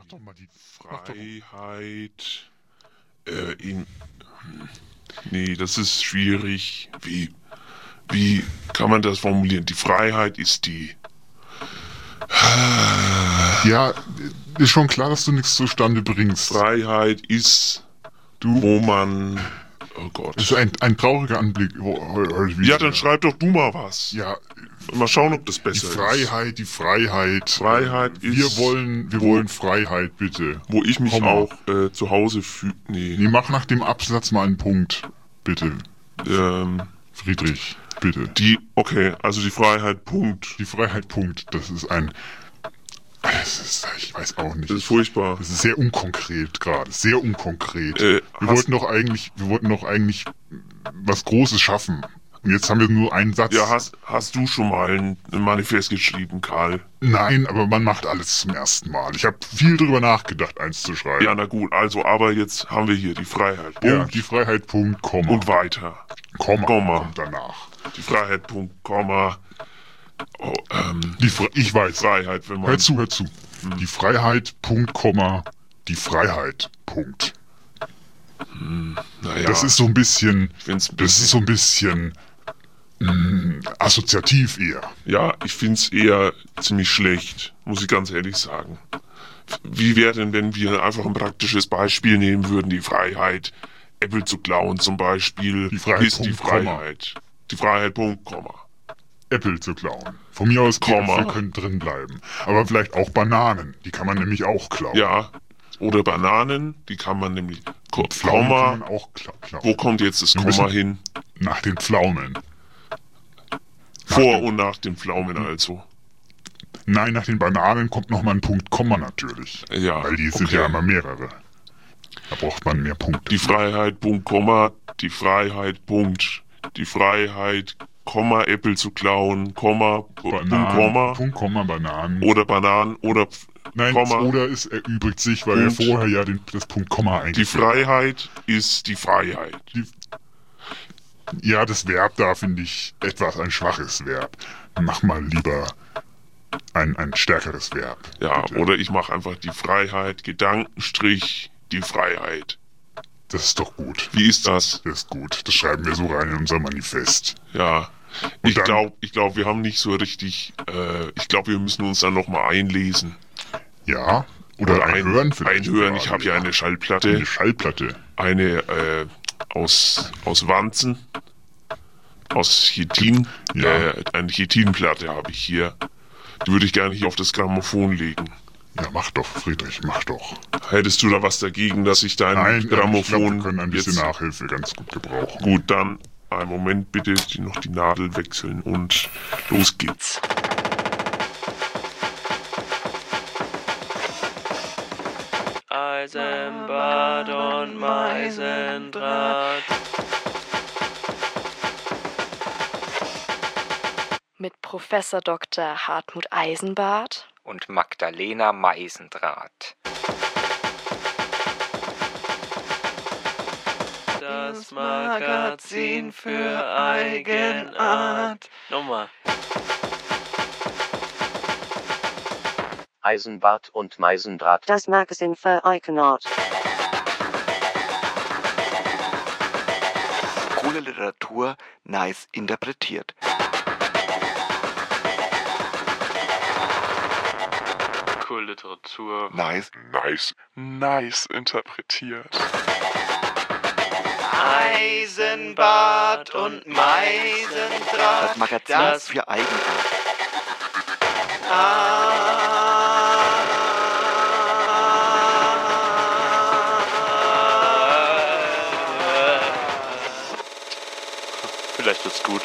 doch mal die Freiheit. Nee, das ist schwierig. Wie kann man das formulieren? Die Freiheit ist die. Ja, ist schon klar, dass du nichts zustande bringst. Freiheit ist, wo man. Oh Gott. Das ist ein trauriger Anblick. Ja, dann schreib doch du mal was. Ja. Mal schauen, ob das besser ist. Die Freiheit. Freiheit ist... Wir wollen Freiheit, bitte. Wo ich mich auch zu Hause fühle. Nee, mach nach dem Absatz mal einen Punkt, bitte. Friedrich, bitte. Okay, also die Freiheit, Punkt. Die Freiheit, Punkt. Das ist ich weiß auch nicht. Das ist furchtbar. Das ist sehr unkonkret gerade, sehr unkonkret. Wir wollten doch eigentlich was Großes schaffen. Und jetzt haben wir nur einen Satz. Ja, hast du schon mal ein Manifest geschrieben, Karl? Nein, aber man macht alles zum ersten Mal. Ich habe viel drüber nachgedacht, eins zu schreiben. Ja, na gut, also, aber jetzt haben wir hier die Freiheit, Punkt. Ja, die Freiheit, Punkt, Komma. Und weiter. Komma. Kommt danach. Die Freiheit, Punkt, Komma. Oh, ich weiß. Freiheit, wenn man... Hör zu. Die Freiheit, Punkt, Komma, die Freiheit, Punkt. Naja. Das ist so ein bisschen... assoziativ eher. Ja, ich find's eher ziemlich schlecht, muss ich ganz ehrlich sagen. Wie wäre denn, wenn wir einfach ein praktisches Beispiel nehmen würden, die Freiheit, Äpfel zu klauen zum Beispiel, die Freiheit, ist die Freiheit. Die Freiheit, Punkt, Komma. Äpfel zu klauen. Von mir aus Äpfel können drin bleiben. Aber vielleicht auch Bananen, die kann man nämlich auch klauen. Ja, oder Bananen, die kann man nämlich... Pflaumen kann man auch klauen. Wo kommt jetzt das Komma hin? Nach den Pflaumen. Vor und nach den Pflaumen also. Nein, nach den Bananen kommt nochmal ein Punkt, Komma natürlich. Ja, weil die sind ja immer mehrere. Da braucht man mehr Punkte. Die Freiheit, Punkt, Komma, die Freiheit, Punkt. Die Freiheit, Komma, Äpfel zu klauen, Komma, Bananen, Punkt, Komma, Bananen. Oder Bananen, oder Nein, Komma. Das oder ist erübrigt sich, weil wir vorher ja das Punkt, Komma eigentlich... Die Freiheit ist die Freiheit. Ja, das Verb da finde ich etwas ein schwaches Verb. Mach mal lieber ein stärkeres Verb. Ja, bitte. Oder ich mache einfach die Freiheit, Gedankenstrich, die Freiheit. Das ist doch gut. Wie ist das? Das ist gut. Das schreiben wir so rein in unser Manifest. Ja. Ich glaube, wir haben nicht so richtig... ich glaube, wir müssen uns dann nochmal einlesen. Ja. Oder einhören vielleicht. Einhören. Ich habe ja eine Schallplatte. Eine Schallplatte. Eine aus Wanzen. Aus Chitin. Ja. Eine Chitinplatte habe ich hier. Die würde ich gerne hier auf das Grammophon legen. Ja, mach doch, Friedrich, mach doch. Hättest du da was dagegen, dass ich dein Grammophon... Ich glaub, wir können ein bisschen Nachhilfe ganz gut gebrauchen. Gut, dann einen Moment bitte, noch die Nadel wechseln und los geht's. Eisenbad und Meisendraht. Mit Professor Dr. Hartmut Eisenbart und Magdalena Meisendraht. Das Magazin für Eigenart. Nochmal. Eisenbart und Meisendraht. Das Magazin für Eigenart. Coole Literatur, nice interpretiert. Coole Literatur. Nice interpretiert. Eisenbart und Meisendraht. Das Magazin für Eigenart. Vielleicht wird's gut.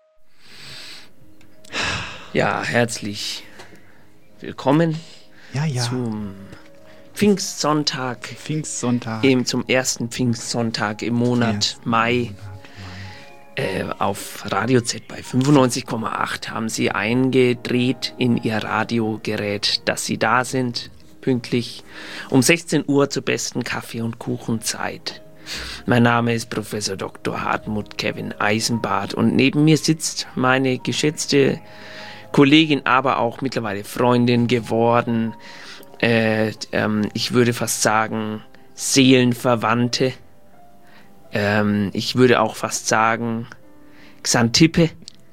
Ja, herzlich willkommen zum Pfingstsonntag. Eben zum ersten Pfingstsonntag im Monat Mai. Auf Radio Z bei 95,8 haben sie eingedreht in ihr Radiogerät, dass sie da sind, pünktlich um 16 Uhr zur besten Kaffee- und Kuchenzeit. Mein Name ist Professor Dr. Hartmut Kevin Eisenbart und neben mir sitzt meine geschätzte Kollegin, aber auch mittlerweile Freundin geworden, Ich würde fast sagen, Seelenverwandte. Ich würde auch fast sagen, Xantippe.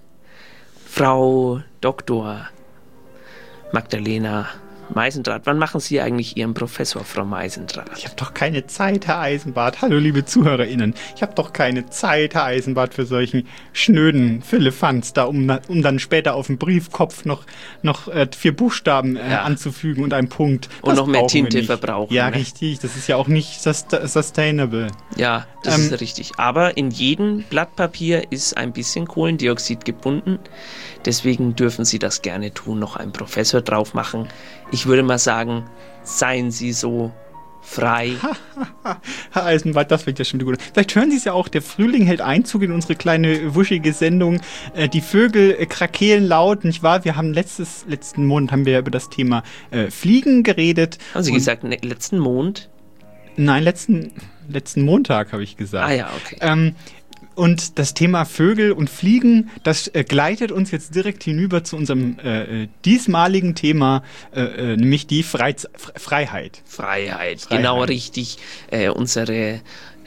Frau Dr. Magdalena Meisendrath, wann machen Sie eigentlich Ihren Professor, Frau Meisendrath? Ich habe doch keine Zeit, Herr Eisenbart. Hallo, liebe ZuhörerInnen. Ich habe doch keine Zeit, Herr Eisenbart, für solchen schnöden Firlefanz da, um dann später auf dem Briefkopf noch 4 Buchstaben anzufügen und einen Punkt. Und noch mehr Tinte verbrauchen. Ja, richtig. Das ist ja auch nicht sustainable. Ja, das ist richtig. Aber in jedem Blatt Papier ist ein bisschen Kohlendioxid gebunden. Deswegen dürfen Sie das gerne tun, noch einen Professor drauf machen. Ich würde mal sagen, seien Sie so frei. Herr Eisenbart, das fängt ja schon gut an. Vielleicht hören Sie es ja auch, der Frühling hält Einzug in unsere kleine wuschige Sendung. Die Vögel krakeelen laut, nicht wahr? Wir haben letzten Monat haben wir über das Thema Fliegen geredet. Haben Sie gesagt, letzten Mond? Nein, letzten Montag habe ich gesagt. Ah ja, okay. Und das Thema Vögel und Fliegen, das gleitet uns jetzt direkt hinüber zu unserem diesmaligen Thema, nämlich die Freiheit. Freiheit, genau richtig. Unser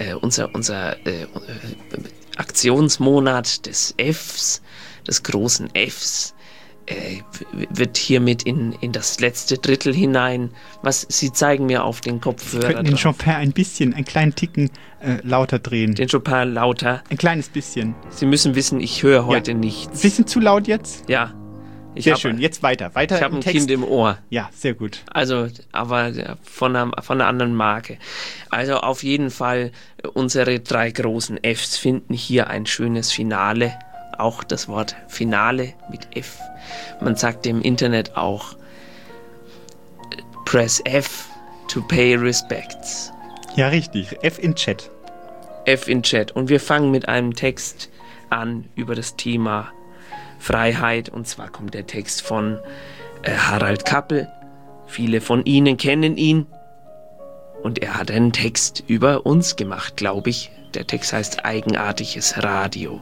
Aktionsmonat des Fs, des großen Fs, wird hiermit in das letzte Drittel hinein. Sie zeigen mir auf den Kopfhörer. Sie könnten den Chopin einen kleinen Ticken lauter drehen. Den Chopin lauter? Ein kleines bisschen. Sie müssen wissen, ich höre heute nichts. Ein bisschen zu laut jetzt? Ja. Sehr schön, jetzt weiter. Ich habe ein Kind im Ohr. Ja, sehr gut. Also, aber von einer anderen Marke. Also auf jeden Fall, unsere 3 großen Fs finden hier ein schönes Finale. Auch das Wort Finale mit F. Man sagt im Internet auch Press F to pay respects. Ja, richtig. F in Chat. F in Chat. Und wir fangen mit einem Text an über das Thema Freiheit. Und zwar kommt der Text von Harald Kappel. Viele von Ihnen kennen ihn. Und er hat einen Text über uns gemacht, glaube ich. Der Text heißt Eigenartiges Radio.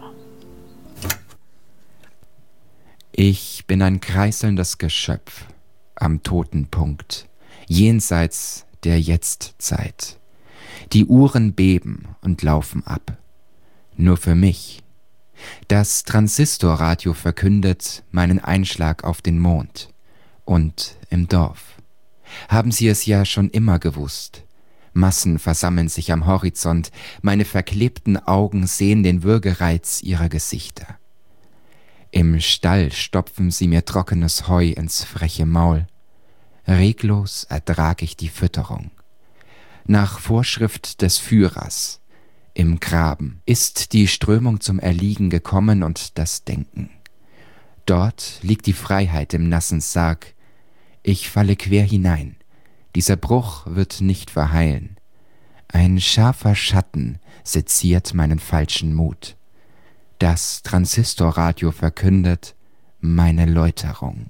Ich bin ein kreiselndes Geschöpf am Totenpunkt, jenseits der Jetztzeit. Die Uhren beben und laufen ab. Nur für mich. Das Transistorradio verkündet meinen Einschlag auf den Mond. Und im Dorf. Haben Sie es ja schon immer gewusst. Massen versammeln sich am Horizont, meine verklebten Augen sehen den Würgereiz ihrer Gesichter. Im Stall stopfen sie mir trockenes Heu ins freche Maul. Reglos ertrag ich die Fütterung. Nach Vorschrift des Führers, im Graben, ist die Strömung zum Erliegen gekommen und das Denken. Dort liegt die Freiheit im nassen Sarg. Ich falle quer hinein. Dieser Bruch wird nicht verheilen. Ein scharfer Schatten seziert meinen falschen Mut. Das Transistorradio verkündet meine Läuterung.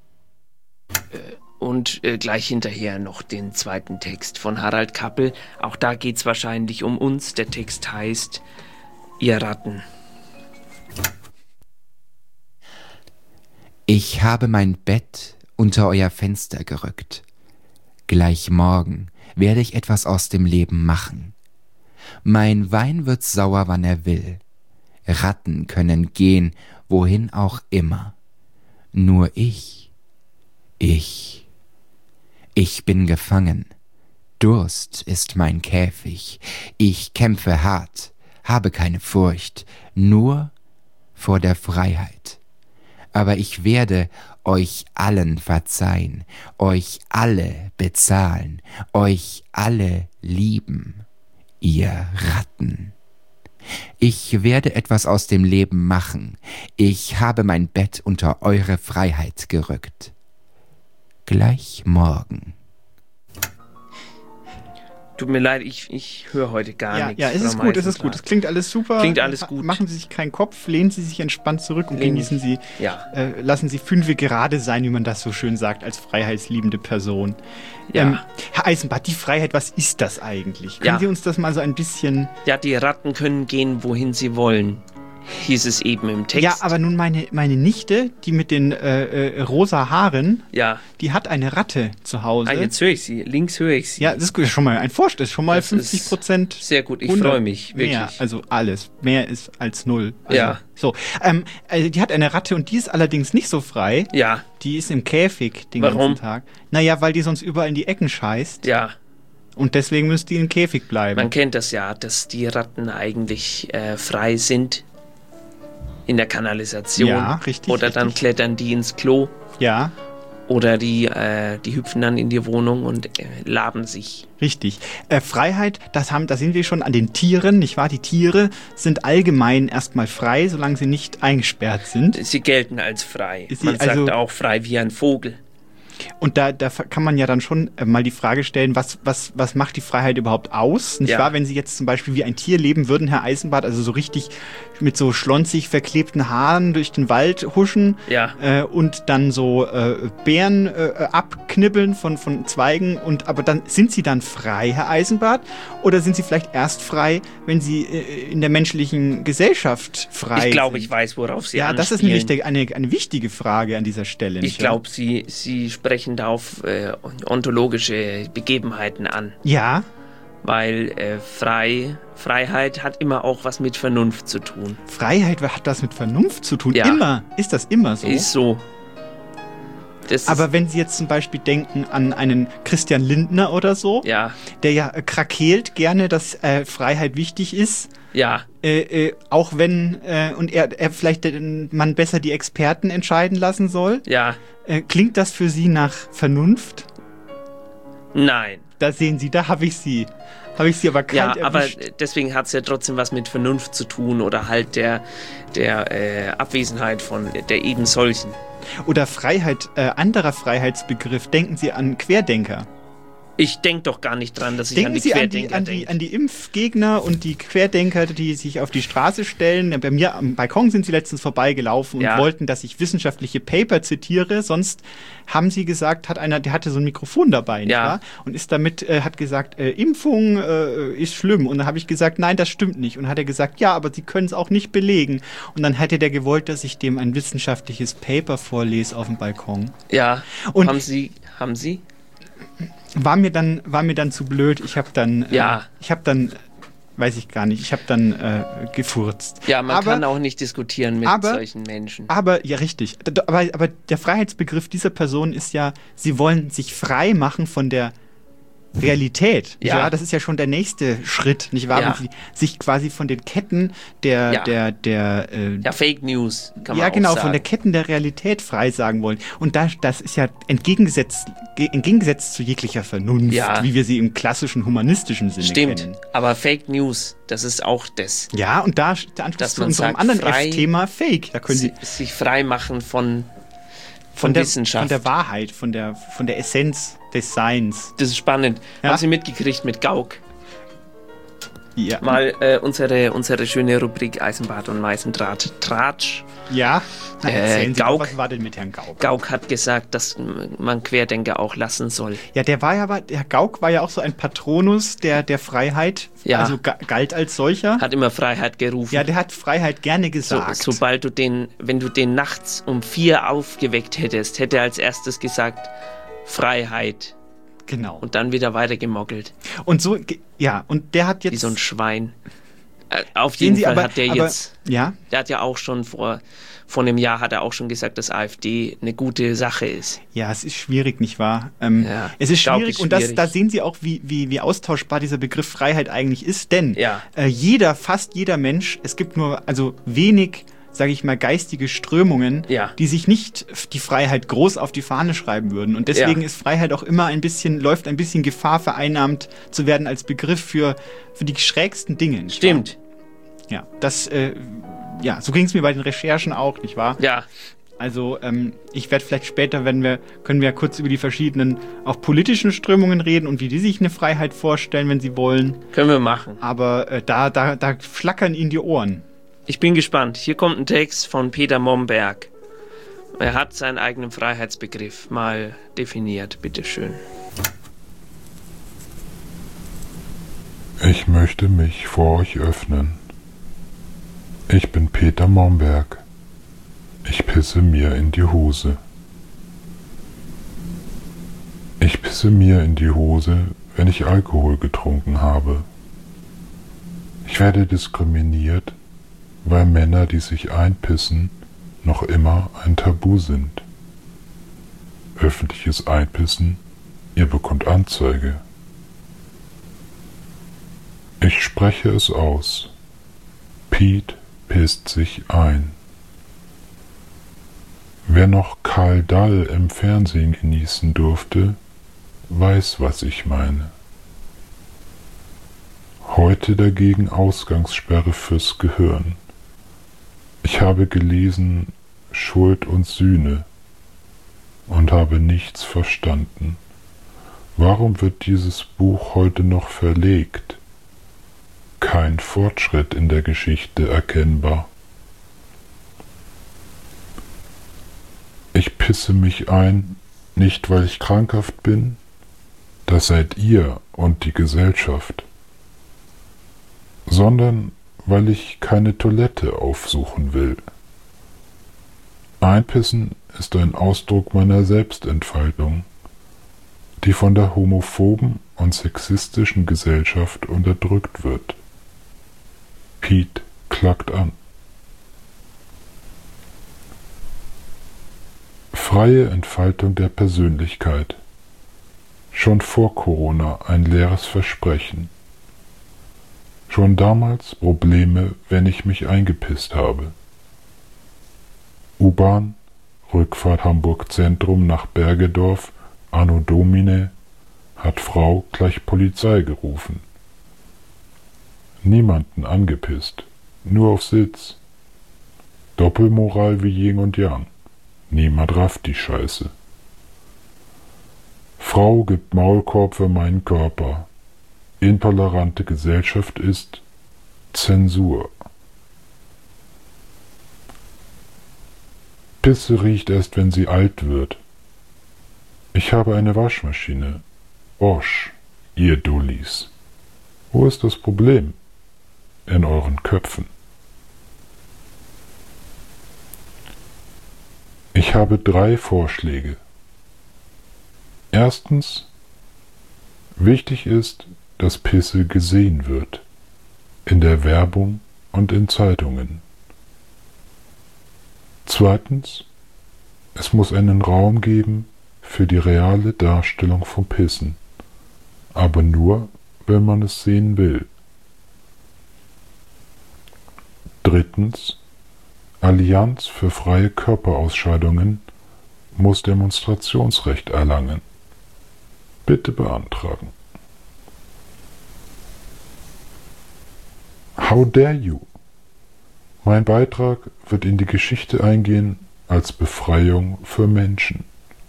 Und gleich hinterher noch den zweiten Text von Harald Kappel. Auch da geht's wahrscheinlich um uns. Der Text heißt Ihr Ratten. Ich habe mein Bett unter euer Fenster gerückt. Gleich morgen werde ich etwas aus dem Leben machen. Mein Wein wird sauer, wann er will. Ratten können gehen, wohin auch immer. Nur ich bin gefangen. Durst ist mein Käfig. Ich kämpfe hart, habe keine Furcht, nur vor der Freiheit. Aber ich werde euch allen verzeihen, euch alle bezahlen, euch alle lieben, ihr Ratten. Ich werde etwas aus dem Leben machen. Ich habe mein Bett unter eure Freiheit gerückt. Gleich morgen. Tut mir leid, ich höre heute gar nichts. Ja, es ist gut. Es klingt alles super. Klingt alles gut. Machen Sie sich keinen Kopf, lehnen Sie sich entspannt zurück und genießen Sie, lassen Sie 5 gerade sein, wie man das so schön sagt, als freiheitsliebende Person. Ja. Herr Eisenbart, die Freiheit, was ist das eigentlich? Können Sie uns das mal so ein bisschen... Ja, die Ratten können gehen, wohin sie wollen. hieß es eben im Text. Ja, aber nun meine Nichte, die mit den rosa Haaren, ja, die hat eine Ratte zu Hause. Jetzt höre ich sie, links höre ich sie. Ja, das ist schon mal ein Forst, das ist schon mal 50%. Sehr gut, ich freue mich, wirklich. Mehr, also alles. Mehr ist als 0. Also, ja. So, also die hat eine Ratte und die ist allerdings nicht so frei. Ja. Die ist im Käfig den ganzen Tag. Naja, weil die sonst überall in die Ecken scheißt. Ja. Und deswegen müsste die im Käfig bleiben. Man kennt das ja, dass die Ratten eigentlich frei sind in der Kanalisation. Ja, richtig. Oder dann klettern die ins Klo. Ja. Oder die hüpfen dann in die Wohnung und laben sich. Richtig. Freiheit, da sind wir schon an den Tieren, nicht wahr? Die Tiere sind allgemein erstmal frei, solange sie nicht eingesperrt sind. Sie gelten als frei. Man sagt auch frei wie ein Vogel. Und da kann man ja dann schon mal die Frage stellen, was macht die Freiheit überhaupt aus? Nicht wahr? Wenn Sie jetzt zum Beispiel wie ein Tier leben würden, Herr Eisenbart, also so richtig mit so schlonzig verklebten Haaren durch den Wald huschen und dann so Beeren abknibbeln von Zweigen. Aber dann sind Sie dann frei, Herr Eisenbart? Oder sind Sie vielleicht erst frei, wenn Sie in der menschlichen Gesellschaft frei sind? Ich glaube, ich weiß, worauf Sie anspielen. Ja, das ist nämlich eine wichtige Frage an dieser Stelle. Ich glaube, Sie sprechen da auf ontologische Begebenheiten an. Ja. Weil Freiheit hat immer auch was mit Vernunft zu tun. Freiheit hat was mit Vernunft zu tun? Ja. Immer? Ist das immer so? Ist so. Aber wenn Sie jetzt zum Beispiel denken an einen Christian Lindner oder so, der ja krakeelt gerne, dass Freiheit wichtig ist. Ja. Auch wenn und er vielleicht man besser die Experten entscheiden lassen soll. Ja. Klingt das für Sie nach Vernunft? Nein. Da sehen Sie, da habe ich Sie aber kalt erwischt. Aber deswegen hat es ja trotzdem was mit Vernunft zu tun oder halt der Abwesenheit von der eben solchen. Oder Freiheit, anderer Freiheitsbegriff. Denken Sie an Querdenker. Ich denke doch gar nicht dran, dass ich an die Querdenker denke. An die Impfgegner und die Querdenker, die sich auf die Straße stellen. Bei mir am Balkon sind sie letztens vorbeigelaufen und wollten, dass ich wissenschaftliche Paper zitiere. Sonst haben sie gesagt, der hatte so ein Mikrofon dabei, nicht wahr? Und ist damit, hat gesagt, Impfung ist schlimm. Und dann habe ich gesagt, nein, das stimmt nicht. Und hat er gesagt, ja, aber sie können es auch nicht belegen. Und dann hätte der gewollt, dass ich dem ein wissenschaftliches Paper vorlese auf dem Balkon. Ja, und haben Sie? War mir dann zu blöd. Ich habe dann, weiß ich gar nicht, ich habe dann gefurzt. Ja, man kann auch nicht diskutieren mit solchen Menschen. Aber, ja, richtig. Aber der Freiheitsbegriff dieser Person ist ja, sie wollen sich frei machen von der Realität. Ja, das ist ja schon der nächste Schritt, nicht wahr? Ja. Wenn sie sich quasi von den Ketten der Fake News, kann man ja, auch genau, sagen. Von der Ketten der Realität frei sagen wollen. Und das ist ja entgegengesetzt zu jeglicher Vernunft, wie wir sie im klassischen humanistischen Sinne kennen. Stimmt, aber Fake News, das ist auch das. Ja, und da der Anschluss zu unserem anderen F-Thema Fake. Da können Sie sich frei machen von Wissenschaft. Von der Wahrheit, von der Essenz des Seins. Das ist spannend. Ja? Haben Sie mitgekriegt mit Gauck? Ja. Mal unsere schöne Rubrik Eisenbart und Meisendraht. Tratsch. Ja. Erzählen Sie Gauck, was war denn mit Herrn Gauck? Gauck hat gesagt, dass man Querdenker auch lassen soll. Ja, der Gauck war ja auch so ein Patronus der Freiheit. Ja. Also galt als solcher. Hat immer Freiheit gerufen. Ja, der hat Freiheit gerne gesagt. Sobald wenn du den nachts um 4 aufgeweckt hättest, hätte er als erstes gesagt, Freiheit. Genau. Und dann wieder weitergemoggelt. Und so, ja, und der hat jetzt... Wie so ein Schwein. Auf jeden Fall hat der jetzt... Ja? Der hat ja auch schon vor einem Jahr hat er auch schon gesagt, dass AfD eine gute Sache ist. Ja, es ist schwierig, nicht wahr? Es ist schwierig und da sehen Sie auch, wie austauschbar dieser Begriff Freiheit eigentlich ist. Denn fast jeder Mensch, es gibt nur wenig, sage ich mal, geistige Strömungen, die sich nicht die Freiheit groß auf die Fahne schreiben würden. Und deswegen ist Freiheit auch immer läuft ein bisschen Gefahr, vereinnahmt zu werden als Begriff für die schrägsten Dinge. Stimmt. Ja, so ging es mir bei den Recherchen auch, nicht wahr? Ja. Also, ich werde vielleicht später, können wir kurz über die verschiedenen auch politischen Strömungen reden und wie die sich eine Freiheit vorstellen, wenn sie wollen. Können wir machen. Aber da flackern ihnen die Ohren. Ich bin gespannt. Hier kommt ein Text von Peter Momberg. Er hat seinen eigenen Freiheitsbegriff mal definiert. Bitteschön. Ich möchte mich vor euch öffnen. Ich bin Peter Momberg. Ich pisse mir in die Hose. Ich pisse mir in die Hose, wenn ich Alkohol getrunken habe. Ich werde diskriminiert, weil Männer, die sich einpissen, noch immer ein Tabu sind. Öffentliches Einpissen, ihr bekommt Anzeige. Ich spreche es aus. Pete pisst sich ein. Wer noch Karl Dall im Fernsehen genießen durfte, weiß, was ich meine. Heute dagegen Ausgangssperre fürs Gehirn. Ich habe gelesen Schuld und Sühne und habe nichts verstanden. Warum wird dieses Buch heute noch verlegt? Kein Fortschritt in der Geschichte erkennbar. Ich pisse mich ein, nicht weil ich krankhaft bin, das seid ihr und die Gesellschaft, sondern weil ich keine Toilette aufsuchen will. Einpissen ist ein Ausdruck meiner Selbstentfaltung, die von der homophoben und sexistischen Gesellschaft unterdrückt wird. Pete klagt an. Freie Entfaltung der Persönlichkeit. Schon vor Corona ein leeres Versprechen. Schon damals Probleme, wenn ich mich eingepisst habe. U-Bahn, Rückfahrt Hamburg Zentrum nach Bergedorf, Anno Domine, hat Frau gleich Polizei gerufen. Niemanden angepisst, nur auf Sitz. Doppelmoral wie Yin und Yang. Niemand rafft die Scheiße. Frau gibt Maulkorb für meinen Körper. Intolerante Gesellschaft ist Zensur. Pisse riecht erst, wenn sie alt wird. Ich habe eine Waschmaschine. Bosch, ihr Dullis. Wo ist das Problem? In euren Köpfen. Ich habe 3 Vorschläge. Erstens, wichtig ist, dass Pisse gesehen wird, in der Werbung und in Zeitungen. Zweitens, es muss einen Raum geben für die reale Darstellung von Pissen, aber nur, wenn man es sehen will. Drittens, Allianz für freie Körperausscheidungen muss Demonstrationsrecht erlangen. Bitte beantragen. How dare you? Mein Beitrag wird in die Geschichte eingehen als Befreiung für Menschen.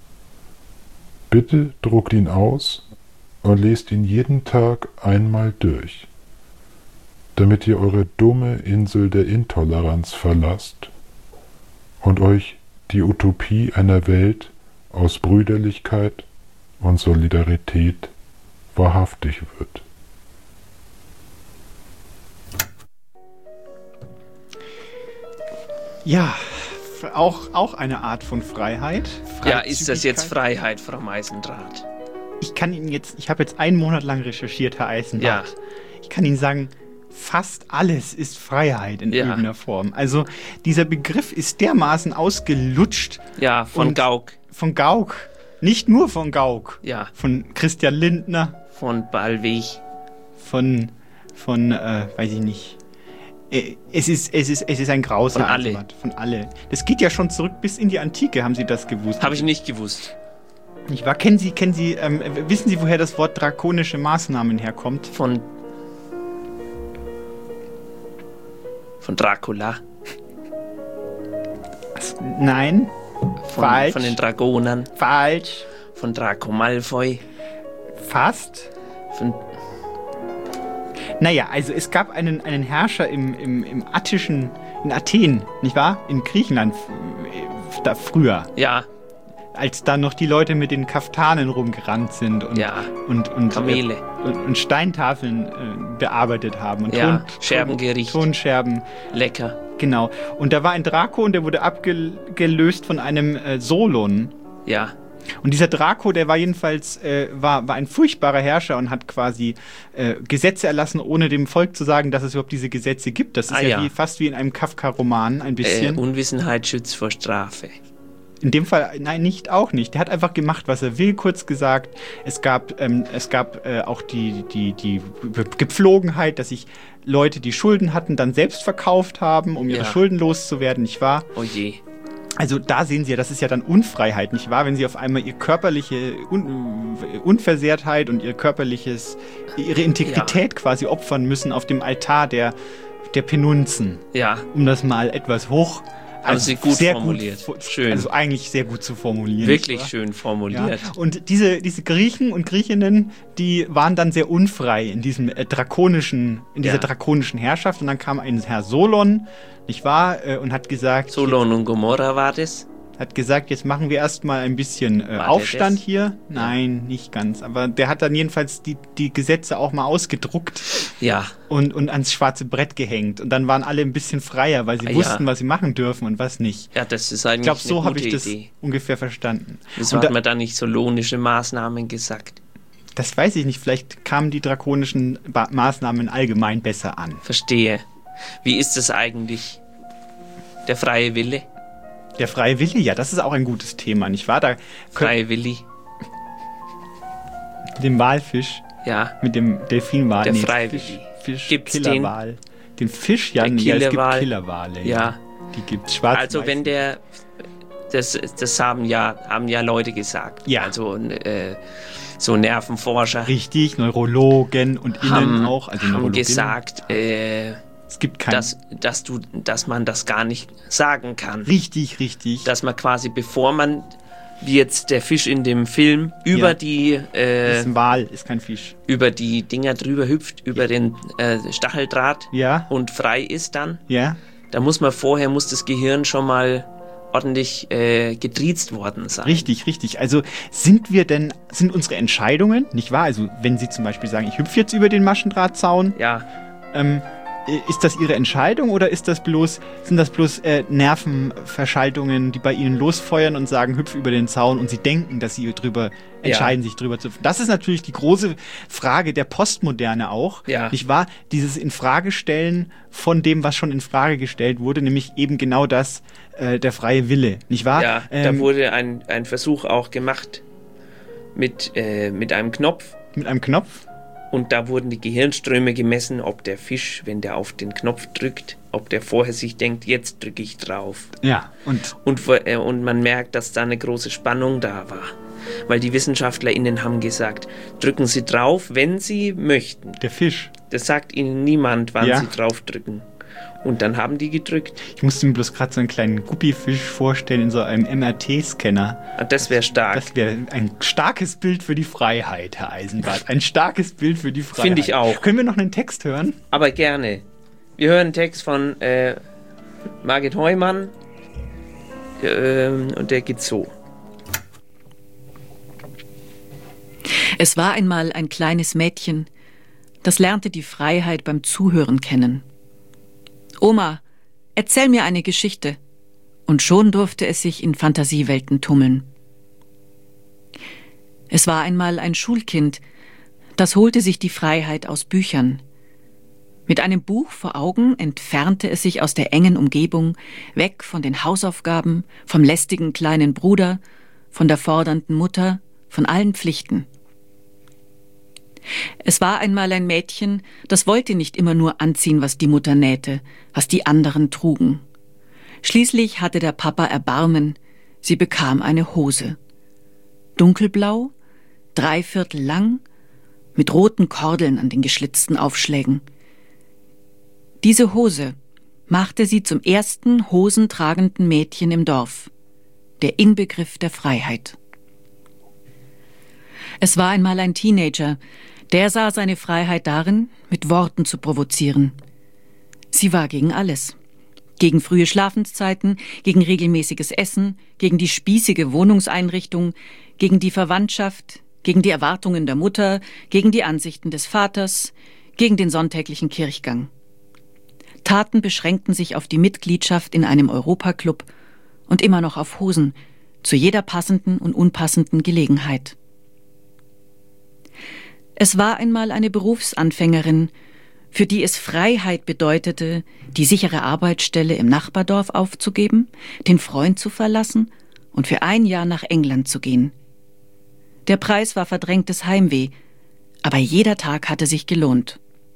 Bitte druckt ihn aus und lest ihn jeden Tag einmal durch, damit ihr eure dumme Insel der Intoleranz verlasst und euch die Utopie einer Welt aus Brüderlichkeit und Solidarität wahrhaftig wird. Ja, auch eine Art von Freiheit. Ja, ist das jetzt Freiheit, Frau Meisendrath? Ich habe jetzt 1 Monat lang recherchiert, Herr Eisenbart. Ja. Ich kann Ihnen sagen, fast alles ist Freiheit in irgendeiner Form. Also dieser Begriff ist dermaßen ausgelutscht. Ja, von Gauck. Von Gauck. Nicht nur von Gauck. Ja. Von Christian Lindner. Von Ballweg. Von weiß ich nicht. Es ist ein Graus. Von alle. Von alle. Das geht ja schon zurück bis in die Antike, haben Sie das gewusst? Habe ich nicht gewusst. Nicht wahr? Wissen Sie, woher das Wort drakonische Maßnahmen herkommt? Von Dracula? Nein. Falsch. Von den Dragonern? Falsch. Von Draco Malfoy? Fast. Naja, also es gab einen Herrscher in Athen, nicht wahr? In Griechenland, da früher. Ja. als da noch die Leute mit den Kaftanen rumgerannt sind und Kamele. Und Steintafeln bearbeitet haben. Und Scherbengericht. Tonscherben. Lecker. Genau. Und da war ein Draco und der wurde abgelöst von einem Solon. Ja. Und dieser Draco, der war jedenfalls war ein furchtbarer Herrscher und hat quasi Gesetze erlassen, ohne dem Volk zu sagen, dass es überhaupt diese Gesetze gibt. Das ist fast wie in einem Kafka-Roman ein bisschen. Unwissenheit schützt vor Strafe. In dem Fall, nein, auch nicht. Der hat einfach gemacht, was er will, kurz gesagt. Es gab auch die Gepflogenheit, dass sich Leute, die Schulden hatten, dann selbst verkauft haben, um ihre Schulden loszuwerden, nicht wahr? Oh je. Also da sehen Sie ja, das ist ja dann Unfreiheit, nicht wahr? Wenn Sie auf einmal Ihre körperliche Unversehrtheit und ihre Integrität quasi opfern müssen auf dem Altar der Penunzen. Ja. Um das mal etwas hoch... Also gut sehr formuliert. Schön. Also eigentlich sehr gut zu formulieren. Wirklich schön formuliert. Ja. Und diese Griechen und Griechinnen, die waren dann sehr unfrei in diesem drakonischen Herrschaft. Und dann kam ein Herr Solon, nicht wahr? Und hat gesagt... Solon und Gomorra war das? Hat gesagt, jetzt machen wir erstmal ein bisschen Aufstand hier. Nein, nicht ganz. Aber der hat dann jedenfalls die Gesetze auch mal ausgedruckt. Ja. Und ans schwarze Brett gehängt. Und dann waren alle ein bisschen freier, weil sie wussten, was sie machen dürfen und was nicht. Ja, das ist eigentlich ich glaube, so habe ich das ungefähr verstanden. Wieso hat man da nicht solonische Maßnahmen gesagt? Das weiß ich nicht. Vielleicht kamen die drakonischen Maßnahmen allgemein besser an. Verstehe. Wie ist es eigentlich? Der freie Wille? Der freie Wille, ja, das ist auch ein gutes Thema, nicht wahr? Freie Willi. Dem Walfisch. Ja. Mit dem Delfinwal. Der freie Willi. Gibt's Killerwal. Den Fisch, ja, es gibt Killerwale. Ja. Die gibt's schwarz. Also wenn das haben ja Leute gesagt. Ja. Also so Nervenforscher. Richtig, Neurologen und Innen auch. Also haben gesagt, es gibt dass man das gar nicht sagen kann. Richtig. Dass man quasi, bevor man, wie jetzt der Fisch in dem Film, über die... das ist ein Wal, ist kein Fisch. Über die Dinger drüber hüpft, über den Stacheldraht und frei ist dann. Ja. Da muss das Gehirn schon mal ordentlich getriezt worden sein. Richtig. Also sind unsere Entscheidungen, nicht wahr? Also wenn Sie zum Beispiel sagen, ich hüpfe jetzt über den Maschendrahtzaun. Ja. Ist das Ihre Entscheidung oder sind das bloß Nervenverschaltungen, die bei Ihnen losfeuern und sagen, hüpf über den Zaun und Sie denken, dass Sie entscheiden, sich drüber zu... Das ist natürlich die große Frage der Postmoderne auch, nicht wahr? Dieses Infragestellen von dem, was schon in Frage gestellt wurde, nämlich eben genau das, der freie Wille, nicht wahr? Ja, da wurde ein Versuch auch gemacht mit einem Knopf. Mit einem Knopf? Und da wurden die Gehirnströme gemessen, ob der Fisch, wenn der auf den Knopf drückt, ob der vorher sich denkt, jetzt drücke ich drauf. Ja, und man merkt, dass da eine große Spannung da war. Weil die WissenschaftlerInnen haben gesagt, drücken Sie drauf, wenn Sie möchten. Der Fisch. Das sagt Ihnen niemand, wann Sie drauf drücken. Und dann haben die gedrückt. Ich musste mir bloß gerade so einen kleinen Guppifisch vorstellen in so einem MRT-Scanner. Das wäre stark. Das wäre ein starkes Bild für die Freiheit, Herr Eisenbart. Ein starkes Bild für die Freiheit. Finde ich auch. Können wir noch einen Text hören? Aber gerne. Wir hören einen Text von Margit Heumann. Und der geht so. Es war einmal ein kleines Mädchen, das lernte die Freiheit beim Zuhören kennen. Oma, erzähl mir eine Geschichte. Und schon durfte es sich in Fantasiewelten tummeln. Es war einmal ein Schulkind, das holte sich die Freiheit aus Büchern. Mit einem Buch vor Augen entfernte es sich aus der engen Umgebung, weg von den Hausaufgaben, vom lästigen kleinen Bruder, von der fordernden Mutter, von allen Pflichten. Es war einmal ein Mädchen, das wollte nicht immer nur anziehen, was die Mutter nähte, was die anderen trugen. Schließlich hatte der Papa Erbarmen, sie bekam eine Hose. Dunkelblau, 3/4 lang, mit roten Kordeln an den geschlitzten Aufschlägen. Diese Hose machte sie zum ersten hosentragenden Mädchen im Dorf, der Inbegriff der Freiheit. Es war einmal ein Teenager, der sah seine Freiheit darin, mit Worten zu provozieren. Sie war gegen alles. Gegen frühe Schlafenszeiten, gegen regelmäßiges Essen, gegen die spießige Wohnungseinrichtung, gegen die Verwandtschaft, gegen die Erwartungen der Mutter, gegen die Ansichten des Vaters, gegen den sonntäglichen Kirchgang. Taten beschränkten sich auf die Mitgliedschaft in einem Europaclub und immer noch auf Hosen, zu jeder passenden und unpassenden Gelegenheit. Es war einmal eine Berufsanfängerin, für die es Freiheit bedeutete, die sichere Arbeitsstelle im Nachbardorf aufzugeben, den Freund zu verlassen und für ein Jahr nach England zu gehen. Der Preis war verdrängtes Heimweh, aber jeder Tag hatte sich gelohnt.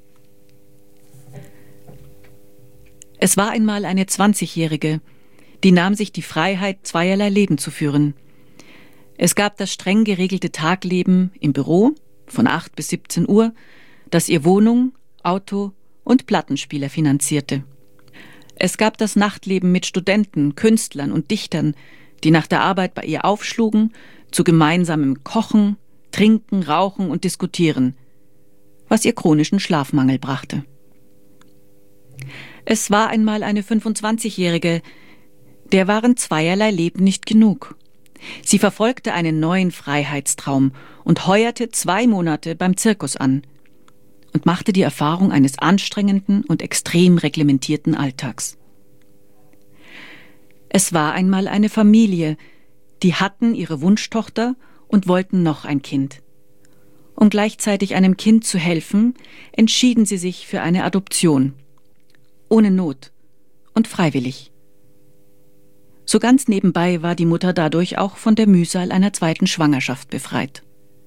Es war einmal eine 20-Jährige, die nahm sich die Freiheit, zweierlei Leben zu führen. Es gab das streng geregelte Tagleben im Büro von 8 bis 17 Uhr, das ihr Wohnung, Auto und Plattenspieler finanzierte. Es gab das Nachtleben mit Studenten, Künstlern und Dichtern, die nach der Arbeit bei ihr aufschlugen, zu gemeinsamem Kochen, Trinken, Rauchen und Diskutieren, was ihr chronischen Schlafmangel brachte. Es war einmal eine 25-Jährige, der waren zweierlei Leben nicht genug. Sie verfolgte einen neuen Freiheitstraum und heuerte 2 Monate beim Zirkus an und machte die Erfahrung eines anstrengenden und extrem reglementierten Alltags. Es war einmal eine Familie, die hatten ihre Wunschtochter und wollten noch ein Kind. Um gleichzeitig einem Kind zu helfen, entschieden sie sich für eine Adoption. Ohne Not und freiwillig. So ganz nebenbei war die Mutter dadurch auch von der Mühsal einer 2. Schwangerschaft befreit.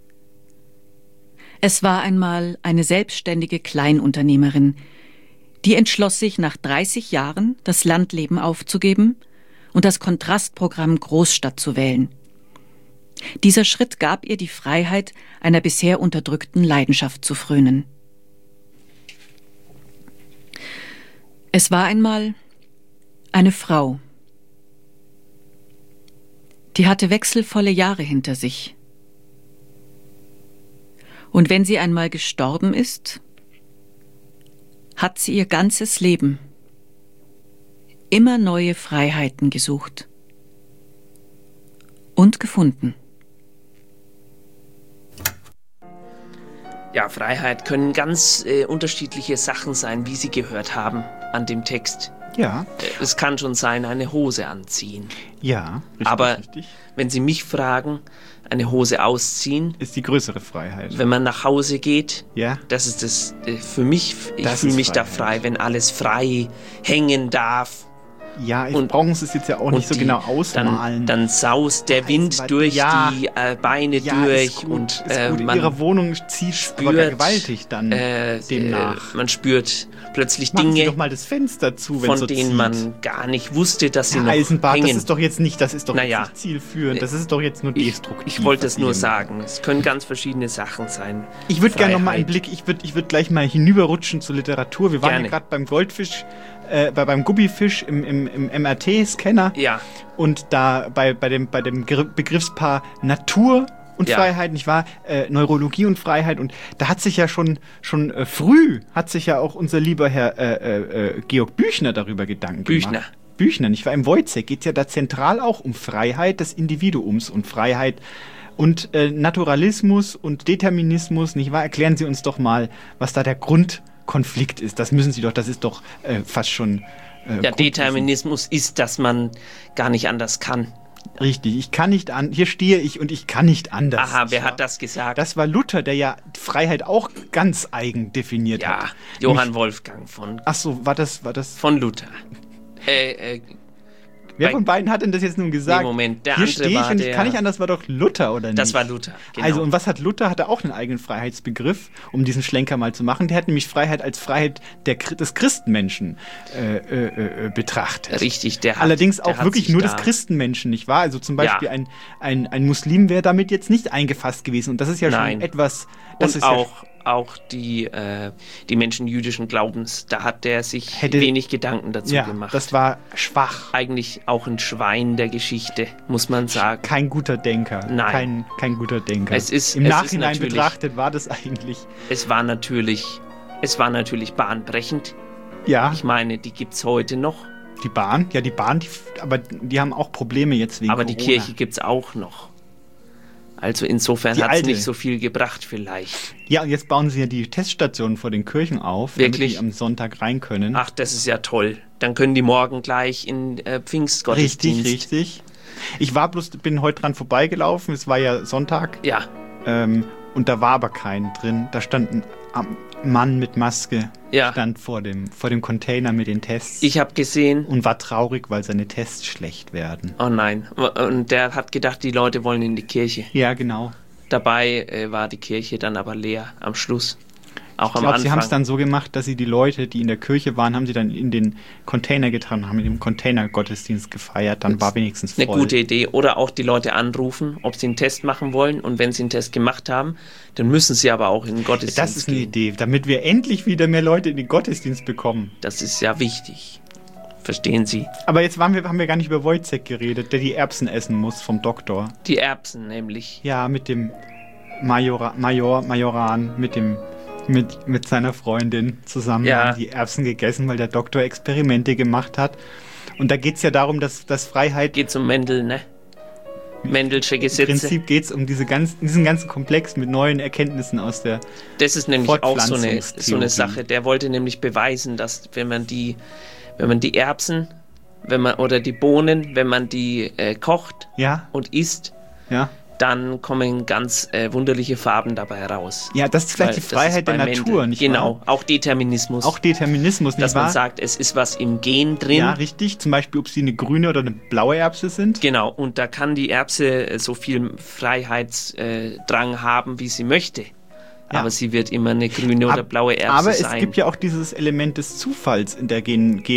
Es war einmal eine selbstständige Kleinunternehmerin, die entschloss sich nach 30 Jahren, das Landleben aufzugeben und das Kontrastprogramm Großstadt zu wählen. Dieser Schritt gab ihr die Freiheit, einer bisher unterdrückten Leidenschaft zu frönen. Es war einmal eine Frau, die hatte wechselvolle Jahre hinter sich. Und wenn sie einmal gestorben ist, hat sie ihr ganzes Leben immer neue Freiheiten gesucht und gefunden. Ja, Freiheit können ganz unterschiedliche Sachen sein, wie Sie gehört haben an dem Text. Ja. Es kann schon sein, eine Hose anziehen. Ja, richtig. Aber richtig. Wenn Sie mich fragen, eine Hose ausziehen, ist die größere Freiheit. Wenn man nach Hause geht, ja, das ist das für mich. Ich fühle mich da frei, wenn alles frei hängen darf. Ja, brauchen Sie es jetzt ja auch nicht so genau ausmalen. Dann saust der Wind durch die Beine durch und man in Ihrer Wohnung zieht aber gewaltig dann demnach. Man spürt plötzlich Machen Dinge, Sie doch mal das Fenster zu, wenn von so denen zieht. Man gar nicht wusste, dass sie noch Eisenbad, hängen. das ist doch jetzt nicht zielführend, das ist doch jetzt nur destruktiv. Ich wollte es nur sagen, es können ganz verschiedene Sachen sein. Ich würde gerne noch mal einen Blick, ich würd gleich mal hinüberrutschen zur Literatur. Wir waren ja gerade beim Goldfisch, beim Guppifisch im MRT-Scanner. Ja. Und da bei dem Begriffspaar Natur und Freiheit, nicht wahr? Neurologie und Freiheit. Und da hat sich ja schon früh, hat sich ja auch unser lieber Herr Georg Büchner darüber Gedanken gemacht. Büchner, nicht wahr? Im Wojciech geht es ja da zentral auch um Freiheit des Individuums und Freiheit und Naturalismus und Determinismus, nicht wahr? Erklären Sie uns doch mal, was da der Grundkonflikt ist. Das müssen Sie doch, das ist doch fast schon... Der Determinismus ist, dass man gar nicht anders kann. Richtig, ich kann nicht hier stehe ich und ich kann nicht anders. Aha, wer hat das gesagt? Das war Luther, der ja Freiheit auch ganz eigen definiert hat. Ja, Johann Wolfgang von... Ach so, war das... Von Luther. Wer von beiden hat denn das jetzt nun gesagt? Nee, Moment, der hier andere stehe ich war und ich kann nicht anders, war doch Luther, oder nicht? Das war Luther, genau. Also, und was hat Luther? Hat er auch einen eigenen Freiheitsbegriff, um diesen Schlenker mal zu machen? Der hat nämlich Freiheit als Freiheit des Christenmenschen betrachtet. Richtig, allerdings auch wirklich nur des Christenmenschen, nicht wahr? Also zum Beispiel ein Muslim wäre damit jetzt nicht eingefasst gewesen. Und das ist ja schon etwas... Das und ist auch die Menschen jüdischen Glaubens, da hat der sich wenig Gedanken dazu gemacht. Das war schwach. Eigentlich auch ein Schwein der Geschichte, muss man sagen. Kein guter Denker. Nein. Kein guter Denker. Im Nachhinein betrachtet war das eigentlich... Es war natürlich bahnbrechend. Ja. Ich meine, die gibt's heute noch. Die Bahn? Ja, die Bahn, aber die haben auch Probleme jetzt wegen Aber Corona. die Kirche gibt's auch noch. Also insofern Die hat es alte. nicht so viel gebracht vielleicht. Ja, und jetzt bauen sie ja die Teststationen vor den Kirchen auf, Wirklich? damit die am Sonntag rein können. Ach, das ist ja toll. Dann können die morgen gleich in Pfingstgottesdienst. Richtig. Ich bin heute dran vorbeigelaufen, es war ja Sonntag. Ja. Und da war aber kein drin. Da stand ein Mann mit Maske, Ja. stand vor dem Container mit den Tests. Ich habe gesehen. Und war traurig, weil seine Tests schlecht werden. Oh nein. Und der hat gedacht, die Leute wollen in die Kirche. Ja, genau. Dabei war die Kirche dann aber leer am Schluss. Auch am Ich glaube, Anfang. sie haben es dann so gemacht, dass sie die Leute, die in der Kirche waren, haben sie dann in den Container getan, haben in dem Container-Gottesdienst gefeiert. Dann war wenigstens voll. Eine gute Idee. Oder auch die Leute anrufen, ob sie einen Test machen wollen. Und wenn sie einen Test gemacht haben, dann müssen sie aber auch in den Gottesdienst Das ist eine Idee, damit wir endlich wieder mehr Leute in den Gottesdienst bekommen. Das ist ja wichtig. Verstehen Sie? Aber jetzt haben wir gar nicht über Wojciech geredet, der die Erbsen essen muss vom Doktor. Die Erbsen nämlich. Ja, mit dem Majoran, mit seiner Freundin zusammen Ja. haben die Erbsen gegessen, weil der Doktor Experimente gemacht hat. Und da geht es ja darum, dass Freiheit... Geht's um Mendel, ne? Mendelsche Gesetze. Im Prinzip geht es um diesen ganzen Komplex mit neuen Erkenntnissen aus der Das ist nämlich auch so eine Fortpflanzungstheorie. Sache. Der wollte nämlich beweisen, dass wenn man die Erbsen, oder die Bohnen, wenn man die kocht und isst, dann kommen ganz wunderliche Farben dabei raus. Ja, das ist vielleicht die Freiheit der Natur, nicht wahr? Genau, auch Determinismus. Auch Determinismus, nicht dass wahr? man sagt, es ist was im Gen drin. Ja, richtig. Zum Beispiel, ob sie eine grüne oder eine blaue Erbse sind. Genau, und da kann die Erbse so viel Freiheitsdrang haben, wie sie möchte. Ja. Aber sie wird immer eine grüne oder blaue Erbse Aber sein. es gibt ja auch dieses Element des Zufalls in der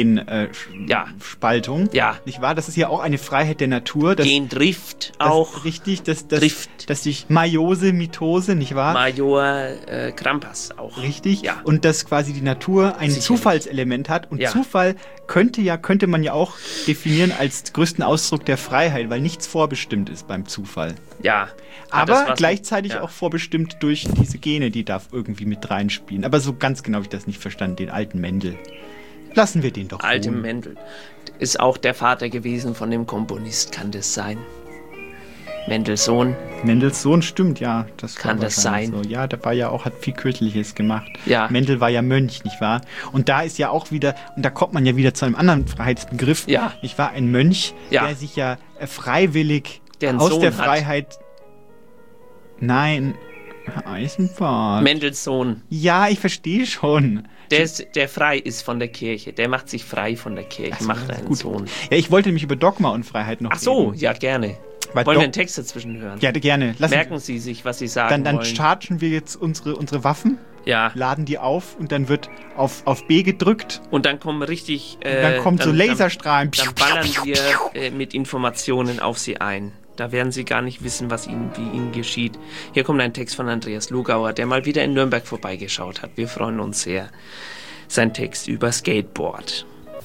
Spaltung. Ja. Nicht wahr? Das ist ja auch eine Freiheit der Natur. Gendrift auch. Richtig, dass sich Meiose, Mitose, nicht wahr? Major Krampas auch. Richtig. Ja. Und dass quasi die Natur ein Zufallselement hat. Und Ja. Zufall könnte man ja auch definieren als größten Ausdruck der Freiheit, weil nichts vorbestimmt ist beim Zufall. Ja. Aber gleichzeitig auch vorbestimmt durch diese Gene, die da irgendwie mit reinspielen. Aber so ganz genau habe ich das nicht verstanden, den alten Mendel. Lassen wir den doch Alte ruhen. Mendel. Ist auch der Vater gewesen von dem Komponist, kann das sein? Mendels Sohn. Mendels Sohn, stimmt, ja. Kann das sein? So. Ja, der war ja auch, hat viel Kirchliches gemacht. Ja. Mendel war ja Mönch, nicht wahr? Und da ist ja auch wieder, und da kommt man ja wieder zu einem anderen Freiheitsbegriff. Ja. Ich war ein Mönch, Ja. der sich ja freiwillig Der einen aus Sohn der hat. Freiheit... Nein, Herr Eisenbart. Mendels Sohn. Ja, ich verstehe schon. Der frei ist von der Kirche. Der macht sich frei von der Kirche, macht einen Sohn. Ja, ich wollte nämlich über Dogma und Freiheit noch Ach so, reden. ja, gerne. Weil Wollen wir Dog- einen Text dazwischen hören? Ja, gerne. Merken Sie sich, was Sie sagen Dann wollen. chargen wir jetzt unsere Waffen, Ja. laden die auf und dann wird auf B gedrückt. Und dann kommen richtig... dann kommt so Laserstrahlen. Dann ballern wir mit Informationen auf Sie ein. Da werden Sie gar nicht wissen, wie Ihnen geschieht. Hier kommt ein Text von Andreas Lugauer, der mal wieder in Nürnberg vorbeigeschaut hat. Wir freuen uns sehr. Sein Text über Skateboard.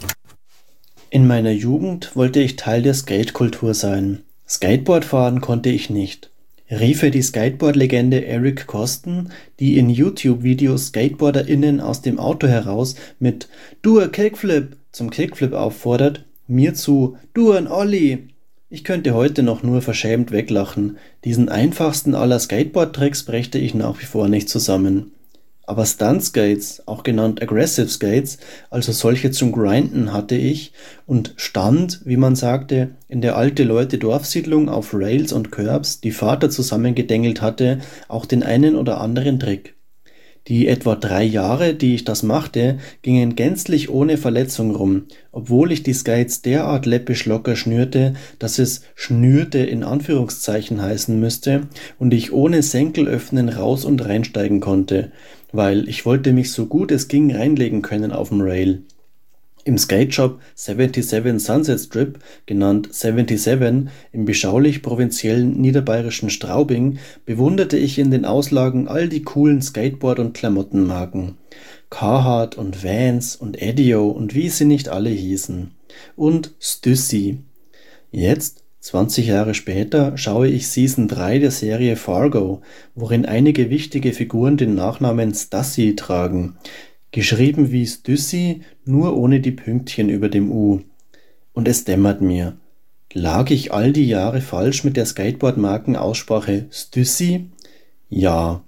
In meiner Jugend wollte ich Teil der Skatekultur sein. Skateboard fahren konnte ich nicht. Riefe die Skateboard-Legende Eric Kosten, die in YouTube-Videos SkateboarderInnen aus dem Auto heraus mit "Du a Kickflip" zum Kickflip auffordert, mir zu "Du ein Ollie". Ich könnte heute noch nur verschämt weglachen. Diesen einfachsten aller Skateboard-Tricks brächte ich nach wie vor nicht zusammen. Aber Stunt-Skates, auch genannt Aggressive Skates, also solche zum Grinden, hatte ich und stand, wie man sagte, in der Alte-Leute-Dorfsiedlung auf Rails und Curbs, die Vater zusammengedengelt hatte, auch den einen oder anderen Trick. Die etwa 3 Jahre, die ich das machte, gingen gänzlich ohne Verletzung rum, obwohl ich die Skates derart läppisch locker schnürte, dass es schnürte in Anführungszeichen heißen müsste und ich ohne Senkel öffnen raus und reinsteigen konnte, weil ich wollte mich so gut es ging reinlegen können auf dem Rail. Im Skateshop 77 Sunset Strip, genannt 77, im beschaulich provinziellen niederbayerischen Straubing, bewunderte ich in den Auslagen all die coolen Skateboard- und Klamottenmarken. Carhartt und Vans und Edio und wie sie nicht alle hießen. Und Stussy. Jetzt, 20 Jahre später, schaue ich Season 3 der Serie Fargo, worin einige wichtige Figuren den Nachnamen Stassi tragen. Geschrieben wie Stussy, nur ohne die Pünktchen über dem U. Und es dämmert mir. Lag ich all die Jahre falsch mit der Skateboard-Markenaussprache Stussy? Ja.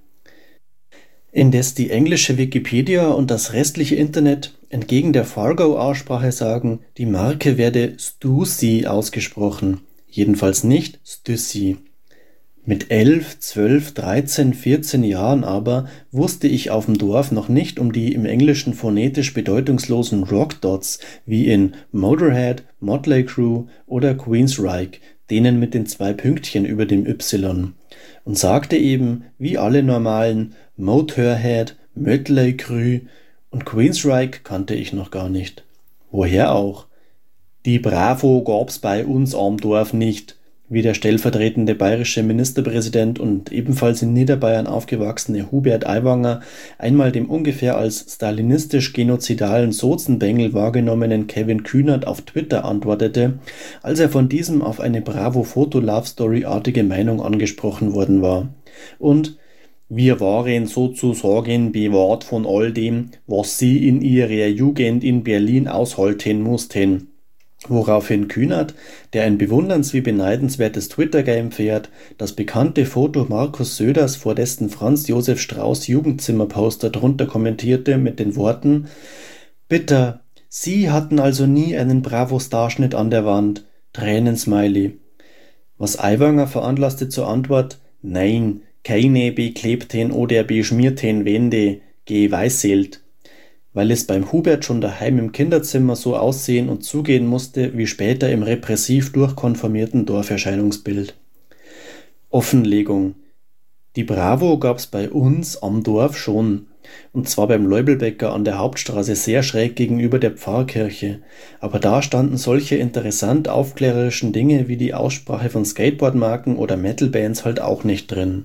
Indes die englische Wikipedia und das restliche Internet entgegen der Fargo-Aussprache sagen, die Marke werde Stussy ausgesprochen, jedenfalls nicht Stussy. Mit 11, 12, 13, 14 Jahren aber wusste ich auf dem Dorf noch nicht um die im Englischen phonetisch bedeutungslosen Rockdots wie in Motorhead, Motley Crue oder Queensryche, denen mit den 2 Pünktchen über dem Y, und sagte eben, wie alle normalen, Motorhead, Motley Crue und Queensryche kannte ich noch gar nicht. Woher auch? Die Bravo gab's bei uns am Dorf nicht, wie der stellvertretende bayerische Ministerpräsident und ebenfalls in Niederbayern aufgewachsene Hubert Aiwanger einmal dem ungefähr als stalinistisch-genozidalen Sozenbengel wahrgenommenen Kevin Kühnert auf Twitter antwortete, als er von diesem auf eine Bravo-Foto-Love-Story-artige Meinung angesprochen worden war. Und wir waren sozusagen bewahrt von all dem, was sie in ihrer Jugend in Berlin aushalten mussten. Woraufhin Kühnert, der ein bewunderns- wie beneidenswertes Twitter-Game fährt, das bekannte Foto Markus Söders vor dessen Franz Josef Strauß Jugendzimmerposter drunter kommentierte mit den Worten: »Bitter, Sie hatten also nie einen Bravo-Starschnitt an der Wand. Tränensmiley.« Was Aiwanger veranlasste zur Antwort: »Nein, keine beklebten oder beschmierten Wände, geweißelt«, weil es beim Hubert schon daheim im Kinderzimmer so aussehen und zugehen musste wie später im repressiv durchkonformierten Dorferscheinungsbild. Offenlegung. Die Bravo gab's bei uns am Dorf schon, und zwar beim Leubelbäcker an der Hauptstraße sehr schräg gegenüber der Pfarrkirche, aber da standen solche interessant aufklärerischen Dinge wie die Aussprache von Skateboardmarken oder Metalbands halt auch nicht drin.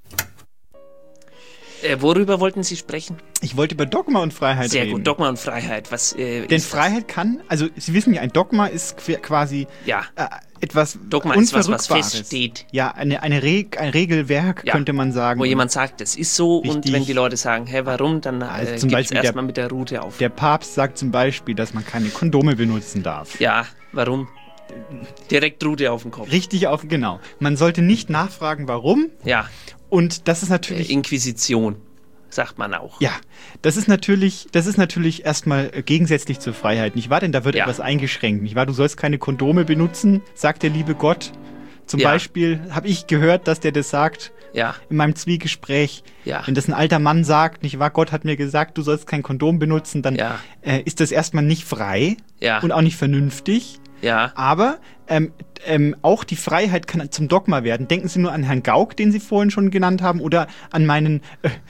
Worüber wollten Sie sprechen? Ich wollte über Dogma und Freiheit reden. Sehr gut, Dogma und Freiheit. Was, denn Freiheit kann, also Sie wissen ja, ein Dogma ist quasi etwas Dogma Unverrückbares. Ist was feststeht. Ja, ein Regelwerk, könnte man sagen. Wo jemand sagt, es ist so, Richtig. Und wenn die Leute sagen, hä, warum, dann also gibt es erstmal mit der Route auf. Der Papst sagt zum Beispiel, dass man keine Kondome benutzen darf. Ja, warum? Direkt Route auf den Kopf. Richtig genau. Man sollte nicht nachfragen, warum. Ja. Und das ist natürlich... Inquisition, sagt man auch. Ja, das ist natürlich erstmal gegensätzlich zur Freiheit, nicht wahr? Denn da wird etwas eingeschränkt, nicht wahr? Du sollst keine Kondome benutzen, sagt der liebe Gott. Zum Beispiel habe ich gehört, dass der das sagt in meinem Zwiegespräch. Ja. Wenn das ein alter Mann sagt, nicht wahr? Gott hat mir gesagt, du sollst kein Kondom benutzen, dann ist das erstmal nicht frei und auch nicht vernünftig. Ja. Aber auch die Freiheit kann zum Dogma werden. Denken Sie nur an Herrn Gauck, den Sie vorhin schon genannt haben, oder an meinen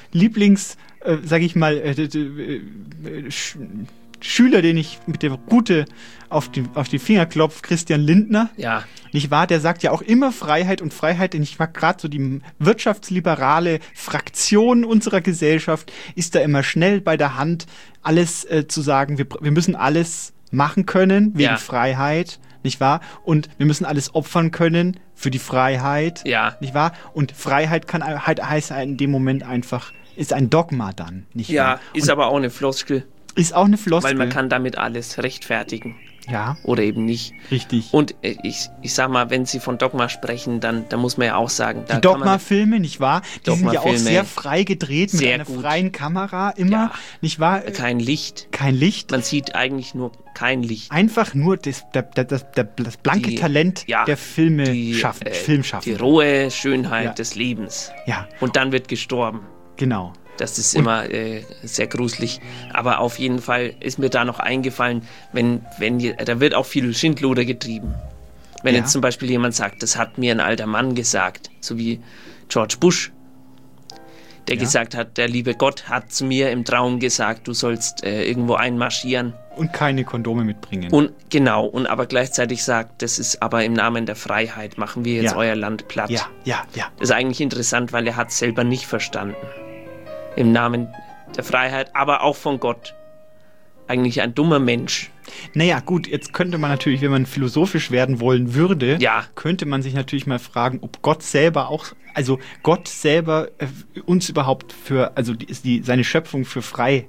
Schüler, den ich mit der Rute auf die Finger klopfe, Christian Lindner. Ja. Nicht wahr? Der sagt ja auch immer Freiheit und Freiheit, denn ich mag gerade so die wirtschaftsliberale Fraktion unserer Gesellschaft ist da immer schnell bei der Hand, alles zu sagen, wir müssen alles machen können wegen Freiheit, nicht wahr? Und wir müssen alles opfern können für die Freiheit, nicht wahr? Und Freiheit kann halt heißt in dem Moment einfach, ist ein Dogma dann, nicht wahr? Ja, ist aber auch eine Floskel. Ist auch eine Floskel. Weil man kann damit alles rechtfertigen. Ja. Oder eben nicht. Richtig. Und ich sag mal, wenn Sie von Dogma sprechen, dann muss man ja auch sagen... Die Dogma-Filme, nicht wahr? Die sind ja auch sehr frei gedreht, mit einer freien Kamera immer, nicht wahr? Kein Licht. Kein Licht. Man sieht eigentlich nur kein Licht. Einfach nur das blanke Talent der Filmschaffenden. Die rohe Schönheit des Lebens. Ja. Und dann wird gestorben. Genau. Das ist immer sehr gruselig. Aber auf jeden Fall ist mir da noch eingefallen, da wird auch viel Schindluder getrieben. Wenn jetzt zum Beispiel jemand sagt, das hat mir ein alter Mann gesagt, so wie George Bush, der gesagt hat, der liebe Gott hat zu mir im Traum gesagt, du sollst irgendwo einmarschieren. Und keine Kondome mitbringen. Und genau, und aber gleichzeitig sagt, das ist aber im Namen der Freiheit, machen wir jetzt euer Land platt. Ja. Das ist eigentlich interessant, weil er hat es selber nicht verstanden. Im Namen der Freiheit, aber auch von Gott. Eigentlich ein dummer Mensch. Naja, gut, jetzt könnte man natürlich, wenn man philosophisch werden wollen würde, könnte man sich natürlich mal fragen, ob Gott selber uns überhaupt seine Schöpfung für frei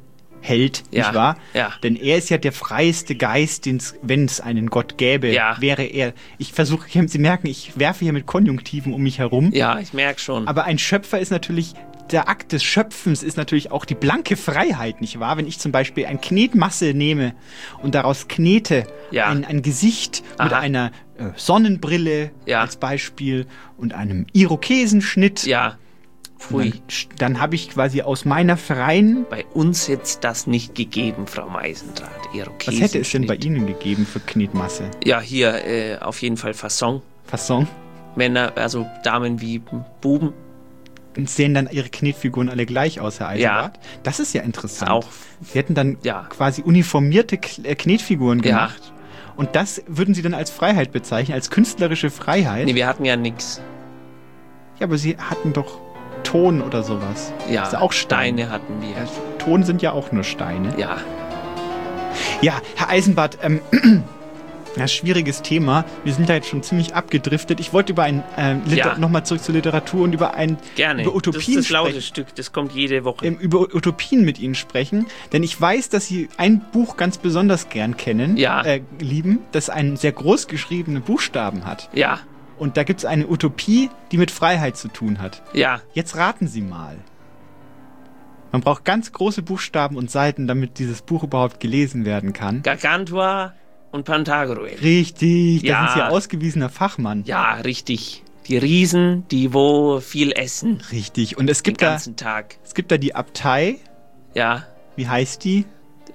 hält, nicht wahr? Ja. Denn er ist ja der freieste Geist, wenn es einen Gott gäbe, wäre er. Sie merken, ich werfe hier mit Konjunktiven um mich herum. Ja, ich merke schon. Aber ein Schöpfer ist natürlich, der Akt des Schöpfens ist natürlich auch die blanke Freiheit, nicht wahr? Wenn ich zum Beispiel ein Knetmasse nehme und daraus knete, ein Gesicht mit einer Sonnenbrille als Beispiel und einem Irokesenschnitt. Ja. Pfui. Dann habe ich quasi aus meiner freien... Bei uns hätte es das nicht gegeben, Frau Meisendrath. Was hätte es denn bei Ihnen gegeben für Knetmasse? Ja, hier auf jeden Fall Fasson. Fasson? Männer, also Damen wie Buben. Und sehen dann ihre Knetfiguren alle gleich aus, Herr Eisenbart? Ja. Das ist ja interessant. Auch. Sie hätten dann quasi uniformierte Knetfiguren gemacht. Ja. Und das würden Sie dann als Freiheit bezeichnen, als künstlerische Freiheit? Nee, wir hatten ja nichts. Ja, aber Sie hatten doch Ton oder sowas. Ja, ist ja auch Steine hatten wir. Ja, Ton sind ja auch nur Steine. Ja. Ja, Herr Eisenbart, schwieriges Thema. Wir sind da jetzt schon ziemlich abgedriftet. Ich wollte über nochmal zurück zur Literatur und über über Utopien das ist das laute Stück, das kommt jede Woche. Über Utopien mit Ihnen sprechen, denn ich weiß, dass Sie ein Buch ganz besonders gern kennen, lieben, das einen sehr groß geschriebenen Buchstaben hat. Ja. Und da gibt es eine Utopie, die mit Freiheit zu tun hat. Ja. Jetzt raten Sie mal. Man braucht ganz große Buchstaben und Seiten, damit dieses Buch überhaupt gelesen werden kann. Gargantua und Pantagruel. Richtig, da sind Sie ausgewiesener Fachmann. Ja, richtig. Die Riesen, die wo viel essen. Richtig. Und es gibt den ganzen Tag. Es gibt da die Abtei. Ja. Wie heißt die?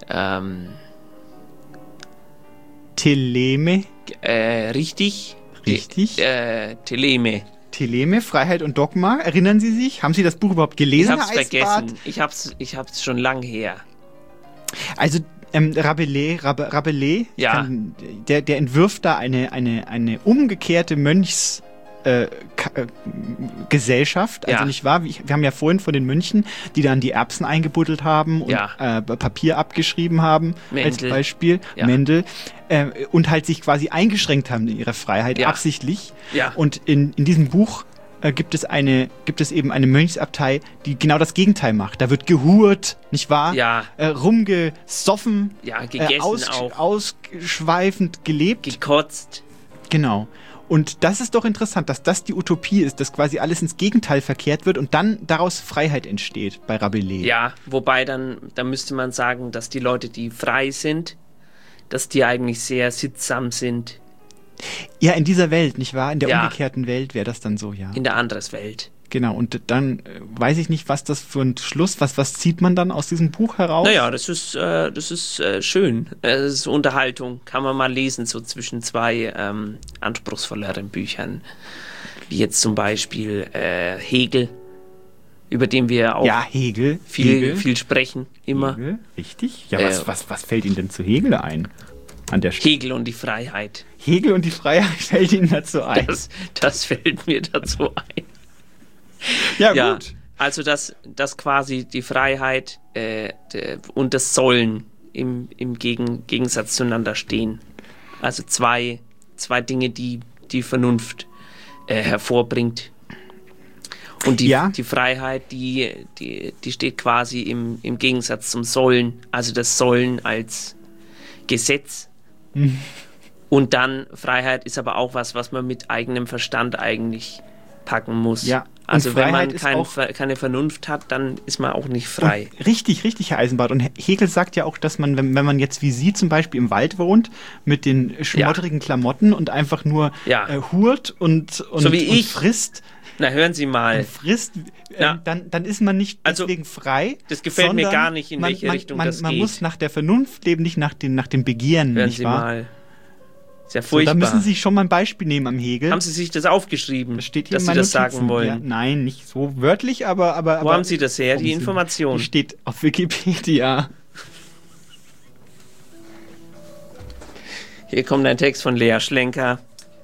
Theleme. Richtig. Richtig. Theleme. Theleme, Freiheit und Dogma. Erinnern Sie sich? Haben Sie das Buch überhaupt gelesen, Herr Eisenbart? Ich hab's schon lang her. Also Rabelais, der entwirft da eine umgekehrte Gesellschaft, also nicht wahr? Wir haben ja vorhin von den Mönchen, die dann die Erbsen eingebuddelt haben und Papier abgeschrieben haben, als Beispiel, Mendel, und halt sich quasi eingeschränkt haben in ihrer Freiheit, absichtlich. Ja. Und in diesem Buch gibt es eben eine Mönchsabtei, die genau das Gegenteil macht. Da wird gehurt, nicht wahr? Ja. Rumgesoffen, gegessen auch. Ausschweifend gelebt. Gekotzt. Genau. Und das ist doch interessant, dass das die Utopie ist, dass quasi alles ins Gegenteil verkehrt wird und dann daraus Freiheit entsteht bei Rabelais. Ja, wobei dann müsste man sagen, dass die Leute, die frei sind, dass die eigentlich sehr sittsam sind. Ja, in dieser Welt, nicht wahr? In der umgekehrten Welt wäre das dann so, ja. In der anderen Welt. Genau, und dann weiß ich nicht, was das für ein Schluss, was zieht man dann aus diesem Buch heraus? Naja, das ist schön. Das ist Unterhaltung, kann man mal lesen, so zwischen zwei anspruchsvolleren Büchern. Wie jetzt zum Beispiel Hegel, über den wir auch viel sprechen, immer. Hegel, richtig. Ja, was fällt Ihnen denn zu Hegel ein? An der Hegel und die Freiheit. Hegel und die Freiheit fällt Ihnen dazu ein? Das fällt mir dazu ein. Ja, gut. Also, dass quasi die Freiheit und das Sollen im Gegensatz zueinander stehen. Also zwei Dinge, die Vernunft hervorbringt. Und die Freiheit, die steht quasi im Gegensatz zum Sollen. Also das Sollen als Gesetz. Mhm. Und dann Freiheit ist aber auch was man mit eigenem Verstand eigentlich packen muss. Ja. Also wenn man keine Vernunft hat, dann ist man auch nicht frei. Richtig, Herr Eisenbart. Und Hegel sagt ja auch, dass man, wenn man jetzt wie Sie zum Beispiel im Wald wohnt, mit den schmotterigen Klamotten und einfach nur hurt und so wie ich frisst. Na, hören Sie mal. Frisst, dann ist man nicht deswegen frei. Das gefällt mir gar nicht, in welche Richtung das geht. Man muss nach der Vernunft leben, nicht nach dem Begehren. Hören nicht Sie wahr? mal. Sehr furchtbar. So, da müssen Sie sich schon mal ein Beispiel nehmen am Hegel. Haben Sie sich das aufgeschrieben, das steht hier dass Sie das sagen wollen? Ja, nein, nicht so wörtlich, aber... Wo haben Sie das her, die Information? Die steht auf Wikipedia. Hier kommt ein Text von Lea Schlenker.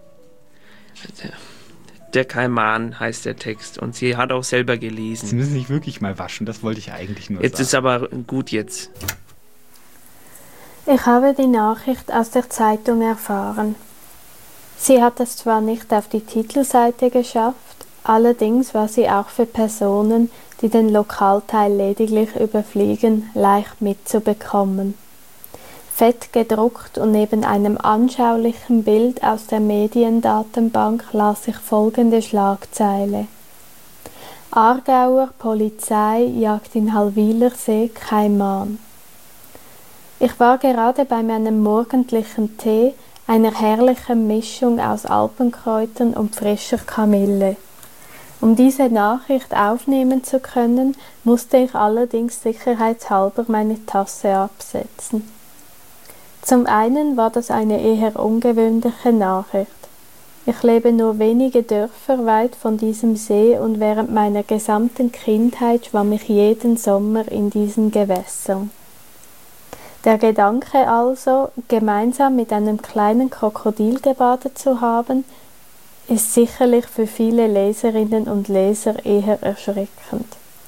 Der Kaiman heißt der Text und sie hat auch selber gelesen. Sie müssen sich wirklich mal waschen, das wollte ich eigentlich nur sagen. Jetzt ist aber gut jetzt. Ich habe die Nachricht aus der Zeitung erfahren. Sie hat es zwar nicht auf die Titelseite geschafft, allerdings war sie auch für Personen, die den Lokalteil lediglich überfliegen, leicht mitzubekommen. Fett gedruckt und neben einem anschaulichen Bild aus der Mediendatenbank las ich folgende Schlagzeile: Aargauer Polizei jagt in Hallwilersee Kaiman. Ich war gerade bei meinem morgendlichen Tee, einer herrlichen Mischung aus Alpenkräutern und frischer Kamille. Um diese Nachricht aufnehmen zu können, musste ich allerdings sicherheitshalber meine Tasse absetzen. Zum einen war das eine eher ungewöhnliche Nachricht. Ich lebe nur wenige Dörfer weit von diesem See und während meiner gesamten Kindheit schwamm ich jeden Sommer in diesen Gewässern. Der Gedanke also, gemeinsam mit einem kleinen Krokodil gebadet zu haben, ist sicherlich für viele Leserinnen und Leser eher erschreckend.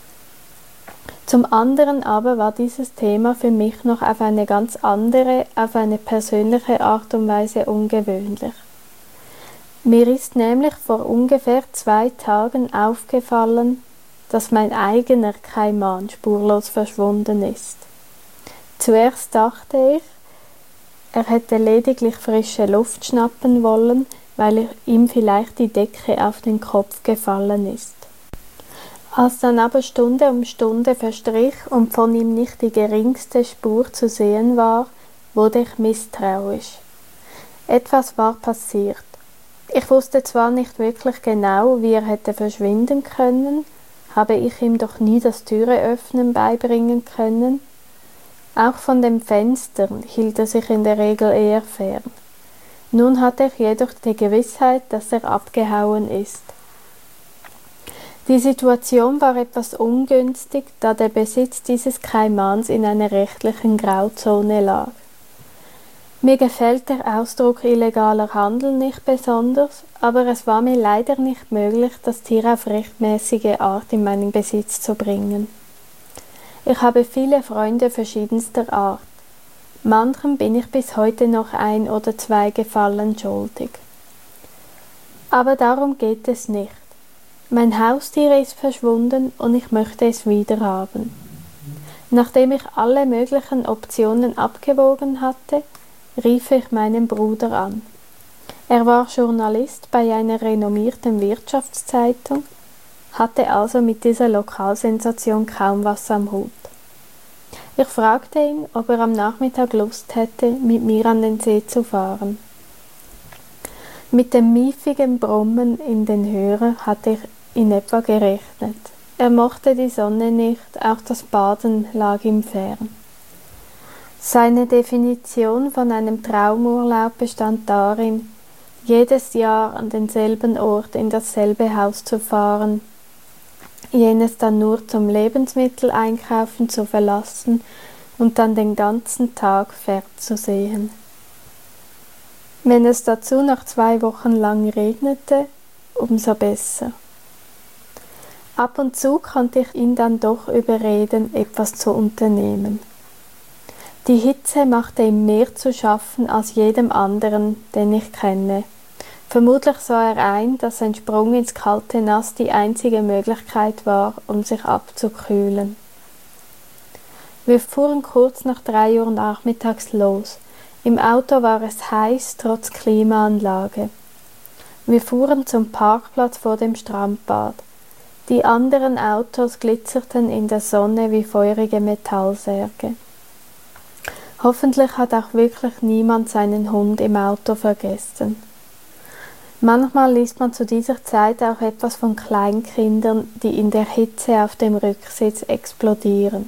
Zum anderen aber war dieses Thema für mich noch auf eine ganz andere, auf eine persönliche Art und Weise ungewöhnlich. Mir ist nämlich vor ungefähr 2 Tagen aufgefallen, dass mein eigener Kaiman spurlos verschwunden ist. Zuerst dachte ich, er hätte lediglich frische Luft schnappen wollen, weil ihm vielleicht die Decke auf den Kopf gefallen ist. Als dann aber Stunde um Stunde verstrich und von ihm nicht die geringste Spur zu sehen war, wurde ich misstrauisch. Etwas war passiert. Ich wusste zwar nicht wirklich genau, wie er hätte verschwinden können, habe ich ihm doch nie das Türeöffnen beibringen können. Auch von den Fenstern hielt er sich in der Regel eher fern. Nun hatte ich jedoch die Gewissheit, dass er abgehauen ist. Die Situation war etwas ungünstig, da der Besitz dieses Kaimans in einer rechtlichen Grauzone lag. Mir gefällt der Ausdruck illegaler Handel nicht besonders, aber es war mir leider nicht möglich, das Tier auf rechtmäßige Art in meinen Besitz zu bringen. Ich habe viele Freunde verschiedenster Art. Manchem bin ich bis heute noch 1 oder 2 Gefallen schuldig. Aber darum geht es nicht. Mein Haustier ist verschwunden und ich möchte es wieder haben. Nachdem ich alle möglichen Optionen abgewogen hatte, rief ich meinen Bruder an. Er war Journalist bei einer renommierten Wirtschaftszeitung, hatte also mit dieser Lokalsensation kaum was am Hut. Ich fragte ihn, ob er am Nachmittag Lust hätte, mit mir an den See zu fahren. Mit dem miefigen Brummen in den Hörer hatte ich in etwa gerechnet. Er mochte die Sonne nicht, auch das Baden lag ihm fern. Seine Definition von einem Traumurlaub bestand darin, jedes Jahr an denselben Ort in dasselbe Haus zu fahren, jenes dann nur zum Lebensmitteleinkaufen zu verlassen und dann den ganzen Tag fernzusehen. Wenn es dazu noch 2 Wochen lang regnete, umso besser. Ab und zu konnte ich ihn dann doch überreden, etwas zu unternehmen. Die Hitze machte ihm mehr zu schaffen als jedem anderen, den ich kenne. Vermutlich sah er ein, dass ein Sprung ins kalte Nass die einzige Möglichkeit war, um sich abzukühlen. Wir fuhren kurz nach 3 Uhr nachmittags los. Im Auto war es heiß, trotz Klimaanlage. Wir fuhren zum Parkplatz vor dem Strandbad. Die anderen Autos glitzerten in der Sonne wie feurige Metallsärge. Hoffentlich hat auch wirklich niemand seinen Hund im Auto vergessen. Manchmal liest man zu dieser Zeit auch etwas von Kleinkindern, die in der Hitze auf dem Rücksitz explodieren.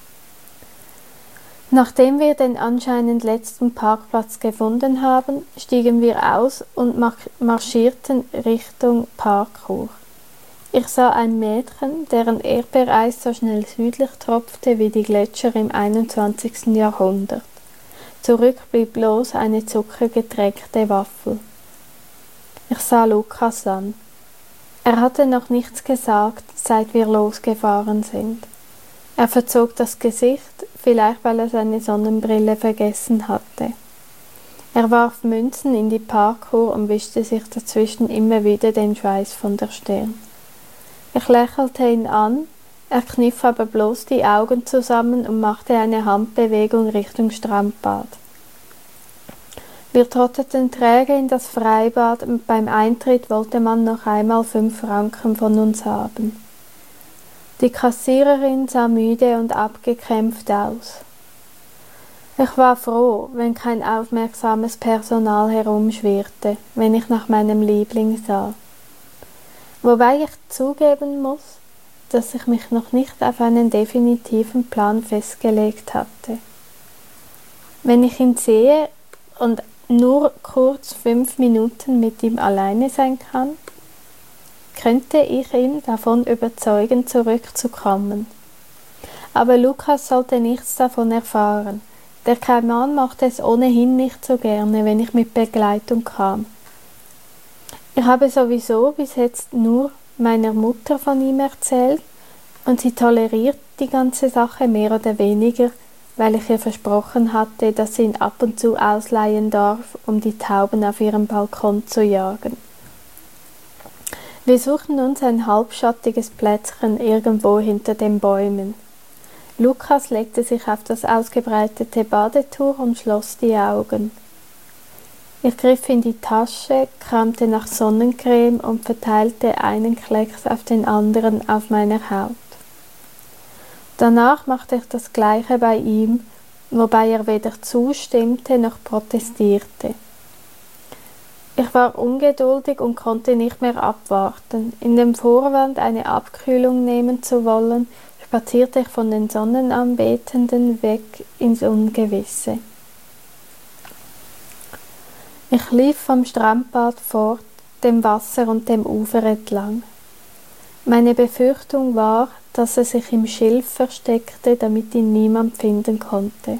Nachdem wir den anscheinend letzten Parkplatz gefunden haben, stiegen wir aus und marschierten Richtung Parkour. Ich sah ein Mädchen, deren Erdbeereis so schnell südlich tropfte wie die Gletscher im 21. Jahrhundert. Zurück blieb bloß eine zuckergetränkte Waffel. Ich sah Lukas an. Er hatte noch nichts gesagt, seit wir losgefahren sind. Er verzog das Gesicht, vielleicht weil er seine Sonnenbrille vergessen hatte. Er warf Münzen in die Parkour und wischte sich dazwischen immer wieder den Schweiß von der Stirn. Ich lächelte ihn an, Er kniff aber bloß die Augen zusammen und machte eine Handbewegung Richtung Strandbad. Wir trotteten träge in das Freibad und beim Eintritt wollte man noch einmal 5 Franken von uns haben. Die Kassiererin sah müde und abgekämpft aus. Ich war froh, wenn kein aufmerksames Personal herumschwirrte, wenn ich nach meinem Liebling sah. Wobei ich zugeben muss, dass ich mich noch nicht auf einen definitiven Plan festgelegt hatte. Wenn ich ihn sehe und nur kurz 5 Minuten mit ihm alleine sein kann, könnte ich ihn davon überzeugen, zurückzukommen. Aber Lukas sollte nichts davon erfahren. Der Kaiman mochte es ohnehin nicht so gerne, wenn ich mit Begleitung kam. Ich habe sowieso bis jetzt nur meiner Mutter von ihm erzählt und sie toleriert die ganze Sache mehr oder weniger, weil ich ihr versprochen hatte, dass sie ihn ab und zu ausleihen darf, um die Tauben auf ihrem Balkon zu jagen. Wir suchten uns ein halbschattiges Plätzchen irgendwo hinter den Bäumen. Lukas legte sich auf das ausgebreitete Badetuch und schloss die Augen. Ich griff in die Tasche, kramte nach Sonnencreme und verteilte einen Klecks auf den anderen auf meiner Haut. Danach machte ich das Gleiche bei ihm, wobei er weder zustimmte noch protestierte. Ich war ungeduldig und konnte nicht mehr abwarten. In dem Vorwand, eine Abkühlung nehmen zu wollen, spazierte ich von den Sonnenanbetenden weg ins Ungewisse. Ich lief vom Strandbad fort, dem Wasser und dem Ufer entlang. Meine Befürchtung war, dass er sich im Schilf versteckte, damit ihn niemand finden konnte.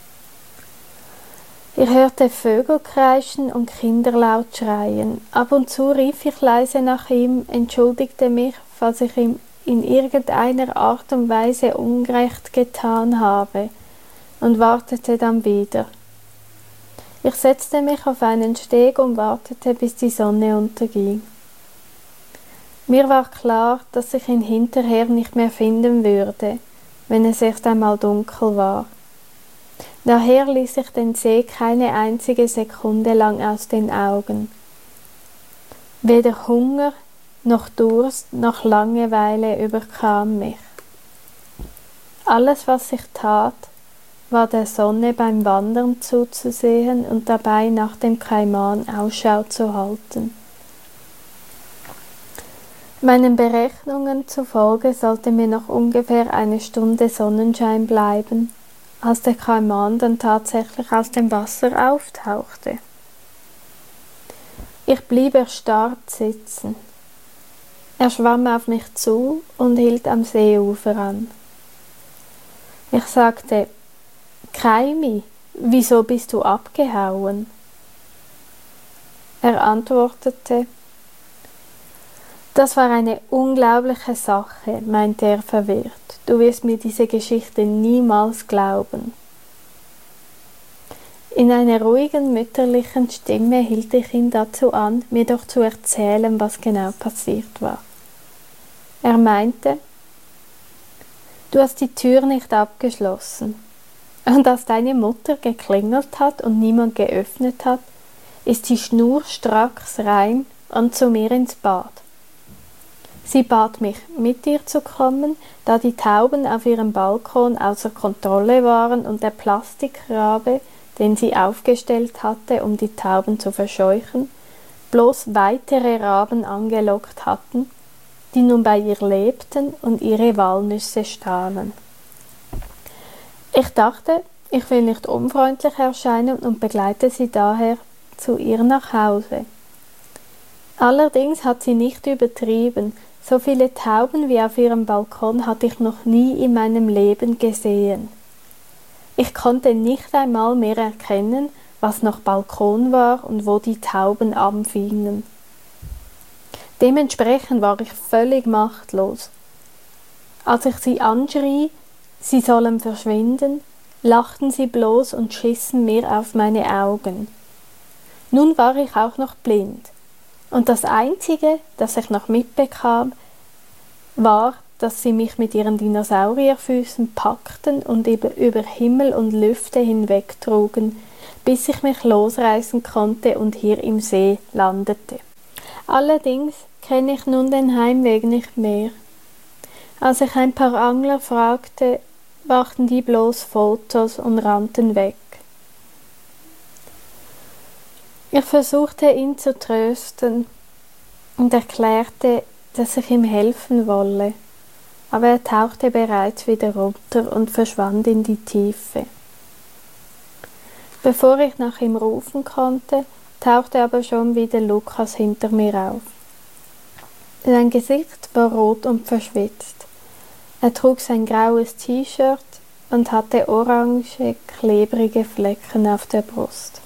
Ich hörte Vögel kreischen und Kinder laut schreien. Ab und zu rief ich leise nach ihm, entschuldigte mich, falls ich ihm in irgendeiner Art und Weise Unrecht getan habe, und wartete dann wieder. Ich setzte mich auf einen Steg und wartete, bis die Sonne unterging. Mir war klar, dass ich ihn hinterher nicht mehr finden würde, wenn es erst einmal dunkel war. Daher ließ ich den See keine einzige Sekunde lang aus den Augen. Weder Hunger, noch Durst, noch Langeweile überkam mich. Alles, was ich tat, war der Sonne beim Wandern zuzusehen und dabei nach dem Kaiman Ausschau zu halten. Meinen Berechnungen zufolge sollte mir noch ungefähr eine Stunde Sonnenschein bleiben, als der Kaiman dann tatsächlich aus dem Wasser auftauchte. Ich blieb erstarrt sitzen. Er schwamm auf mich zu und hielt am Seeufer an. Ich sagte: »Kaimi, wieso bist du abgehauen?« Er antwortete: »Das war eine unglaubliche Sache«, meinte er verwirrt. »Du wirst mir diese Geschichte niemals glauben.« In einer ruhigen, mütterlichen Stimme hielt ich ihn dazu an, mir doch zu erzählen, was genau passiert war. Er meinte: »Du hast die Tür nicht abgeschlossen. Und als deine Mutter geklingelt hat und niemand geöffnet hat, ist sie schnurstracks rein und zu mir ins Bad. Sie bat mich, mit ihr zu kommen, da die Tauben auf ihrem Balkon außer Kontrolle waren und der Plastikrabe, den sie aufgestellt hatte, um die Tauben zu verscheuchen, bloß weitere Raben angelockt hatten, die nun bei ihr lebten und ihre Walnüsse stahlen. Ich dachte, ich will nicht unfreundlich erscheinen und begleite sie daher zu ihr nach Hause. Allerdings hat sie nicht übertrieben. So viele Tauben wie auf ihrem Balkon hatte ich noch nie in meinem Leben gesehen. Ich konnte nicht einmal mehr erkennen, was noch Balkon war und wo die Tauben anfingen. Dementsprechend war ich völlig machtlos. Als ich sie anschrie, sie sollen verschwinden, lachten sie bloß und schissen mir auf meine Augen. Nun war ich auch noch blind. Und das Einzige, das ich noch mitbekam, war, dass sie mich mit ihren Dinosaurierfüßen packten und über Himmel und Lüfte hinwegtrugen, bis ich mich losreißen konnte und hier im See landete. Allerdings kenne ich nun den Heimweg nicht mehr. Als ich ein paar Angler fragte, machten die bloß Fotos und rannten weg. Ich versuchte ihn zu trösten und erklärte, dass ich ihm helfen wolle, aber er tauchte bereits wieder runter und verschwand in die Tiefe. Bevor ich nach ihm rufen konnte, tauchte aber schon wieder Lukas hinter mir auf. Sein Gesicht war rot und verschwitzt. Er trug sein graues T-Shirt und hatte orange, klebrige Flecken auf der Brust.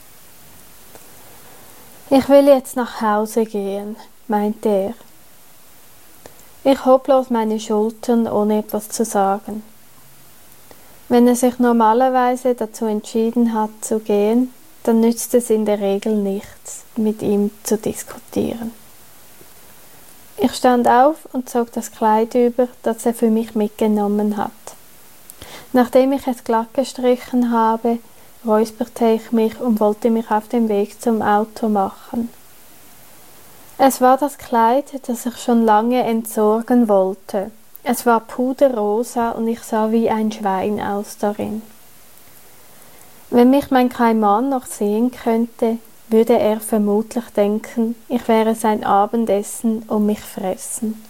»Ich will jetzt nach Hause gehen«, meinte er. Ich hob bloß meine Schultern, ohne etwas zu sagen. Wenn er sich normalerweise dazu entschieden hat zu gehen, dann nützt es in der Regel nichts, mit ihm zu diskutieren. Ich stand auf und zog das Kleid über, das er für mich mitgenommen hat. Nachdem ich es glatt gestrichen habe, räusperte ich mich und wollte mich auf den Weg zum Auto machen. Es war das Kleid, das ich schon lange entsorgen wollte. Es war puderrosa und ich sah wie ein Schwein aus darin. Wenn mich mein Kaiman noch sehen könnte, würde er vermutlich denken, ich wäre sein Abendessen und mich fressen.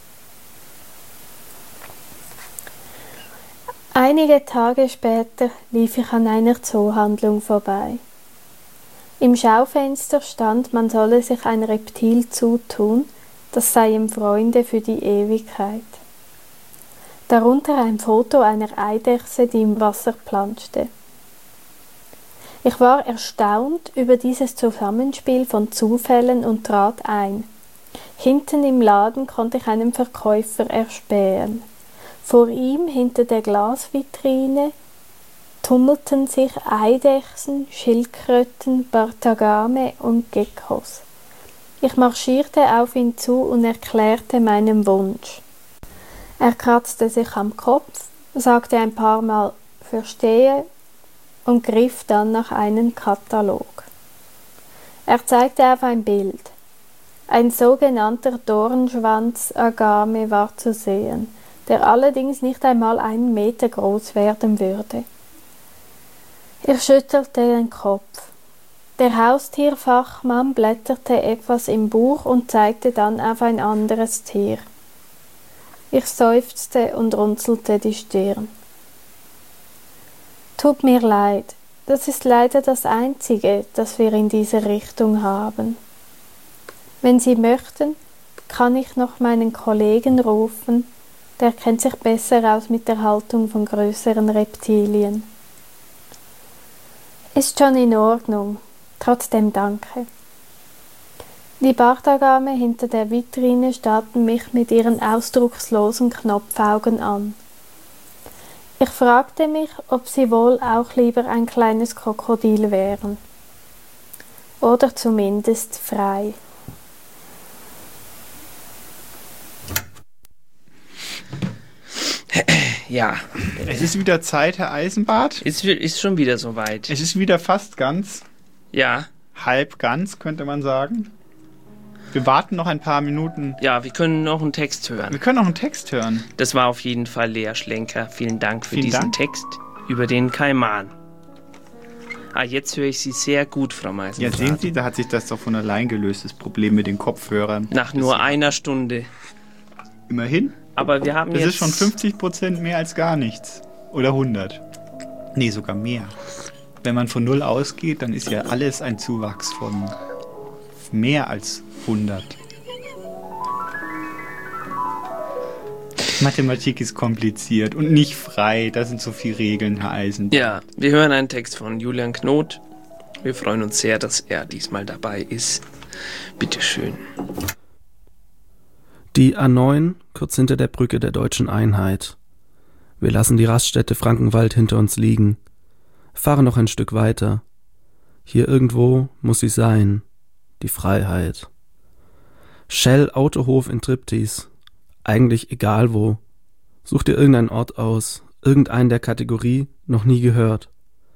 Einige Tage später lief ich an einer Zoohandlung vorbei. Im Schaufenster stand, man solle sich ein Reptil zutun, das seien Freunde für die Ewigkeit. Darunter ein Foto einer Eidechse, die im Wasser planschte. Ich war erstaunt über dieses Zusammenspiel von Zufällen und trat ein. Hinten im Laden konnte ich einen Verkäufer erspähen. Vor ihm, hinter der Glasvitrine, tummelten sich Eidechsen, Schildkröten, Bartagame und Geckos. Ich marschierte auf ihn zu und erklärte meinen Wunsch. Er kratzte sich am Kopf, sagte ein paar Mal »Verstehe« und griff dann nach einem Katalog. Er zeigte auf ein Bild. Ein sogenannter Dornschwanz-Agame war zu sehen, der allerdings nicht einmal 1 Meter groß werden würde. Ich schüttelte den Kopf. Der Haustierfachmann blätterte etwas im Buch und zeigte dann auf ein anderes Tier. Ich seufzte und runzelte die Stirn. Tut mir leid, das ist leider das Einzige, das wir in dieser Richtung haben. Wenn Sie möchten, kann ich noch meinen Kollegen rufen, der kennt sich besser aus mit der Haltung von größeren Reptilien. Ist schon in Ordnung, trotzdem danke. Die Bartagame hinter der Vitrine starrten mich mit ihren ausdruckslosen Knopfaugen an. Ich fragte mich, ob sie wohl auch lieber ein kleines Krokodil wären. Oder zumindest frei. Ja. Es ist wieder Zeit, Herr Eisenbart. Ist schon wieder soweit. Es ist wieder fast ganz. Ja. Halb ganz, könnte man sagen. Wir warten noch ein paar Minuten. Ja, wir können noch einen Text hören. Wir können noch einen Text hören. Das war auf jeden Fall Lea Schlenker. Vielen Dank für diesen Dank. Text über den Kaiman. Jetzt höre ich Sie sehr gut, Frau Meisendrath. Ja, sehen Sie, da hat sich das doch von allein gelöst, das Problem mit den Kopfhörern. Nach nur einer Stunde. Immerhin. Aber wir haben das jetzt... ist schon 50% mehr als gar nichts. Oder 100. Nee, sogar mehr. Wenn man von 0 ausgeht, dann ist ja alles ein Zuwachs von mehr als 100. Mathematik ist kompliziert und nicht frei. Da sind so viele Regeln, Herr Eisen. Ja, wir hören einen Text von Julian Knot. Wir freuen uns sehr, dass er diesmal dabei ist. Bitteschön. Die A9, kurz hinter der Brücke der Deutschen Einheit. Wir lassen die Raststätte Frankenwald hinter uns liegen. Fahren noch ein Stück weiter. Hier irgendwo muss sie sein. Die Freiheit. Shell Autohof in Triptis. Eigentlich egal wo. Such dir irgendeinen Ort aus, irgendeinen der Kategorie, noch nie gehört.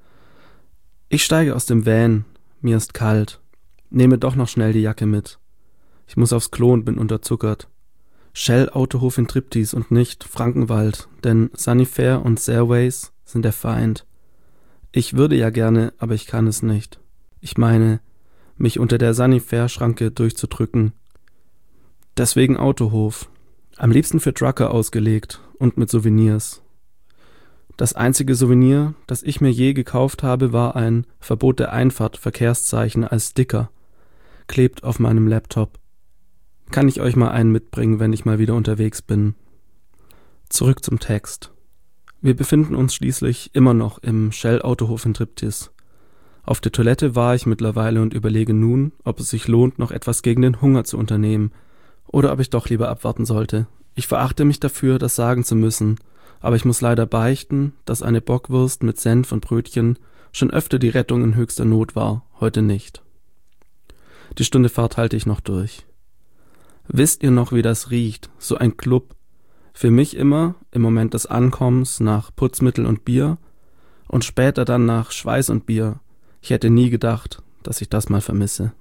Ich steige aus dem Van, mir ist kalt, nehme doch noch schnell die Jacke mit. Ich muss aufs Klo und bin unterzuckert. Shell Autohof in Triptis und nicht Frankenwald, denn Sunnyfair und Stairways sind der Feind. Ich würde ja gerne, aber ich kann es nicht. Ich meine, mich unter der Sunnyfair-Schranke durchzudrücken. Deswegen Autohof. Am liebsten für Trucker ausgelegt und mit Souvenirs. Das einzige Souvenir, das ich mir je gekauft habe, war ein Verbot der Einfahrt Verkehrszeichen als Sticker. Klebt auf meinem Laptop. Kann ich euch mal einen mitbringen, wenn ich mal wieder unterwegs bin. Zurück zum Text. Wir befinden uns schließlich immer noch im Shell Autohof in Triptis. Auf der Toilette war ich mittlerweile und überlege nun, ob es sich lohnt, noch etwas gegen den Hunger zu unternehmen oder ob ich doch lieber abwarten sollte. Ich verachte mich dafür, das sagen zu müssen, aber ich muss leider beichten, dass eine Bockwurst mit Senf und Brötchen schon öfter die Rettung in höchster Not war, heute nicht. Die Stunde Fahrt halte ich noch durch. Wisst ihr noch, wie das riecht, so ein Club? Für mich immer, im Moment des Ankommens, nach Putzmittel und Bier und später dann nach Schweiß und Bier. Ich hätte nie gedacht, dass ich das mal vermisse.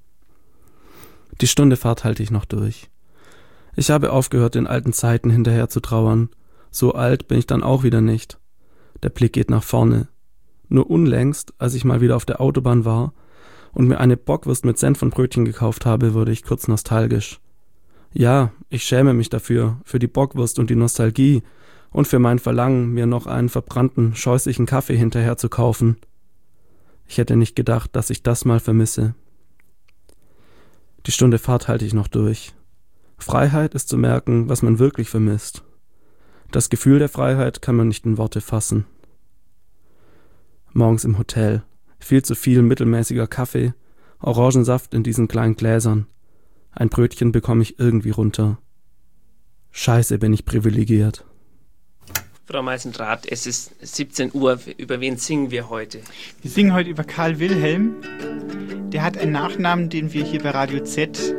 Die Stunde Fahrt halte ich noch durch. Ich habe aufgehört, den alten Zeiten hinterher zu trauern. So alt bin ich dann auch wieder nicht. Der Blick geht nach vorne. Nur unlängst, als ich mal wieder auf der Autobahn war und mir eine Bockwurst mit Senf und Brötchen gekauft habe, wurde ich kurz nostalgisch. Ja, ich schäme mich dafür, für die Bockwurst und die Nostalgie und für mein Verlangen, mir noch einen verbrannten, scheußlichen Kaffee hinterher zu kaufen. Ich hätte nicht gedacht, dass ich das mal vermisse. Die Stunde Fahrt halte ich noch durch. Freiheit ist zu merken, was man wirklich vermisst. Das Gefühl der Freiheit kann man nicht in Worte fassen. Morgens im Hotel. Viel zu viel mittelmäßiger Kaffee, Orangensaft in diesen kleinen Gläsern. Ein Brötchen bekomme ich irgendwie runter. Scheiße, bin ich privilegiert. Frau Meisendrath, es ist 17 Uhr. Über wen singen wir heute? Wir singen heute über Karl Wilhelm. Der hat einen Nachnamen, den wir hier bei Radio Z...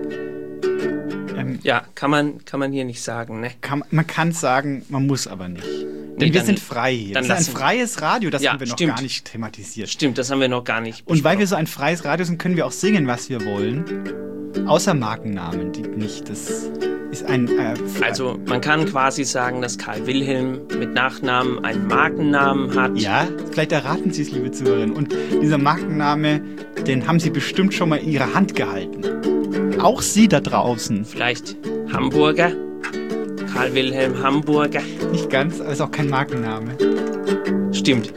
ja, kann man hier nicht sagen, ne? Man kann es sagen, man muss aber nicht. Denn wir sind frei hier. Das ist ein freies Radio, das haben wir noch gar nicht thematisiert. Stimmt, das haben wir noch gar nicht besprochen. Und weil wir so ein freies Radio sind, können wir auch singen, was wir wollen. Außer Markennamen, die nicht. Das ist ein... also man kann quasi sagen, dass Karl Wilhelm mit Nachnamen einen Markennamen hat. Ja, vielleicht erraten Sie es, liebe Zuhörerinnen. Und dieser Markenname, den haben Sie bestimmt schon mal in Ihrer Hand gehalten. Auch Sie da draußen. Vielleicht Hamburger? Karl Wilhelm Hamburger? Nicht ganz, aber ist auch kein Markenname. Stimmt.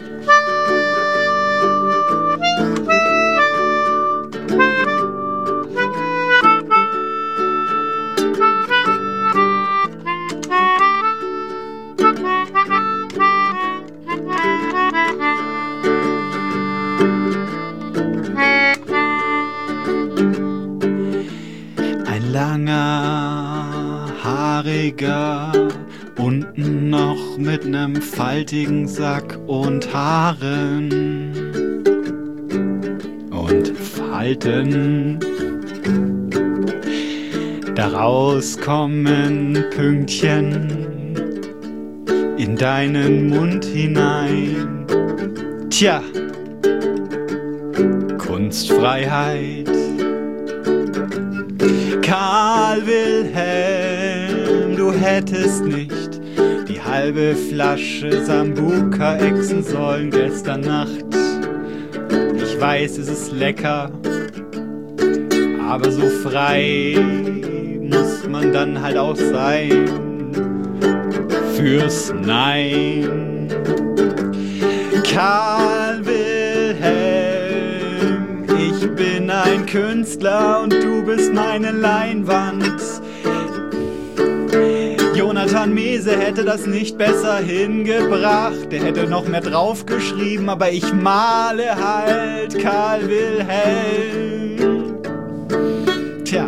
Ein langer, haariger, unten noch mit nem faltigen Sack und Haaren und Falten. Daraus kommen Pünktchen in deinen Mund hinein. Tja, Kunstfreiheit. Karl Wilhelm, du hättest nicht die halbe Flasche Sambuca exen sollen gestern Nacht. Ich weiß, es ist lecker, aber so frei muss man dann halt auch sein fürs Nein. Karl Wilhelm, ich bin ein Künstler und du bist meine Leinwand. Jonathan Mese hätte das nicht besser hingebracht. Der hätte noch mehr draufgeschrieben, aber ich male halt Karl Wilhelm. Tja.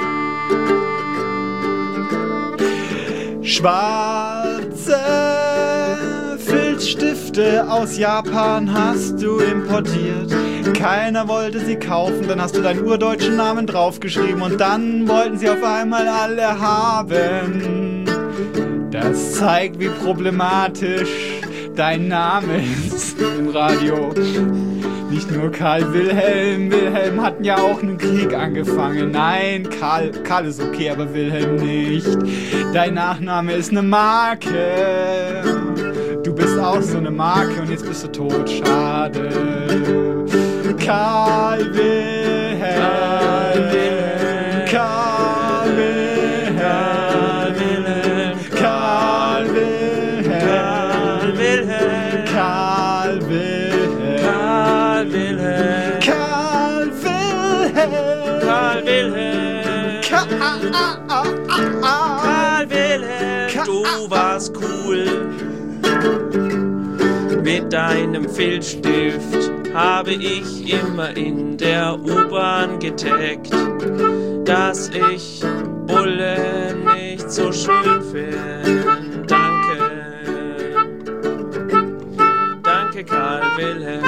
Schwarze Produkte aus Japan hast du importiert. Keiner wollte sie kaufen, dann hast du deinen urdeutschen Namen draufgeschrieben und dann wollten sie auf einmal alle haben. Das zeigt, wie problematisch dein Name ist im Radio. Nicht nur Karl Wilhelm. Wilhelm hatten ja auch einen Krieg angefangen. Nein, Karl ist okay, aber Wilhelm nicht. Dein Nachname ist eine Marke. Du bist auch so eine Marke und jetzt bist du tot. Schade. Karl Wilhelm. Karl Wilhelm. Karl Wilhelm. Karl Wilhelm. Karl Wilhelm. Karl Wilhelm. Karl Wilhelm. Karl Wilhelm. Du warst cool. Mit deinem Filzstift habe ich immer in der U-Bahn getaggt, dass ich Bulle nicht so schön finde. Danke. Danke, Karl Wilhelm.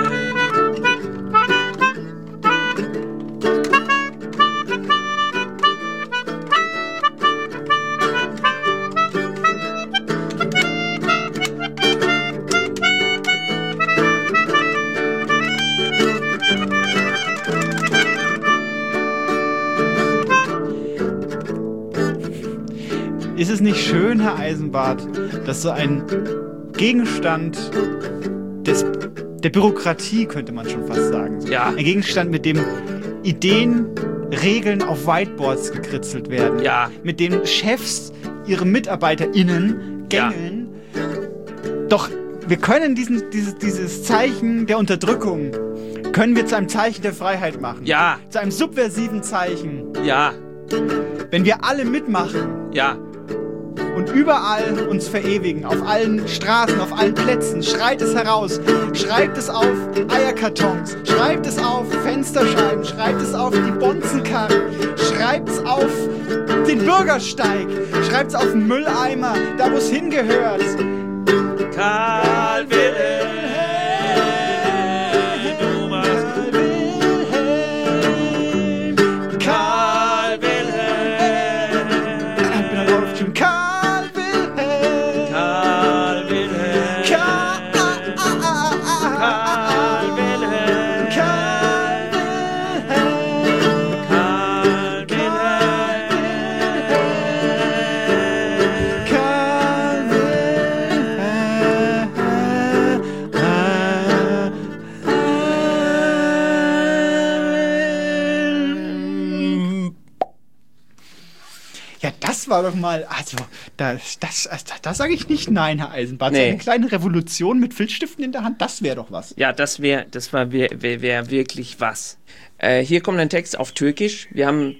Ist es nicht schön, Herr Eisenbart, dass so ein Gegenstand der Bürokratie, könnte man schon fast sagen, ja. Ein Gegenstand, mit dem Ideen, Regeln auf Whiteboards gekritzelt werden, ja. Mit dem Chefs ihre MitarbeiterInnen gängeln. Ja. Doch wir können dieses Zeichen der Unterdrückung können wir zu einem Zeichen der Freiheit machen. Ja. Zu einem subversiven Zeichen. Ja. Wenn wir alle mitmachen. Ja. Und überall uns verewigen, auf allen Straßen, auf allen Plätzen, schreit es heraus, schreibt es auf Eierkartons, schreibt es auf Fensterscheiben, schreibt es auf die Bonzenkarren, schreibt es auf den Bürgersteig, schreibt es auf den Mülleimer, da wo es hingehört. Karl Wilhelm. Das war doch mal, also, das sage ich nicht nein, Herr Eisenbart. Nee. So eine kleine Revolution mit Filzstiften in der Hand, das wäre doch was. Ja, das wäre wirklich was. Hier kommt ein Text auf Türkisch. Wir haben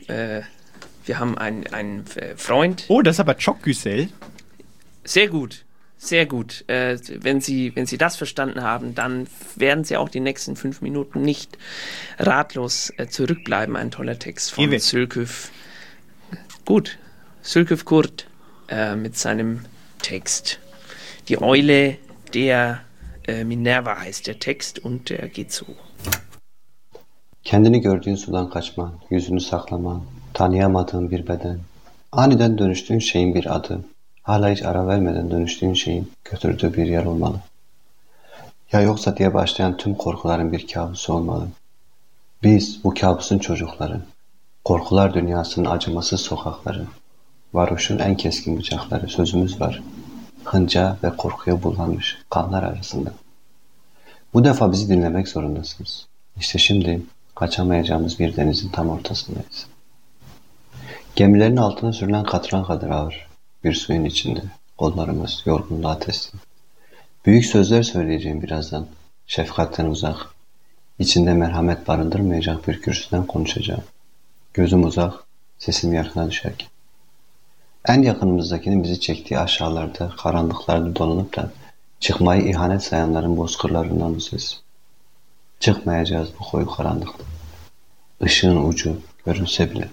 einen Freund. Oh, das ist aber çok güzel. Sehr gut, sehr gut. Wenn Sie das verstanden haben, dann werden Sie auch die nächsten 5 Minuten nicht ratlos zurückbleiben. Ein toller Text von Sülküf. Gut. Sülküf Kurt mit seinem Text. Die Eule der Minerva heißt der Text und der geht so. Kendini gördüğün sudan kaçman, yüzünü saklaman, tanıyamadığın bir beden, aniden dönüştüğün şeyin bir adı, hala hiç ara vermeden dönüştüğün şeyin götürdüğü bir yer olmalı. Ya yoksa diye başlayan tüm korkuların bir kabusu olmalı. Biz bu kabusun çocukları, korkular dünyasının acımasız sokakları, varoşun en keskin bıçakları, sözümüz var. Hınca ve korkuya bulanmış kanlar arasında. Bu defa bizi dinlemek zorundasınız. İşte şimdi kaçamayacağımız bir denizin tam ortasındayız. Gemilerin altına sürülen katran kadar ağır bir suyun içinde. Kollarımız yorgunluğa teslim. Büyük sözler söyleyeceğim birazdan. Şefkatten uzak. İçinde merhamet barındırmayacak bir kürsüden konuşacağım. Gözüm uzak, sesim yakına düşerken. En yakınımızdakinin bizi çektiği aşağılarda, karanlıklarda dolanıp da çıkmayı ihanet sayanların bozkırlarından bu ses. Çıkmayacağız bu koyu karanlıkta. Işığın ucu görünse bile.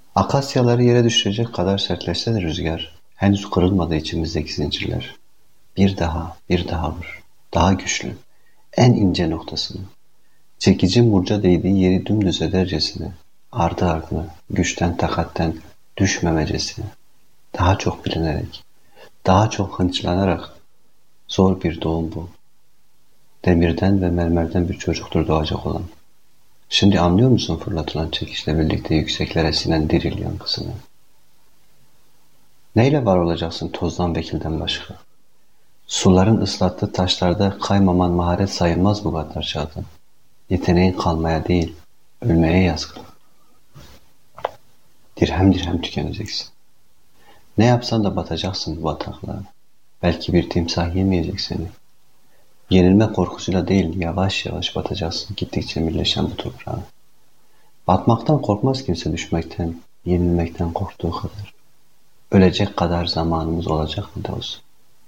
Akasyaları yere düşürecek kadar sertleşse de rüzgar, henüz kırılmadı içimizdeki zincirler. Bir daha vur. Daha güçlü. En ince noktasını. Çekicin burca değdiği yeri dümdüz edercesine. Ardı ardına, güçten takatten düşmemecesine. Daha çok bilinerek, daha çok hınçlanarak. Zor bir doğum bu. Demirden ve mermerden bir çocuktur doğacak olan. Şimdi anlıyor musun fırlatılan çekişle birlikte yükseklere sinen diril yankısını? Neyle var olacaksın tozdan ve kilden başka? Suların ıslattığı taşlarda kaymaman maharet sayılmaz bu kadar çağda. Yeteneğin kalmaya değil, ölmeye yazgın. Dirhem dirhem tükeneceksin. Ne yapsan da batacaksın bu bataklığa. Belki bir timsah yemeyecek seni. Yenilme korkusuyla değil, yavaş yavaş batacaksın gittikçe birleşen bu toprağa. Batmaktan korkmaz kimse, düşmekten, yenilmekten korktuğu kadar. Ölecek kadar zamanımız olacak mı da olsun.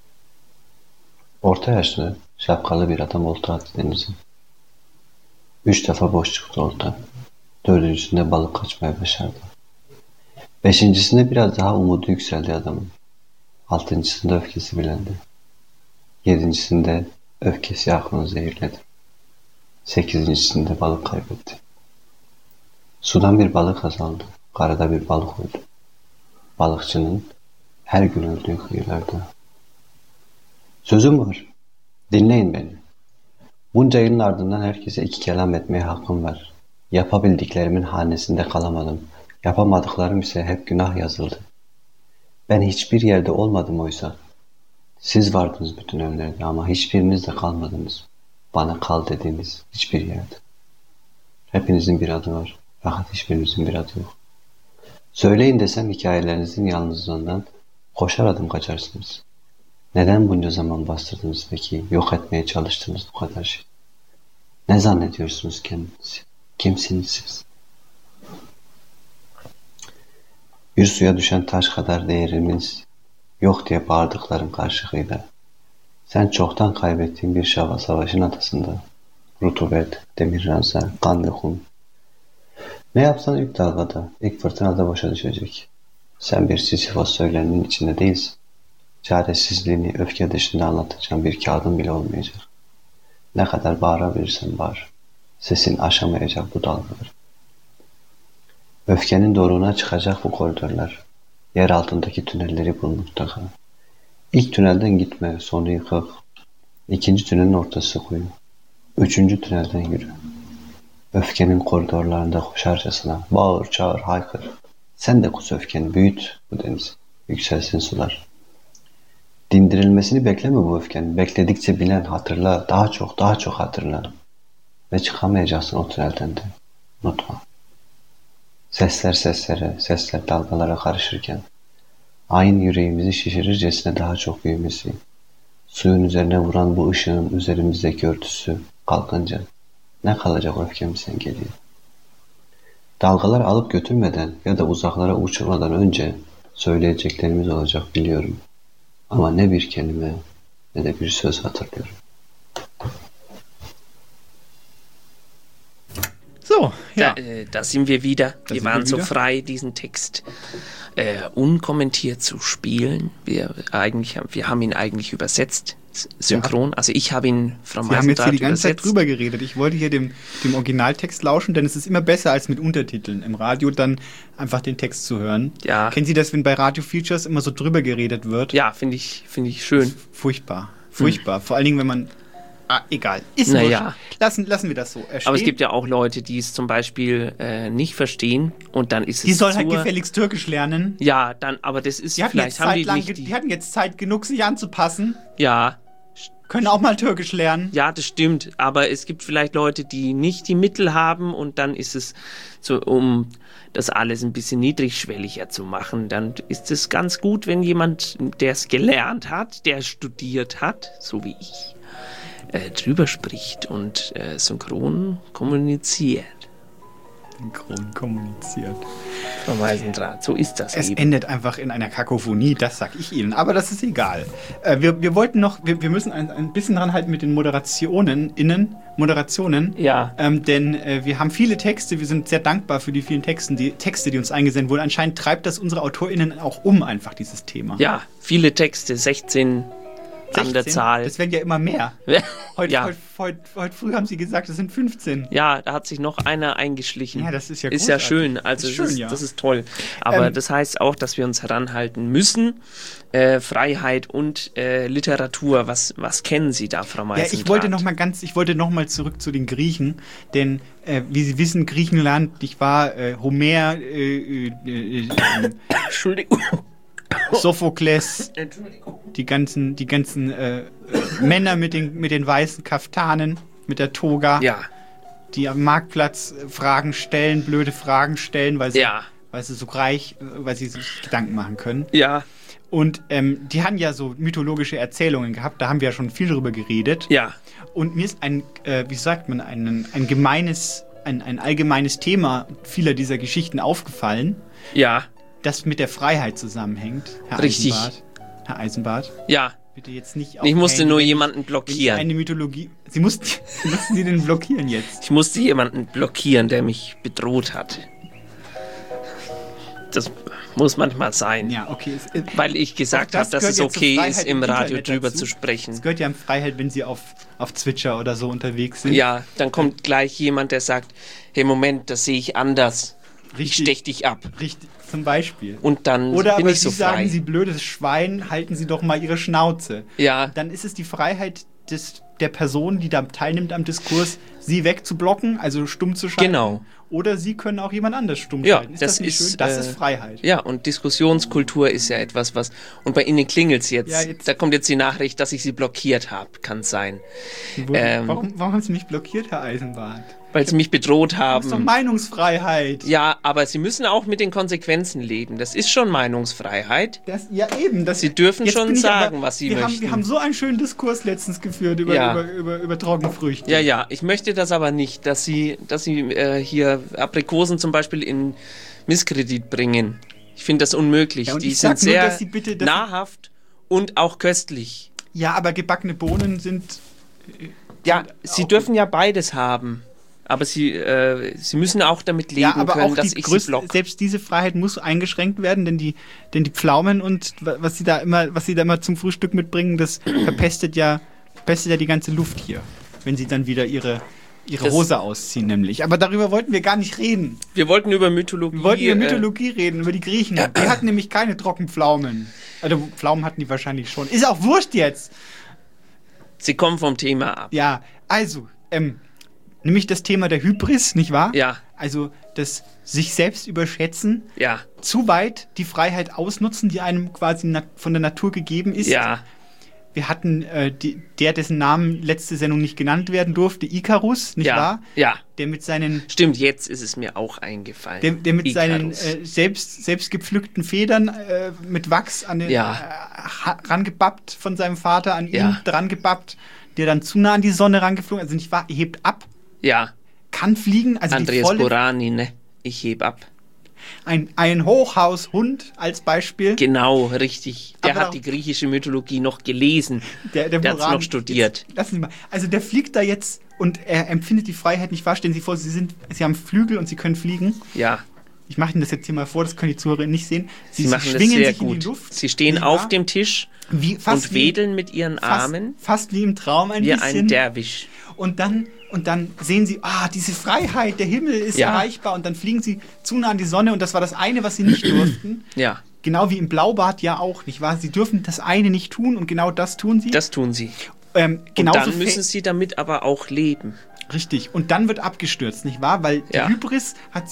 Orta yaşlı, şapkalı bir adam olta attı denize. 3 defa boş çıktı olta. 4.'sünde balık kaçmaya başardı. 5.'sinde biraz daha umudu yükseldi adamın. 6.'sında öfkesi bilendi. 7.'sinde öfkesi aklını zehirledi. 8.'sinde balık kaybetti. Sudan bir balık azaldı. Karada bir balık öldü. Balıkçının her gün öldüğü kıyılarda. Sözüm var. Dinleyin beni. Bunca yılın ardından herkese 2 kelam etmeye hakkım var. Yapabildiklerimin hanesinde kalamadım. Yapamadıklarım ise hep günah yazıldı. Ben hiçbir yerde olmadım oysa. Siz vardınız bütün önlerde ama hiçbiriniz de kalmadınız. Bana kal dediğiniz hiçbir yerde. Hepinizin bir adı var. Fakat hiçbirinizin bir adı yok. Söyleyin desem hikayelerinizin yalnızlığından koşar adım kaçarsınız. Neden bunca zaman bastırdınız peki? Yok etmeye çalıştınız bu kadar şey. Ne zannediyorsunuz kendinizi? Kimsiniz siz? Bir suya düşen taş kadar değerimiz yok diye bağırdıkların karşılığıyla. Sen çoktan kaybettiğin bir savaşın atasında. Rutubet, demir ranza, kan ve kum. Ne yapsan ilk dalgada, ilk fırtınada boşa düşecek. Sen bir Sisyphos söyleninin içinde değilsin. Çaresizliğini öfke dışında anlatacağın bir kağıdın bile olmayacak. Ne kadar bağırabilirsen bağır. Sesin aşamayacak bu dalgaları. Öfkenin doruğuna çıkacak bu koridorlar. Yer altındaki tünelleri bul mutlaka. İlk tünelden gitme, sonu yıkık. 2. tünelin ortası kuyu. 3. tünelden yürü. Öfkenin koridorlarında koşarcasına bağır, çağır, haykır. Sen de kus öfkeni, büyüt bu deniz. Yükselsin sular. Dindirilmesini bekleme bu öfkenin. Bekledikçe bilen, hatırla, daha çok hatırla. Ve çıkamayacaksın o tünelden de. Unutma. Sesler seslere, sesler dalgalara karışırken, ayın yüreğimizi şişirircesine daha çok büyümesi, suyun üzerine vuran bu ışığın üzerimizdeki örtüsü kalkınca, ne kalacak öfkemizden geriye? Dalgalar alıp götürmeden ya da uzaklara uçurmadan önce söyleyeceklerimiz olacak biliyorum. Ama ne bir kelime ne de bir söz hatırlıyorum. So, ja. Da sind wir wieder. Wir waren so frei, diesen Text unkommentiert zu spielen. Wir haben ihn eigentlich übersetzt, synchron. Ja. Also ich habe ihn Frau Meisendrath übersetzt. Wir haben jetzt hier die ganze Zeit drüber geredet. Ich wollte hier dem Originaltext lauschen, denn es ist immer besser als mit Untertiteln. Im Radio dann einfach den Text zu hören. Ja. Kennen Sie das, wenn bei Radio Features immer so drüber geredet wird? Ja, finde ich schön. Furchtbar. Vor allen Dingen, wenn man... egal. Ist naja. Lassen wir das so stehen. Aber es gibt ja auch Leute, die es zum Beispiel nicht verstehen und dann ist es die sollen halt gefälligst Türkisch lernen. Ja, dann, aber das ist vielleicht haben die nicht... Die hatten jetzt Zeit genug, sich anzupassen. Ja. Können auch mal Türkisch lernen. Ja, das stimmt. Aber es gibt vielleicht Leute, die nicht die Mittel haben und dann ist es so, um das alles ein bisschen niedrigschwelliger zu machen, dann ist es ganz gut, wenn jemand, der es gelernt hat, der studiert hat, so wie ich, drüber spricht und synchron kommuniziert. Frau Meisendrath, so ist das es eben. Endet einfach in einer Kakophonie, das sag ich Ihnen. Aber das ist egal. Wir wollten noch, wir müssen ein bisschen dran halten mit den Moderationen. Ja. Denn wir haben viele Texte, wir sind sehr dankbar für die vielen Texte, die uns eingesendet wurden. Anscheinend treibt das unsere AutorInnen auch einfach dieses Thema. Ja, viele Texte, 16 an der Zahl. Das werden ja immer mehr. Heute früh haben Sie gesagt, es sind 15. Ja, da hat sich noch einer eingeschlichen. Ja, das ist ja großartig. Ist ja schön. Also das ist toll. Aber das heißt auch, dass wir uns heranhalten müssen. Freiheit und Literatur. Was kennen Sie da, Frau Meisendrath? Ja, ich wollte noch mal zurück zu den Griechen, denn wie Sie wissen, Griechenland, ich war Homer, Entschuldigung. Sophokles, die ganzen Männer mit den weißen Kaftanen, mit der Toga, die am Marktplatz blöde Fragen stellen, weil sie so reich, weil sie sich Gedanken machen können. Ja. Und die haben ja so mythologische Erzählungen gehabt, da haben wir ja schon viel drüber geredet. Ja. Und mir ist ein allgemeines Thema vieler dieser Geschichten aufgefallen. Ja. Das mit der Freiheit zusammenhängt, Richtig. Herr Eisenbart. Ja. Bitte jetzt nicht Ich musste nur jemanden blockieren. Eine Mythologie. Sie mussten Sie den blockieren jetzt? Ich musste jemanden blockieren, der mich bedroht hat. Das muss manchmal sein. Ja, okay. Weil ich gesagt habe, dass es okay ist, im Radio drüber zu sprechen. Es gehört ja in Freiheit, wenn Sie auf Twitcher oder so unterwegs sind. Ja, dann kommt gleich jemand, der sagt, hey, Moment, das sehe ich anders. Ich stech dich ab. Richtig, zum Beispiel. Und dann oder bin aber ich so Sie frei. sagen, Sie blödes Schwein, halten Sie doch mal Ihre Schnauze. Ja. Dann ist es die Freiheit der Person, die da teilnimmt am Diskurs, Sie wegzublocken, also stumm zu schalten. Genau. Oder Sie können auch jemand anders stumm schalten. Ist das nicht schön? Das ist Freiheit. Ja, und Diskussionskultur ist ja etwas, was... Und bei Ihnen klingelt's jetzt. Ja, da kommt jetzt die Nachricht, dass ich Sie blockiert habe. Kann sein. Warum haben Sie mich blockiert, Herr Eisenbart? Weil Sie mich bedroht haben. Das ist doch Meinungsfreiheit. Ja, aber Sie müssen auch mit den Konsequenzen leben. Das ist schon Meinungsfreiheit. Ja, eben. Sie dürfen schon sagen, was Sie möchten. Wir haben so einen schönen Diskurs letztens geführt über Trockenfrüchte. Ja. Ich möchte das aber nicht, dass Sie hier Aprikosen zum Beispiel in Misskredit bringen. Ich finde das unmöglich. Ja, die sind sehr nahrhaft und auch köstlich. Ja, aber gebackene Bohnen sind... Sie dürfen ja beides haben. Aber Sie müssen auch damit leben können, dass ich Sie blocke. Selbst diese Freiheit muss eingeschränkt werden, denn die Pflaumen und was sie da immer zum Frühstück mitbringen, das verpestet ja die ganze Luft hier, wenn sie dann wieder ihre Hose ausziehen, nämlich. Aber darüber wollten wir gar nicht reden. Wir wollten über Mythologie reden, über die Griechen. Die hatten nämlich keine Trockenpflaumen. Also Pflaumen hatten die wahrscheinlich schon. Ist auch wurscht jetzt. Sie kommen vom Thema ab. Ja, also, nämlich das Thema der Hybris, nicht wahr? Ja. Also das sich selbst überschätzen, ja. Zu weit die Freiheit ausnutzen, die einem quasi von der Natur gegeben ist. Ja. Wir hatten dessen Namen letzte Sendung nicht genannt werden durfte, Ikarus, nicht wahr? Ja. Der mit seinen... Stimmt, jetzt ist es mir auch eingefallen. Der mit Ikarus. Seinen selbst gepflückten Federn mit Wachs an den rangebappt von seinem Vater, an ihn dran gebappt, der dann zu nah an die Sonne rangeflogen, also nicht wahr, er hebt ab. Ja. Kann fliegen, also Andreas Borani, ne? Ich heb ab. Ein Hochhaushund als Beispiel. Genau, richtig. Der hat die griechische Mythologie noch gelesen. Der hat es noch studiert. Lassen Sie mal. Also der fliegt da jetzt und er empfindet die Freiheit nicht wahr. Stellen Sie vor, Sie haben Flügel und Sie können fliegen. Ja. Ich mache Ihnen das jetzt hier mal vor, das können die Zuhörer nicht sehen. Sie schwingen sich in die Luft. Sie stehen auf dem Tisch und wedeln mit ihren Armen. Fast wie im Traum ein bisschen. Wie ein Derwisch. Und dann sehen sie, diese Freiheit, der Himmel ist erreichbar und dann fliegen sie zu nah an die Sonne und das war das eine, was sie nicht durften. Ja. Genau wie im Blaubart ja auch, nicht wahr? Sie dürfen das eine nicht tun und genau das tun sie. Das tun sie. Und dann müssen sie damit aber auch leben. Richtig. Und dann wird abgestürzt, nicht wahr? Weil die Hybris hat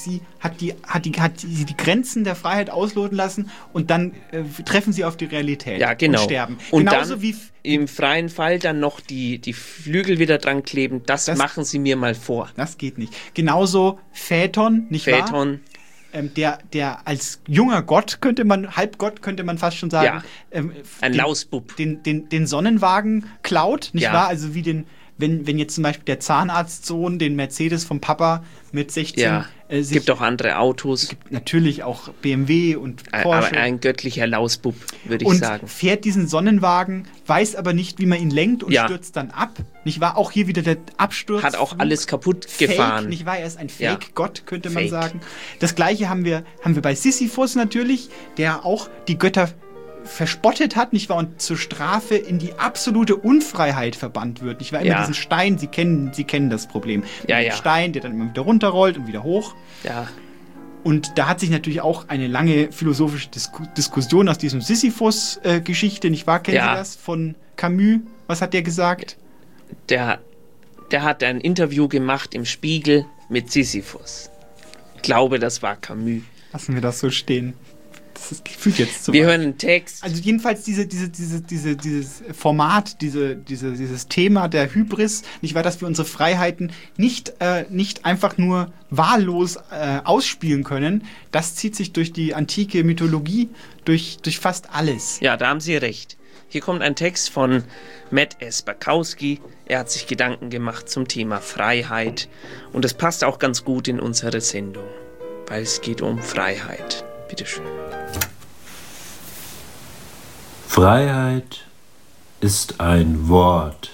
die Grenzen der Freiheit ausloten lassen und dann treffen sie auf die Realität und sterben. Und genauso dann wie im freien Fall dann noch die Flügel wieder dran kleben, das machen sie mir mal vor. Das geht nicht. Genauso Phaeton, nicht wahr? Phaeton. Der als junger Gott Halbgott könnte man fast schon sagen, ein Lausbub. Den Sonnenwagen klaut, nicht wahr? Also wie wenn jetzt zum Beispiel der Zahnarztsohn den Mercedes vom Papa mit 16... Es gibt auch andere Autos. Es gibt natürlich auch BMW und Porsche. Aber ein göttlicher Lausbub, würde ich sagen. Und fährt diesen Sonnenwagen, weiß aber nicht, wie man ihn lenkt und stürzt dann ab. Nicht wahr? Auch hier wieder der Absturz. Hat auch alles kaputt gefahren. Nicht wahr? Er ist ein Fake-Gott, könnte man sagen. Das Gleiche haben wir bei Sisyphus natürlich, der auch die Götter verspottet hat, nicht wahr, und zur Strafe in die absolute Unfreiheit verbannt wird. Nicht wahr? Immer diesen Stein, Sie kennen das Problem. Den Stein, der dann immer wieder runterrollt und wieder hoch. Ja. Und da hat sich natürlich auch eine lange philosophische Diskussion aus diesem Sisyphus-Geschichte, nicht wahr? Kennen Sie das von Camus? Was hat der gesagt? Der hat ein Interview gemacht im Spiegel mit Sisyphus. Ich glaube, das war Camus. Lassen wir das so stehen. Das fühlt jetzt zu Wir weit. hören einen Text. Also jedenfalls dieses Format, dieses Thema der Hybris, nicht wahr, dass wir unsere Freiheiten nicht einfach nur wahllos ausspielen können, das zieht sich durch die antike Mythologie, durch fast alles. Ja, da haben Sie recht. Hier kommt ein Text von Matt S. Bakowski. Er hat sich Gedanken gemacht zum Thema Freiheit. Und das passt auch ganz gut in unsere Sendung, weil es geht um Freiheit. Bitteschön. Freiheit ist ein Wort.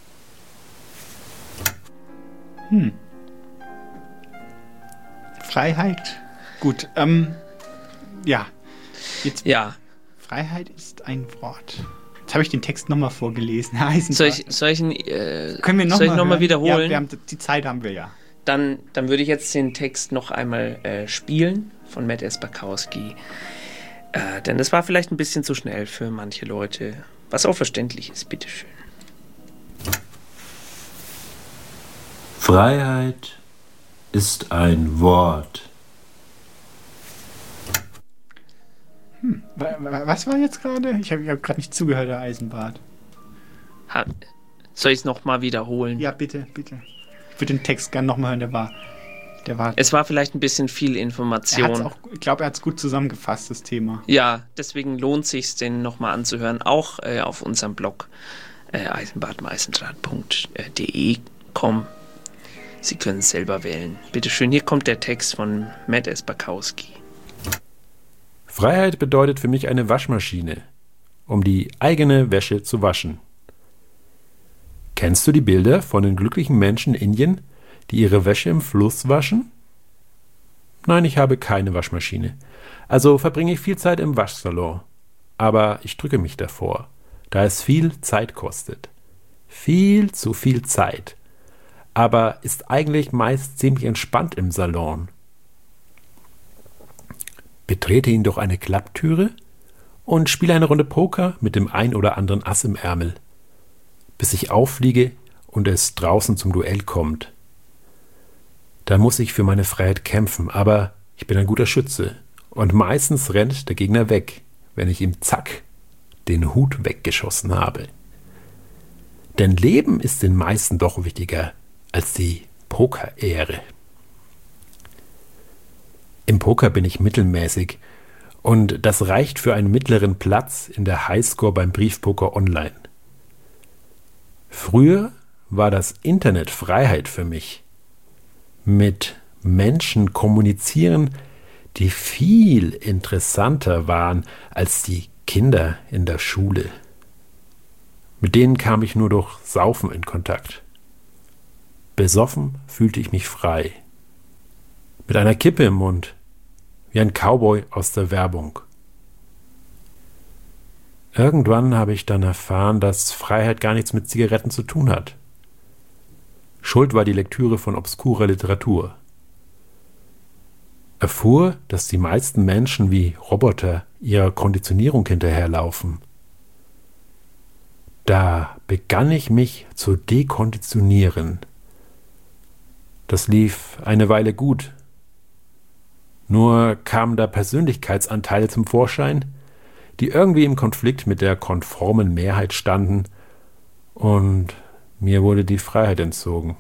Freiheit. Gut, ja. Jetzt, ja. Freiheit ist ein Wort. Jetzt habe ich den Text nochmal vorgelesen, Herr Eisenbart. Soll ich noch mal wiederholen? Ja, die Zeit haben wir ja. Dann würde ich jetzt den Text noch einmal spielen von Matt S. Bakowski. Denn das war vielleicht ein bisschen zu schnell für manche Leute, was auch verständlich ist. Bitteschön. Freiheit ist ein Wort. Was war jetzt gerade? Ich habe gerade nicht zugehört, Herr Eisenbart. Soll ich es nochmal wiederholen? Ja, bitte. Ich würde den Text gerne nochmal hören, der war... Es war vielleicht ein bisschen viel Information. Ich glaube, er hat es gut zusammengefasst, das Thema. Ja, deswegen lohnt es sich, den nochmal anzuhören, auch auf unserem Blog eisenbadmeisendraht.de. Sie können es selber wählen. Bitteschön, hier kommt der Text von Matt S. Bakowski. Freiheit bedeutet für mich eine Waschmaschine, um die eigene Wäsche zu waschen. Kennst du die Bilder von den glücklichen Menschen in Indien, die ihre Wäsche im Fluss waschen? Nein, ich habe keine Waschmaschine. Also verbringe ich viel Zeit im Waschsalon. Aber ich drücke mich davor, da es viel Zeit kostet. Viel zu viel Zeit. Aber ist eigentlich meist ziemlich entspannt im Salon. Betrete ihn durch eine Klapptüre und spiele eine Runde Poker mit dem ein oder anderen Ass im Ärmel, bis ich auffliege und es draußen zum Duell kommt. Da muss ich für meine Freiheit kämpfen, aber ich bin ein guter Schütze und meistens rennt der Gegner weg, wenn ich ihm zack den Hut weggeschossen habe. Denn Leben ist den meisten doch wichtiger als die Pokerehre. Im Poker bin ich mittelmäßig und das reicht für einen mittleren Platz in der Highscore beim Briefpoker online. Früher war das Internet Freiheit für mich. Mit Menschen kommunizieren, die viel interessanter waren als die Kinder in der Schule. Mit denen kam ich nur durch Saufen in Kontakt. Besoffen fühlte ich mich frei. Mit einer Kippe im Mund, wie ein Cowboy aus der Werbung. Irgendwann habe ich dann erfahren, dass Freiheit gar nichts mit Zigaretten zu tun hat. Schuld war die Lektüre von obskurer Literatur. Erfuhr, dass die meisten Menschen wie Roboter ihrer Konditionierung hinterherlaufen. Da begann ich mich zu dekonditionieren. Das lief eine Weile gut. Nur kamen da Persönlichkeitsanteile zum Vorschein, die irgendwie im Konflikt mit der konformen Mehrheit standen, und mir wurde die Freiheit entzogen.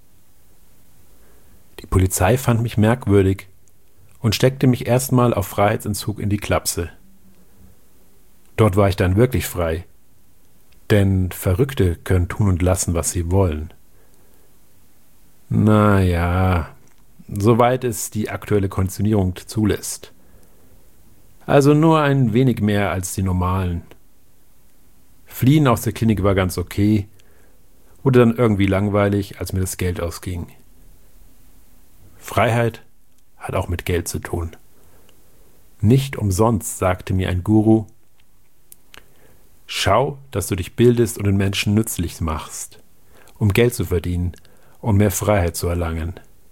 Die Polizei fand mich merkwürdig und steckte mich erstmal auf Freiheitsentzug in die Klapse. Dort war ich dann wirklich frei, denn Verrückte können tun und lassen, was sie wollen. Naja, soweit es die aktuelle Konditionierung zulässt. Also nur ein wenig mehr als die normalen. Fliehen aus der Klinik war ganz okay, wurde dann irgendwie langweilig, als mir das Geld ausging. Freiheit hat auch mit Geld zu tun. Nicht umsonst sagte mir ein Guru, Schau, dass du dich bildest und den Menschen nützlich machst, um Geld zu verdienen und mehr Freiheit zu erlangen.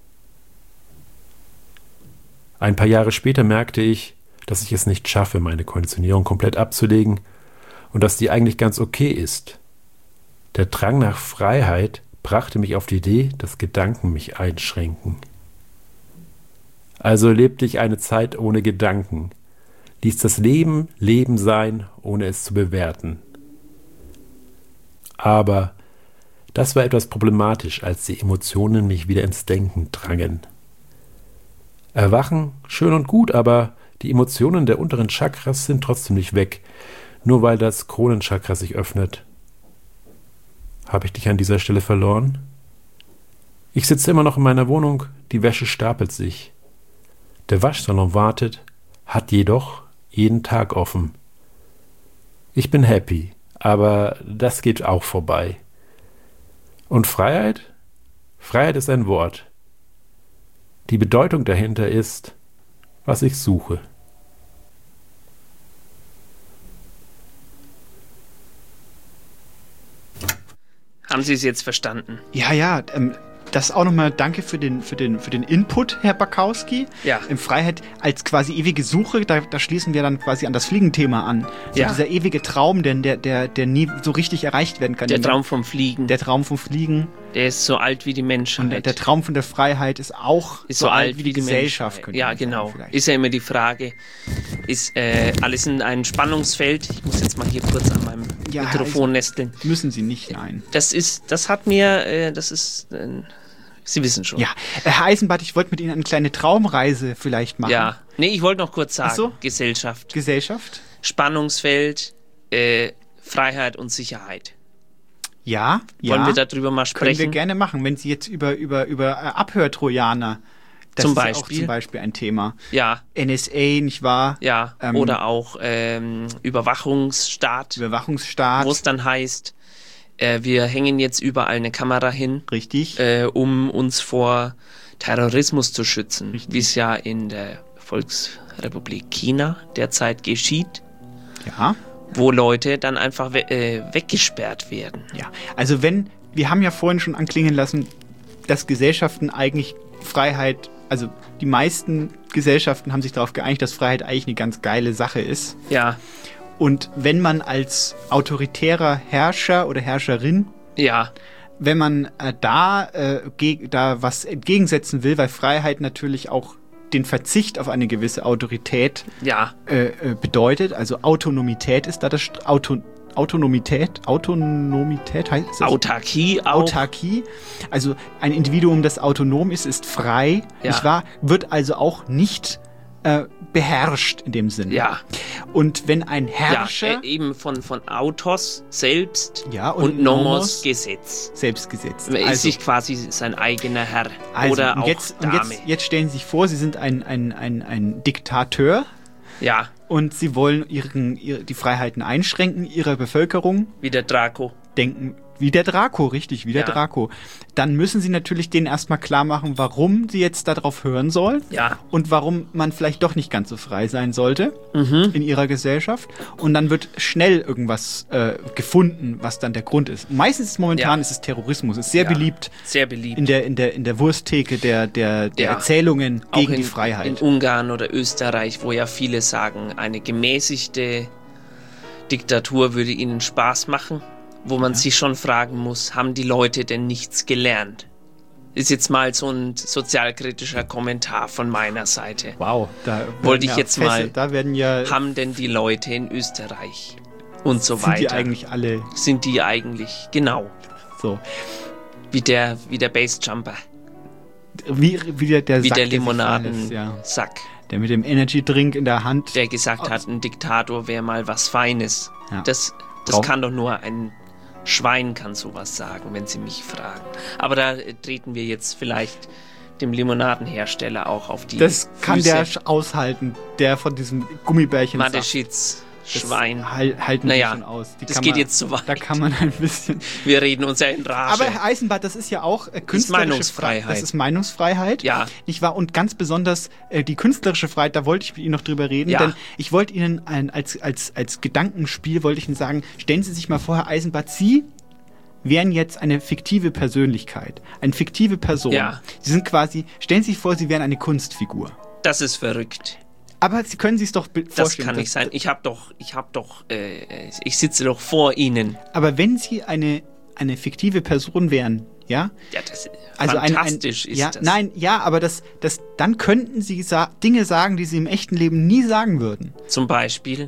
Ein paar Jahre später merkte ich, dass ich es nicht schaffe, meine Konditionierung komplett abzulegen und dass die eigentlich ganz okay ist. Der Drang nach Freiheit brachte mich auf die Idee, dass Gedanken mich einschränken. Also lebte ich eine Zeit ohne Gedanken, ließ das Leben Leben sein, ohne es zu bewerten. Aber das war etwas problematisch, als die Emotionen mich wieder ins Denken drangen. Erwachen, schön und gut, aber die Emotionen der unteren Chakras sind trotzdem nicht weg, nur weil das Kronenchakra sich öffnet. Habe ich dich an dieser Stelle verloren? Ich sitze immer noch in meiner Wohnung, die Wäsche stapelt sich. Der Waschsalon wartet, hat jedoch jeden Tag offen. Ich bin happy, aber das geht auch vorbei. Und Freiheit? Freiheit ist ein Wort. Die Bedeutung dahinter ist, was ich suche. Haben Sie es jetzt verstanden? Ja, das auch nochmal danke für den Input, Herr Bakowski. Ja. Freiheit als quasi ewige Suche, da schließen wir dann quasi an das Fliegenthema an. So Ja. dieser ewige Traum, der nie so richtig erreicht werden kann. Der Traum vom Fliegen. Der Traum vom Fliegen. Der ist so alt wie die Menschheit. Und der Traum von der Freiheit ist auch Ist so alt wie die Gesellschaft. Menschheit. Ja, genau. Ist ja immer die Frage, ist alles in einem Spannungsfeld? Ich muss jetzt mal hier kurz an meinem Mikrofon nesteln. Müssen Sie nicht, nein. Sie wissen schon. Ja, Herr Eisenbart, ich wollte mit Ihnen eine kleine Traumreise vielleicht machen. Ja, nee, ich wollte noch kurz sagen, Ach so? Gesellschaft. Spannungsfeld, Freiheit und Sicherheit. Ja. Wollen wir darüber mal sprechen? Können wir gerne machen, wenn Sie jetzt über Abhörtrojaner, das zum ist Beispiel. auch zum Beispiel ein Thema. Ja. NSA, nicht wahr? Ja, oder auch Überwachungsstaat. Wo es dann heißt, wir hängen jetzt überall eine Kamera hin. Richtig. Um uns vor Terrorismus zu schützen, wie es ja in der Volksrepublik China derzeit geschieht. Ja. Wo Leute dann einfach weggesperrt werden. Ja, also wir haben ja vorhin schon anklingen lassen, dass Gesellschaften eigentlich Freiheit, also die meisten Gesellschaften haben sich darauf geeinigt, dass Freiheit eigentlich eine ganz geile Sache ist. Ja. Und wenn man als autoritärer Herrscher oder Herrscherin, wenn man da was entgegensetzen will, weil Freiheit natürlich auch den Verzicht auf eine gewisse Autorität bedeutet, also Autonomität ist da das Autonomität heißt das? Autarkie auch. Autarkie, also ein Individuum, das autonom ist frei, nicht wahr? Wird also auch nicht beherrscht in dem Sinne. Ja. Und wenn ein Herrscher... eben von Autos selbst und Nomos Gesetz. Selbstgesetzt. Er ist sich quasi sein eigener Herr. Also, oder auch Dame. Jetzt stellen Sie sich vor, Sie sind ein Diktateur. Ja. Und Sie wollen die Freiheiten einschränken Ihrer Bevölkerung. Wie der Draco. Denken, wie der Draco, richtig, wie der Draco. Dann müssen Sie natürlich denen erstmal klar machen, warum sie jetzt darauf hören sollen. Ja. Und warum man vielleicht doch nicht ganz so frei sein sollte in ihrer Gesellschaft. Und dann wird schnell irgendwas gefunden, was dann der Grund ist. Meistens momentan ist es Terrorismus. Ist sehr beliebt. Sehr beliebt. In der Wursttheke der Erzählungen auch gegen die Freiheit. In Ungarn oder Österreich, wo ja viele sagen, eine gemäßigte Diktatur würde ihnen Spaß machen. Wo man sich schon fragen muss, haben die Leute denn nichts gelernt? Ist jetzt mal so ein sozialkritischer Kommentar von meiner Seite. Wow, wollte ich jetzt mal. Da werden haben denn die Leute in Österreich und so weiter? Sind die eigentlich alle? Sind die eigentlich, genau. So. Wie der Bassjumper. Wie der Limonadensack. Der mit dem Energy-Drink in der Hand. Der gesagt hat, ein Diktator wäre mal was Feines. Ja. Das kann doch nur ein Schwein kann sowas sagen, wenn Sie mich fragen. Aber da treten wir jetzt vielleicht dem Limonadenhersteller auch auf die Das kann Füße. der aushalten, der von diesem Gummibärchen Mateschitz. Schwein. Halten naja, Sie schon aus. Das geht jetzt zu weit. Da kann man ein bisschen... Wir reden uns ja in Rage. Aber Herr Eisenbart, das ist ja auch künstlerische Meinungsfreiheit. Das ist Meinungsfreiheit. Ja. Nicht wahr? Und ganz besonders die künstlerische Freiheit, da wollte ich mit Ihnen noch drüber reden. Ja. Denn ich wollte Ihnen als Gedankenspiel, wollte ich Ihnen sagen, stellen Sie sich mal vor, Herr Eisenbart, Sie wären jetzt eine fiktive Persönlichkeit. Eine fiktive Person. Ja. Sie sind quasi, stellen Sie sich vor, Sie wären eine Kunstfigur. Das ist verrückt. Aber Sie können sich doch vorstellen. Das kann nicht sein. Ich sitze doch vor Ihnen. Aber wenn Sie eine fiktive Person wären, ja? Ja, das also fantastisch ist ja, das. Nein, ja, aber dann könnten Sie Dinge sagen, die Sie im echten Leben nie sagen würden. Zum Beispiel?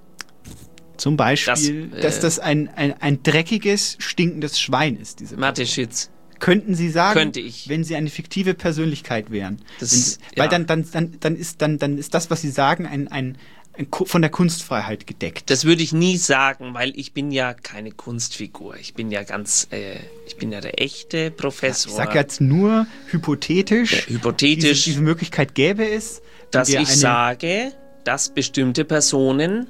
Dass das ein dreckiges, stinkendes Schwein ist, diese Person. Mateschitz. Könnten Sie sagen, Könnte ich. Wenn Sie eine fiktive Persönlichkeit wären. Ja. Weil dann ist das, was Sie sagen, von der Kunstfreiheit gedeckt. Das würde ich nie sagen, weil ich bin ja keine Kunstfigur. Ich bin ja der echte Professor. Ich sage jetzt nur hypothetisch. Hypothetisch. Diese Möglichkeit gäbe es. Dass ich sage, dass bestimmte Personen,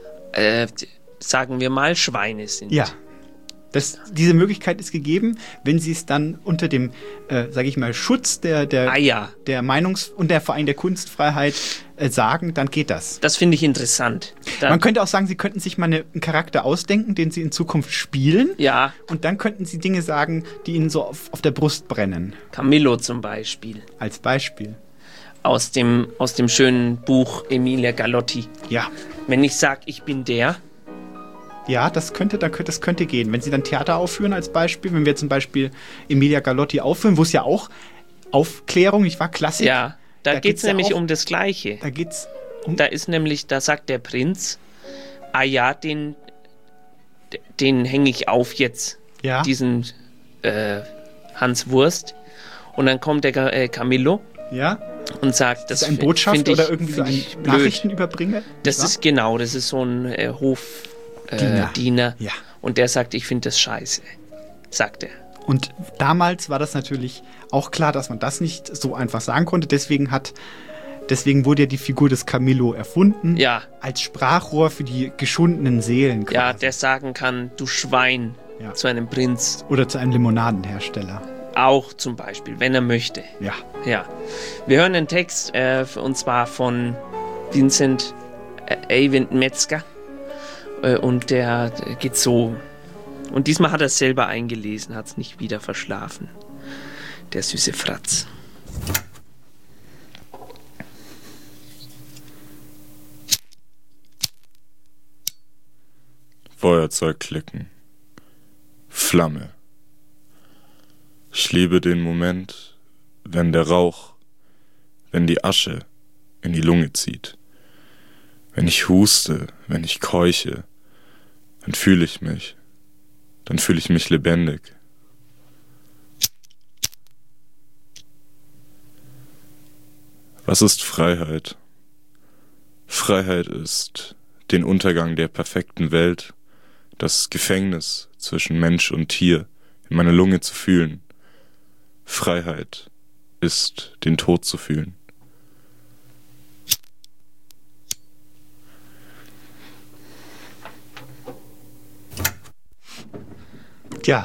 sagen wir mal, Schweine sind. Ja. Diese Möglichkeit ist gegeben, wenn Sie es dann unter dem, sage ich mal, Schutz der Meinungs- und vor allem der Kunstfreiheit sagen, dann geht das. Das finde ich interessant. Man könnte auch sagen, Sie könnten sich mal einen Charakter ausdenken, den Sie in Zukunft spielen. Ja. Und dann könnten Sie Dinge sagen, die Ihnen so auf der Brust brennen. Camillo zum Beispiel. Als Beispiel. Aus dem schönen Buch Emilia Galotti. Ja. Wenn ich sage, ich bin der... Ja, das könnte gehen. Wenn Sie dann Theater aufführen als Beispiel, wenn wir zum Beispiel Emilia Galotti aufführen, wo es ja auch Aufklärung, nicht wahr? Klassik. Ja, da geht es nämlich um das Gleiche. Da sagt der Prinz, ja, den hänge ich auf jetzt. Ja. Diesen Hans Wurst. Und dann kommt der Camillo. Ja. Und sagt, das ist ein Botschafter oder irgendwie so ein Nachrichtenüberbringer? Das ist so ein Hofdiener. Ja. Und der sagt, ich finde das scheiße. Sagt er. Und damals war das natürlich auch klar, dass man das nicht so einfach sagen konnte. Deswegen wurde ja die Figur des Camillo erfunden. Ja. Als Sprachrohr für die geschundenen Seelen quasi. Ja, der sagen kann, du Schwein, zu einem Prinz. Oder zu einem Limonadenhersteller. Auch zum Beispiel, wenn er möchte. Ja. Ja. Wir hören einen Text, und zwar von Vincent Eyvind Metzger. Und der geht so. Und diesmal hat er es selber eingelesen, hat es nicht wieder verschlafen. Der süße Fratz. Feuerzeug klicken. Flamme. Ich liebe den Moment, wenn der Rauch, wenn die Asche in die Lunge zieht. Wenn ich huste, wenn ich keuche, dann fühle ich mich. Dann fühle ich mich lebendig. Was ist Freiheit? Freiheit ist den Untergang der perfekten Welt, das Gefängnis zwischen Mensch und Tier in meiner Lunge zu fühlen. Freiheit ist, den Tod zu fühlen. Tja.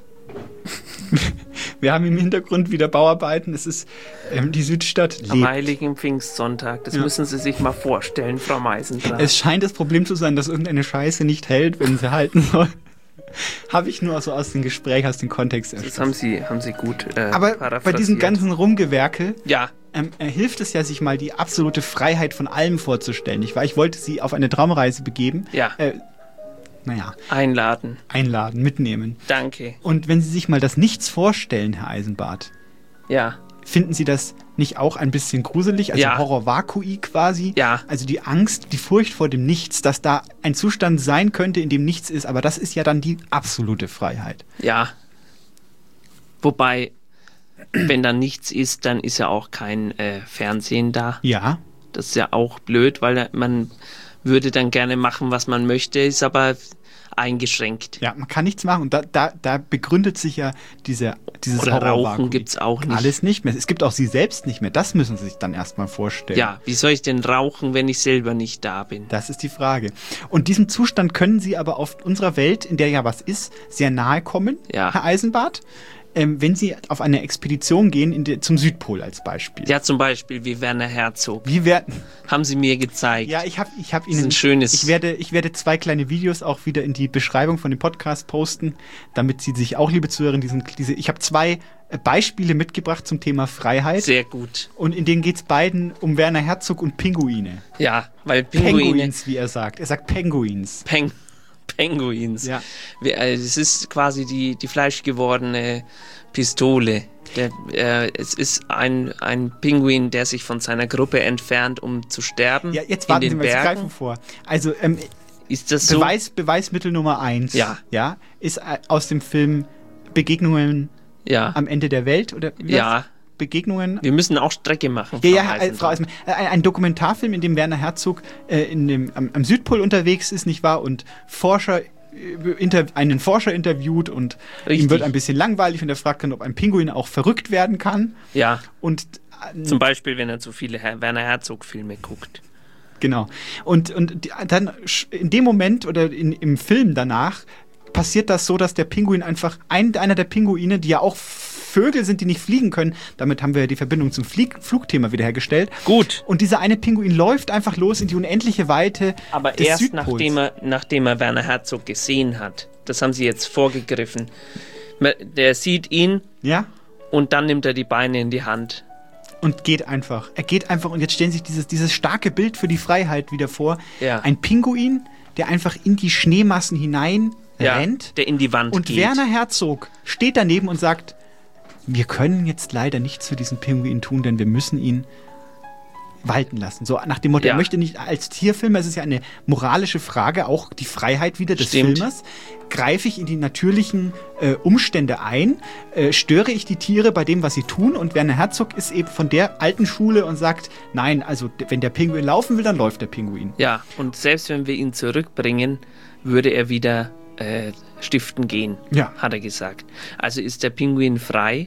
Wir haben im Hintergrund wieder Bauarbeiten. Es ist die Südstadt lebt. Am heiligen Pfingstsonntag. Das müssen Sie sich mal vorstellen, Frau Meisendrath. Es scheint das Problem zu sein, dass irgendeine Scheiße nicht hält, wenn sie halten soll. Habe ich nur so aus dem Gespräch, aus dem Kontext erfahren. Das haben Sie gut Aber bei diesem ganzen Rumgewerkel ja. Hilft es ja, sich mal die absolute Freiheit von allem vorzustellen. Ich wollte Sie auf eine Traumreise begeben. Ja. Einladen, mitnehmen. Danke. Und wenn Sie sich mal das Nichts vorstellen, Herr Eisenbart. Ja. Finden Sie das nicht auch ein bisschen gruselig? Also ja. Horror-Vakui quasi? Ja. Also die Angst, die Furcht vor dem Nichts, dass da ein Zustand sein könnte, in dem nichts ist. Aber das ist ja dann die absolute Freiheit. Ja. Wobei, wenn da nichts ist, dann ist ja auch kein Fernsehen da. Ja. Das ist ja auch blöd, weil man würde dann gerne machen, was man möchte, ist aber eingeschränkt. Ja, man kann nichts machen. Und da begründet sich ja dieses Oder Rauchen gibt es auch nicht. Alles nicht mehr. Es gibt auch sie selbst nicht mehr. Das müssen Sie sich dann erstmal vorstellen. Ja, wie soll ich denn rauchen, wenn ich selber nicht da bin? Das ist die Frage. Und diesem Zustand können Sie aber auf unserer Welt, in der ja was ist, sehr nahe kommen, Herr Eisenbart. Wenn Sie auf eine Expedition gehen zum Südpol als Beispiel. Ja, zum Beispiel wie Werner Herzog. Haben Sie mir gezeigt. Ja, ich habe Ihnen... Das ist ein schönes... Ich werde 2 kleine Videos auch wieder in die Beschreibung von dem Podcast posten, damit Sie sich auch, liebe Zuhörer, ich habe 2 Beispiele mitgebracht zum Thema Freiheit. Sehr gut. Und in denen geht es beiden um Werner Herzog und Pinguine. Ja, weil Pinguine... Penguins, wie er sagt. Er sagt Penguins. Penguins. Ja. Es ist quasi die fleischgewordene Pistole. Es ist ein Pinguin, der sich von seiner Gruppe entfernt, um zu sterben. Ja, jetzt warten Sie mal, jetzt greifen vor. Also, ist das so? Beweismittel Nummer 1 ja, ist aus dem Film Begegnungen am Ende der Welt. Oder Begegnungen. Wir müssen auch Strecke machen. Frau Eisenbart. Ein Dokumentarfilm, in dem Werner Herzog am Südpol unterwegs ist, nicht wahr? Und einen Forscher interviewt und ihm wird ein bisschen langweilig und er fragt dann, ob ein Pinguin auch verrückt werden kann. Ja. Und zum Beispiel, wenn er zu viele Werner Herzog-Filme guckt. Genau. Und dann in dem Moment oder im Film danach passiert das so, dass der Pinguin einfach einer der Pinguine, die ja auch Vögel sind, die nicht fliegen können. Damit haben wir die Verbindung zum Flugthema wiederhergestellt. Gut. Und dieser eine Pinguin läuft einfach los in die unendliche Weite aber des erst Südpols. nachdem er Werner Herzog gesehen hat. Das haben Sie jetzt vorgegriffen. Der sieht ihn und dann nimmt er die Beine in die Hand. Und geht einfach. Er geht einfach und jetzt stellen Sie sich dieses starke Bild für die Freiheit wieder vor. Ja. Ein Pinguin, der einfach in die Schneemassen hinein rennt. Der in die Wand geht. Und Werner Herzog steht daneben und sagt, wir können jetzt leider nichts für diesen Pinguin tun, denn wir müssen ihn walten lassen. So nach dem Motto, er möchte nicht als Tierfilmer, es ist ja eine moralische Frage, auch die Freiheit wieder des Filmers. Greife ich in die natürlichen Umstände ein? Störe ich die Tiere bei dem, was sie tun? Und Werner Herzog ist eben von der alten Schule und sagt, nein, also wenn der Pinguin laufen will, dann läuft der Pinguin. Ja, und selbst wenn wir ihn zurückbringen, würde er wieder stiften gehen, hat er gesagt. Also ist der Pinguin frei,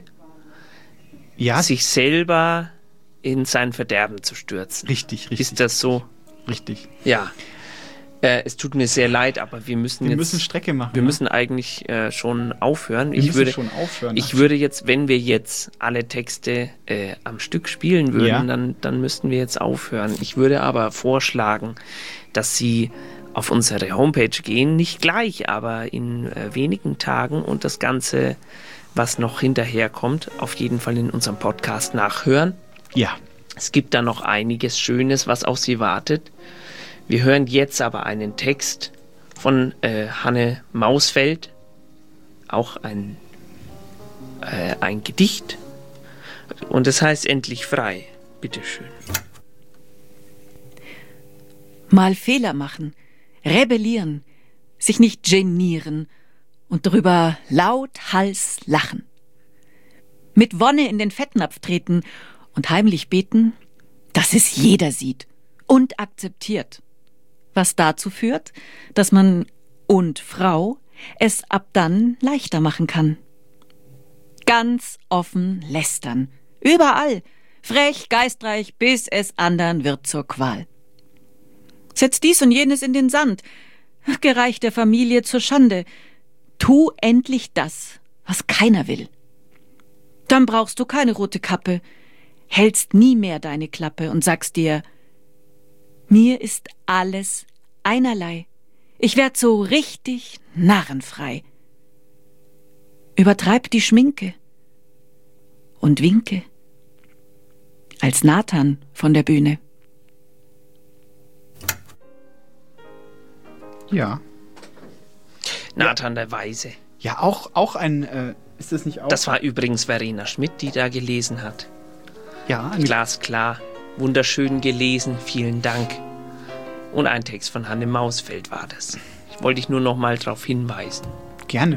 sich selber in sein Verderben zu stürzen. Richtig. Ist das so? Richtig. Ja. Es tut mir sehr leid, aber wir müssen Strecke machen. Wir müssen eigentlich schon aufhören. Ich würde jetzt, wenn wir jetzt alle Texte am Stück spielen würden, dann müssten wir jetzt aufhören. Ich würde aber vorschlagen, dass Sie auf unsere Homepage gehen, nicht gleich, aber in wenigen Tagen und das Ganze, was noch hinterherkommt, auf jeden Fall in unserem Podcast nachhören. Ja. Es gibt da noch einiges Schönes, was auf Sie wartet. Wir hören jetzt aber einen Text von Hanne Mausfeld, auch ein Gedicht. Und es heißt Endlich frei. Bitteschön. Mal Fehler machen, rebellieren, sich nicht genieren und drüber lauthals lachen. Mit Wonne in den Fettnapf treten und heimlich beten, dass es jeder sieht und akzeptiert. Was dazu führt, dass man und Frau es ab dann leichter machen kann. Ganz offen lästern, überall, frech, geistreich, bis es andern wird zur Qual. Setz dies und jenes in den Sand, gereicht der Familie zur Schande. Tu endlich das, was keiner will. Dann brauchst du keine rote Kappe, hältst nie mehr deine Klappe und sagst dir, mir ist alles einerlei, ich werd so richtig narrenfrei. Übertreib die Schminke und winke als Nathan von der Bühne. Ja. Nathan der Weise. Ja, auch ein, ist das nicht auch? Das war übrigens Verena Schmidt, die da gelesen hat. Ja. Glasklar, wunderschön gelesen, vielen Dank. Und ein Text von Hanne Mausfeld war das. Ich wollte dich nur noch mal darauf hinweisen. Gerne.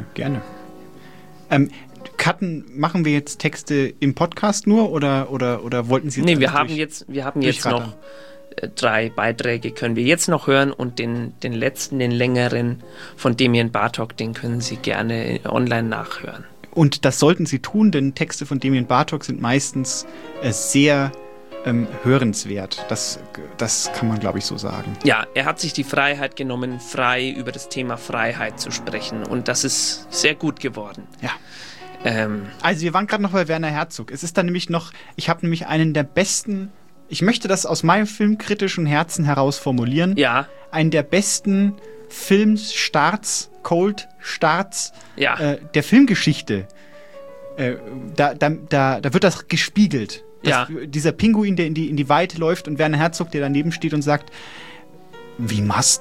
Machen wir jetzt Texte im Podcast nur oder wollten Sie jetzt wir haben jetzt noch 3 Beiträge können wir jetzt noch hören und den letzten, den längeren von Demian Bartok, den können Sie gerne online nachhören. Und das sollten Sie tun, denn Texte von Demian Bartok sind meistens sehr hörenswert. Das kann man, glaube ich, so sagen. Ja, er hat sich die Freiheit genommen, frei über das Thema Freiheit zu sprechen. Und das ist sehr gut geworden. Ja. Also wir waren gerade noch bei Werner Herzog. Es ist dann nämlich noch, ich habe nämlich einen der besten, ich möchte das aus meinem filmkritischen Herzen heraus formulieren. Ja. Einen der besten Cold-Starts der Filmgeschichte. Da wird das gespiegelt. Dieser Pinguin, der in die Weite läuft und Werner Herzog, der daneben steht und sagt, we must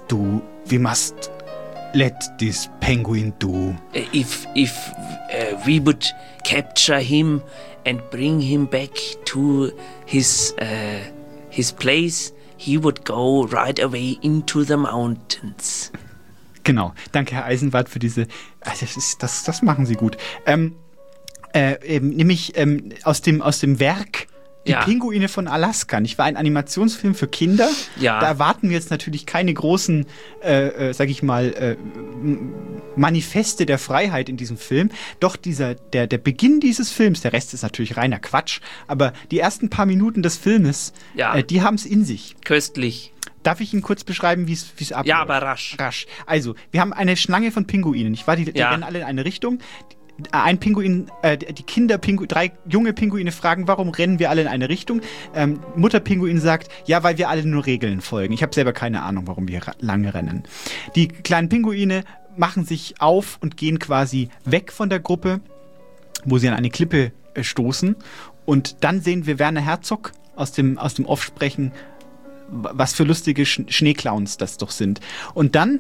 let this penguin do. If we would capture him and bring him back to his place, he would go right away into the mountains. Genau. Danke, Herr Eisenbart, für diese. Das machen Sie gut. Nämlich aus dem Werk Die Pinguine von Alaska. Nicht wahr? Ein Animationsfilm für Kinder. Ja. Da erwarten wir jetzt natürlich keine großen, sag ich mal, Manifeste der Freiheit in diesem Film. Doch der Beginn dieses Films, der Rest ist natürlich reiner Quatsch, aber die ersten paar Minuten des Filmes, die haben es in sich. Köstlich. Darf ich Ihnen kurz beschreiben, wie es abläuft? Ja, aber rasch. Also, wir haben eine Schlange von Pinguinen, nicht wahr? Die rennen alle in eine Richtung. Ein Pinguin, die Kinderpinguine, 3 junge Pinguine fragen, warum rennen wir alle in eine Richtung? Mutterpinguin sagt, ja, weil wir alle nur Regeln folgen. Ich habe selber keine Ahnung, warum wir lange rennen. Die kleinen Pinguine machen sich auf und gehen quasi weg von der Gruppe, wo sie an eine Klippe stoßen. Und dann sehen wir Werner Herzog aus dem Off sprechen, was für lustige Schneeclowns das doch sind. Und dann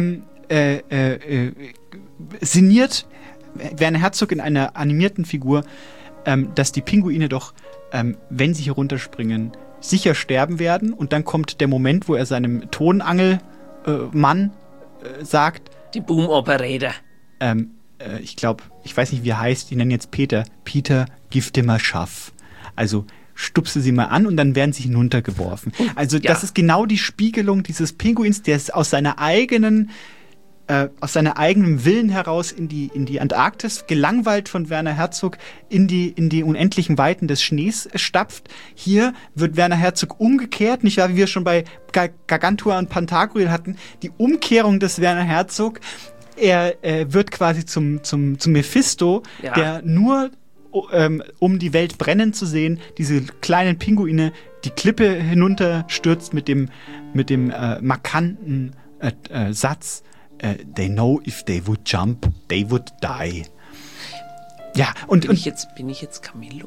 sinniert Werner Herzog in einer animierten Figur, dass die Pinguine doch, wenn sie hier runterspringen, sicher sterben werden. Und dann kommt der Moment, wo er seinem Tonangelmann sagt: Die Boom Operator. Ich glaube, ich weiß nicht, wie er heißt, die nennen jetzt Peter. Peter, gib dir mal Schaff. Also stupse sie mal an und dann werden sie hinuntergeworfen. Also das ist genau die Spiegelung dieses Pinguins, der es aus seiner eigenen Willen heraus in die Antarktis, gelangweilt von Werner Herzog, in die unendlichen Weiten des Schnees stapft. Hier wird Werner Herzog umgekehrt, nicht wahr, wie wir schon bei Gargantua und Pantagruel hatten, die Umkehrung des Werner Herzog. Er wird quasi zum Mephisto, der nur, um die Welt brennen zu sehen, diese kleinen Pinguine die Klippe hinunterstürzt mit dem markanten Satz: They know if they would jump, they would die. Ja, bin ich jetzt Camillo?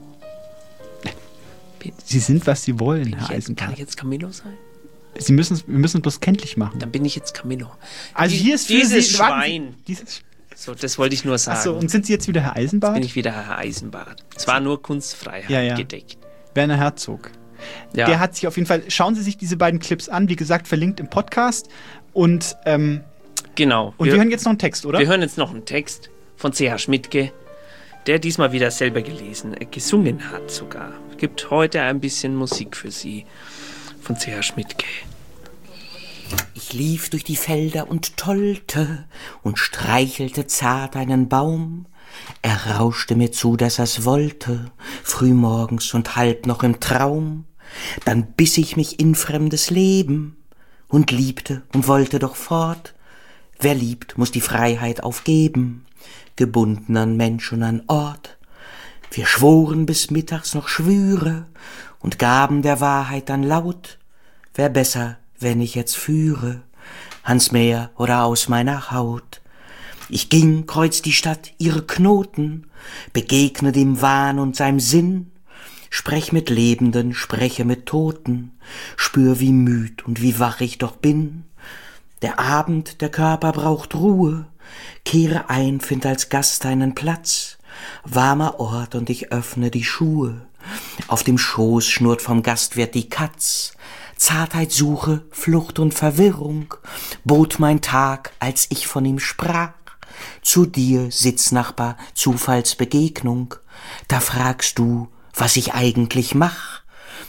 Sie sind, was Sie wollen, Herr Eisenbart. Kann ich jetzt Camillo sein? Wir müssen bloß kenntlich machen. Dann bin ich jetzt Camillo. Also hier ist dieses Schwein. So, das wollte ich nur sagen. Achso, und sind Sie jetzt wieder Herr Eisenbart? Jetzt bin ich wieder Herr Eisenbart. Es war nur Kunstfreiheit gedeckt. Werner Herzog. Ja. Der hat sich auf jeden Fall, schauen Sie sich diese beiden Clips an, wie gesagt, verlinkt im Podcast. Und genau. Und wir hören jetzt noch einen Text, oder? Wir hören jetzt noch einen Text von C.H. Schmidtke, der diesmal wieder selber gesungen hat sogar. Es gibt heute ein bisschen Musik für Sie von C.H. Schmidtke. Ich lief durch die Felder und tollte und streichelte zart einen Baum. Er rauschte mir zu, dass er's wollte, frühmorgens und halb noch im Traum. Dann biss ich mich in fremdes Leben und liebte und wollte doch fort. Wer liebt, muss die Freiheit aufgeben, gebunden an Mensch und an Ort. Wir schworen bis mittags noch Schwüre und gaben der Wahrheit dann laut. Wär besser, wenn ich jetzt führe, ans Meer oder aus meiner Haut. Ich ging, kreuz die Stadt, ihre Knoten, begegne dem Wahn und seinem Sinn, sprech mit Lebenden, spreche mit Toten, spür, wie müd und wie wach ich doch bin. Der Abend, der Körper braucht Ruhe, kehre ein, find als Gast einen Platz, warmer Ort und ich öffne die Schuhe, auf dem Schoß schnurrt vom Gastwirt die Katz, Zartheit suche, Flucht und Verwirrung, bot mein Tag, als ich von ihm sprach, zu dir, Sitznachbar, Zufallsbegegnung, da fragst du, was ich eigentlich mach,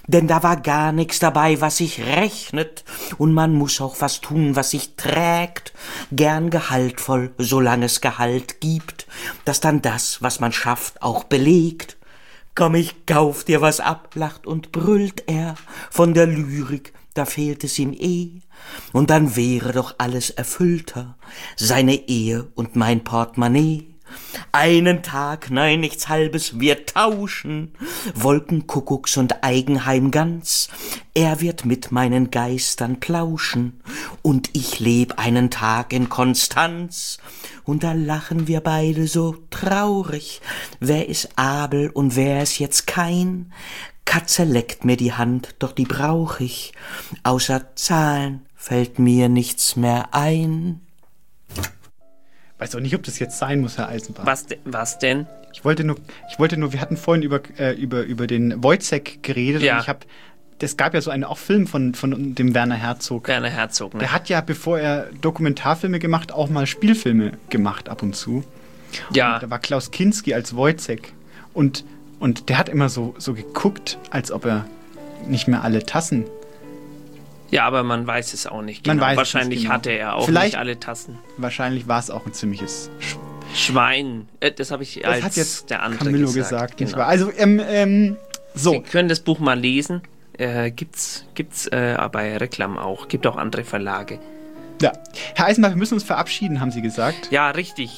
denn da war gar nix dabei, was sich rechnet, und man muss auch was tun, was sich trägt, gern gehaltvoll, solange es Gehalt gibt, das dann das, was man schafft, auch belegt. Komm, ich kauf dir was ab, lacht und brüllt er, von der Lyrik, da fehlt es ihm und dann wäre doch alles erfüllter, seine Ehe und mein Portemonnaie. Einen Tag, nein, nichts Halbes, wir tauschen, Wolkenkuckucks und Eigenheim ganz, er wird mit meinen Geistern plauschen, und ich leb einen Tag in Konstanz, und da lachen wir beide so traurig, wer ist Abel und wer ist jetzt Kain? Katze leckt mir die Hand, doch die brauch ich, außer Zahlen fällt mir nichts mehr ein. Weiß auch nicht, ob das jetzt sein muss, Herr Eisenbart. Was denn? Ich wollte nur, wir hatten vorhin über den Wojciech geredet. Ja. Und es gab ja so einen auch Film von dem Werner Herzog. Werner Herzog, ne? Der hat ja, bevor er Dokumentarfilme gemacht, auch mal Spielfilme gemacht ab und zu. Ja. Und da war Klaus Kinski als Wojciech. Und der hat immer so geguckt, als ob er nicht mehr alle Tassen. Ja, aber man weiß es auch nicht genau. Wahrscheinlich hatte er auch nicht alle Tassen. Wahrscheinlich war es auch ein ziemliches Schwein. Das habe ich als hat jetzt der andere Camillo gesagt. Nicht wahr? Also, so. Sie können das Buch mal lesen. Gibt's bei Reklam auch. Gibt auch andere Verlage. Ja. Herr Eisenbart, wir müssen uns verabschieden, haben Sie gesagt. Ja, richtig.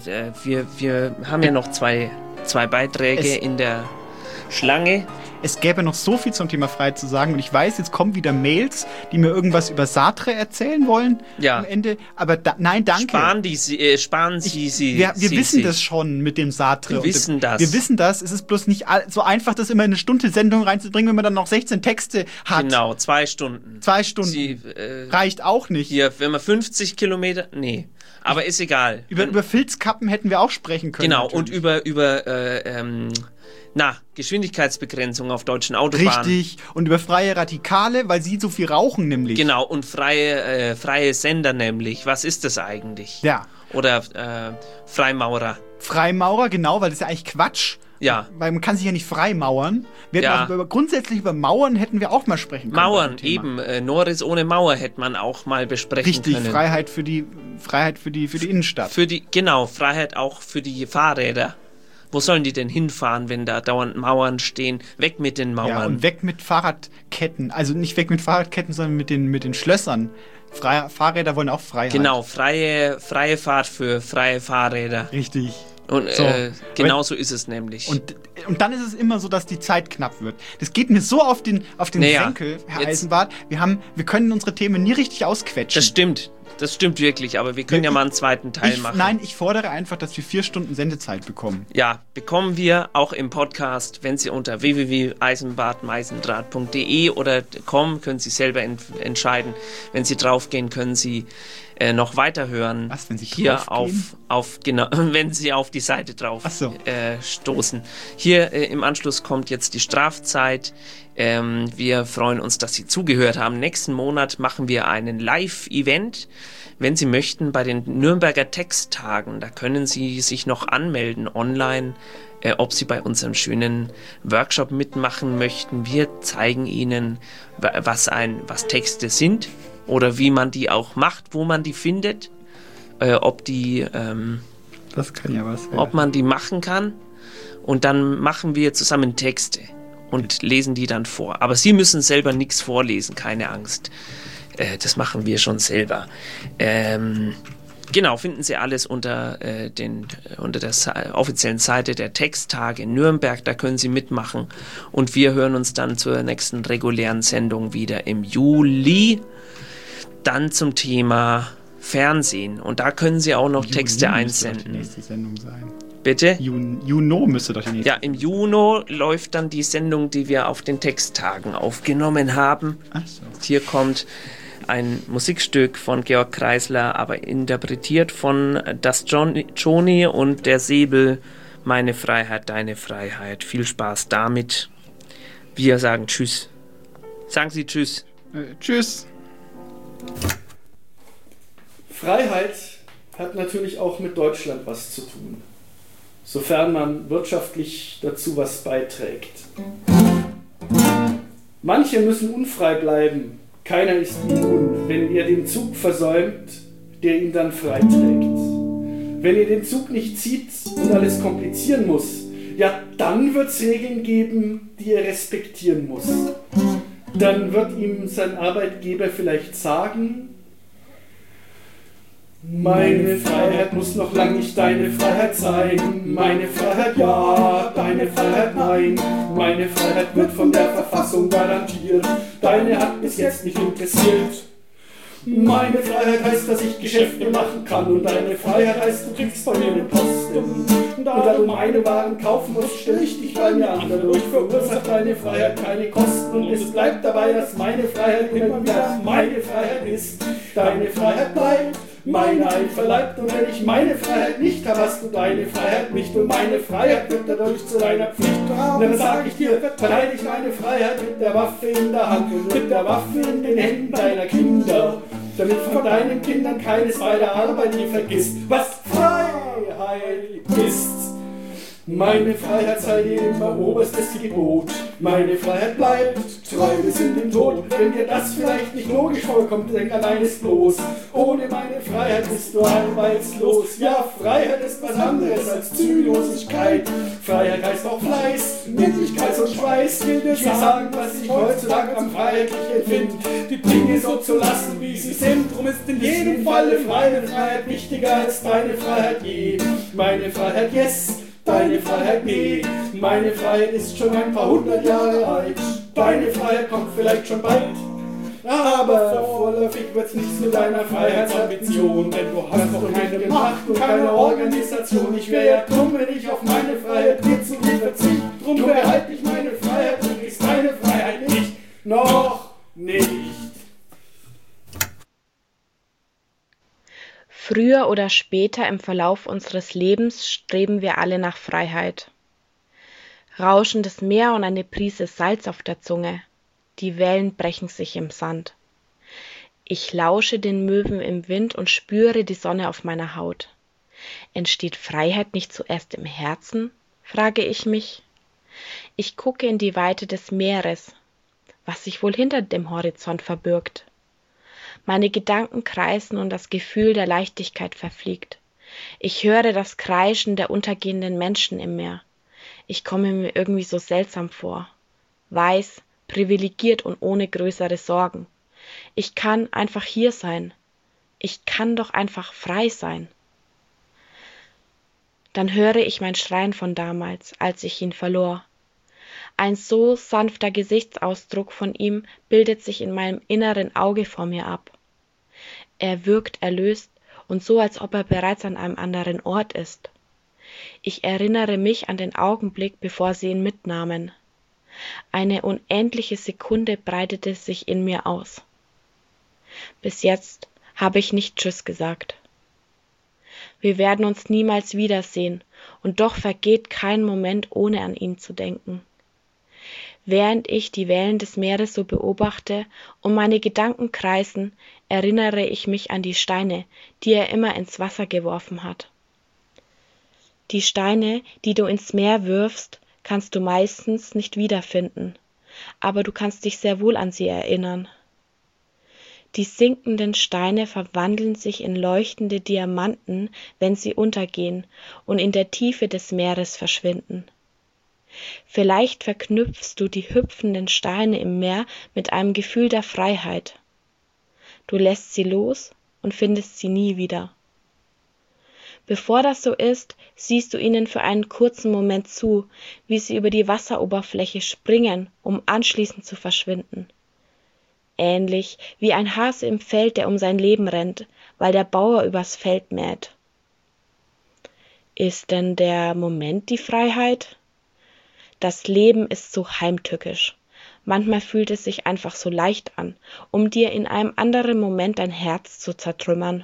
Wir haben ja noch zwei Beiträge in der Schlange. Es gäbe noch so viel zum Thema Freiheit zu sagen, und ich weiß, jetzt kommen wieder Mails, die mir irgendwas über Sartre erzählen wollen am Ende, aber nein, danke. Sparen Sie. Wir wissen das schon mit dem Sartre. Wir wissen das. Es ist bloß nicht so einfach, das immer in eine Stunde Sendung reinzubringen, wenn man dann noch 16 Texte hat. Genau, 2 Stunden. 2 Stunden. Reicht auch nicht. Hier, wenn man 50 Kilometer... Nee, aber ist egal. Über Filzkappen hätten wir auch sprechen können. Genau, natürlich. Und über Geschwindigkeitsbegrenzung auf deutschen Autobahnen. Richtig, und über freie Radikale, weil sie so viel rauchen nämlich. Genau, und freie Sender nämlich. Was ist das eigentlich? Ja. Oder Freimaurer. Freimaurer, genau, weil das ist ja eigentlich Quatsch. Ja. Weil man kann sich ja nicht freimauern. Grundsätzlich über Mauern hätten wir auch mal sprechen können. Mauern, eben. Norris ohne Mauer hätte man auch mal besprechen können. Richtig, Freiheit für die Innenstadt. Freiheit auch für die Fahrräder. Wo sollen die denn hinfahren, wenn da dauernd Mauern stehen? Weg mit den Mauern. Ja, und weg mit Fahrradketten. Also nicht weg mit Fahrradketten, sondern mit den Schlössern. Fahrräder wollen auch Freiheit. Genau, freie Fahrt für freie Fahrräder. Richtig. Und genau so ist es nämlich. Und dann ist es immer so, dass die Zeit knapp wird. Das geht mir so auf den Senkel, Herr Eisenbart. Wir können unsere Themen nie richtig ausquetschen. Das stimmt wirklich, aber wir können ja mal einen zweiten Teil machen. Nein, ich fordere einfach, dass wir 4 Stunden Sendezeit bekommen. Ja, bekommen wir auch im Podcast, wenn Sie unter www.eisenbartmeisendraht.de oder kommen, können Sie selber entscheiden. Wenn Sie draufgehen, können Sie noch weiterhören. Was, wenn Sie hier wenn Sie auf die Seite drauf stoßen. Hier im Anschluss kommt jetzt die Strafzeit. Wir freuen uns, dass Sie zugehört haben. Nächsten Monat machen wir einen Live-Event. Wenn Sie möchten, bei den Nürnberger Texttagen, da können Sie sich noch anmelden online, ob Sie bei unserem schönen Workshop mitmachen möchten. Wir zeigen Ihnen, was Texte sind oder wie man die auch macht, wo man die findet, ob man die machen kann. Und dann machen wir zusammen Texte und lesen die dann vor. Aber Sie müssen selber nichts vorlesen, keine Angst. Das machen wir schon selber. Genau, finden Sie alles unter der offiziellen Seite der Texttage in Nürnberg. Da können Sie mitmachen. Und wir hören uns dann zur nächsten regulären Sendung wieder im Juli. Dann zum Thema Fernsehen. Und da können Sie auch noch Texte einsenden. Die nächste Sendung sein. Bitte? Juno müsste doch die nächste. Ja, im Juni läuft dann die Sendung, die wir auf den Texttagen aufgenommen haben. Ach so. Hier kommt ein Musikstück von Georg Kreisler, aber interpretiert von das Johnny und der Säbel. Meine Freiheit, deine Freiheit. Viel Spaß damit. Wir sagen Tschüss. Sagen Sie Tschüss. Tschüss. Freiheit hat natürlich auch mit Deutschland was zu tun, sofern man wirtschaftlich dazu was beiträgt. Manche müssen unfrei bleiben, keiner ist immun, wenn ihr den Zug versäumt, der ihn dann freiträgt. Wenn ihr den Zug nicht zieht und alles komplizieren muss, ja, dann wird es Regeln geben, die er respektieren muss. Dann wird ihm sein Arbeitgeber vielleicht sagen, meine Freiheit muss noch lang nicht deine Freiheit sein. Meine Freiheit ja, deine Freiheit nein. Meine Freiheit wird von der Verfassung garantiert. Deine hat bis jetzt nicht interessiert. Meine Freiheit heißt, dass ich Geschäfte machen kann. Und deine Freiheit heißt, du kriegst von mir den Posten. Da du meine Waren kaufen musst, stelle ich dich bei mir an. Dadurch verursacht deine Freiheit keine Kosten. Und es bleibt dabei, dass meine Freiheit immer wieder meine Freiheit ist. Deine Freiheit bleibt meine einverleibt, und wenn ich meine Freiheit nicht habe, hast du deine Freiheit nicht, und meine Freiheit wird dadurch zu deiner Pflicht. Und dann sage ich dir, verteidige meine Freiheit mit der Waffe in der Hand und mit der Waffe in den Händen deiner Kinder, damit von deinen Kindern keines bei der Arbeit nie vergisst, was Freiheit ist. Meine Freiheit sei dir immer oberstes Gebot. Meine Freiheit bleibt treu bis in den Tod. Wenn dir das vielleicht nicht logisch vorkommt, denk an eines bloß: ohne meine Freiheit bist du arbeitslos. Ja, Freiheit ist was anderes als Zügellosigkeit. Freiheit heißt auch Fleiß, Männlichkeit und Schweiß. Ich will sagen, was ich heutzutage am freiheitlich empfinde, die Dinge so zu lassen, wie sie sind. Drum ist in jedem Falle meine Freiheit wichtiger als deine Freiheit je. Meine Freiheit yes, deine Freiheit nee, meine Freiheit ist schon ein paar hundert Jahre alt. Deine Freiheit kommt vielleicht schon bald, aber vorläufig wird's nichts mit deiner Freiheitsambition, denn du hast doch keine Macht und keine Organisation. Ich wäre ja dumm, wenn ich auf meine Freiheit dir zu viel verzichte. Drum behalte ich meine Freiheit, du kriegst deine Freiheit nicht, noch nicht. Früher oder später im Verlauf unseres Lebens streben wir alle nach Freiheit. Rauschendes Meer und eine Prise Salz auf der Zunge. Die Wellen brechen sich im Sand. Ich lausche den Möwen im Wind und spüre die Sonne auf meiner Haut. Entsteht Freiheit nicht zuerst im Herzen? Frage ich mich. Ich gucke in die Weite des Meeres, was sich wohl hinter dem Horizont verbirgt. Meine Gedanken kreisen und das Gefühl der Leichtigkeit verfliegt. Ich höre das Kreischen der untergehenden Menschen im Meer. Ich komme mir irgendwie so seltsam vor. Weiß, privilegiert und ohne größere Sorgen. Ich kann einfach hier sein. Ich kann doch einfach frei sein. Dann höre ich mein Schreien von damals, als ich ihn verlor. Ein so sanfter Gesichtsausdruck von ihm bildet sich in meinem inneren Auge vor mir ab. Er wirkt erlöst und so, als ob er bereits an einem anderen Ort ist. Ich erinnere mich an den Augenblick, bevor sie ihn mitnahmen. Eine unendliche Sekunde breitete sich in mir aus. Bis jetzt habe ich nicht Tschüss gesagt. Wir werden uns niemals wiedersehen, und doch vergeht kein Moment, ohne an ihn zu denken. Während ich die Wellen des Meeres so beobachte und meine Gedanken kreisen, erinnere ich mich an die Steine, die er immer ins Wasser geworfen hat. Die Steine, die du ins Meer wirfst, kannst du meistens nicht wiederfinden, aber du kannst dich sehr wohl an sie erinnern. Die sinkenden Steine verwandeln sich in leuchtende Diamanten, wenn sie untergehen und in der Tiefe des Meeres verschwinden. Vielleicht verknüpfst du die hüpfenden Steine im Meer mit einem Gefühl der Freiheit. Du lässt sie los und findest sie nie wieder. Bevor das so ist, siehst du ihnen für einen kurzen Moment zu, wie sie über die Wasseroberfläche springen, um anschließend zu verschwinden. Ähnlich wie ein Hase im Feld, der um sein Leben rennt, weil der Bauer übers Feld mäht. Ist denn der Moment die Freiheit? Das Leben ist so heimtückisch. Manchmal fühlt es sich einfach so leicht an, um dir in einem anderen Moment dein Herz zu zertrümmern.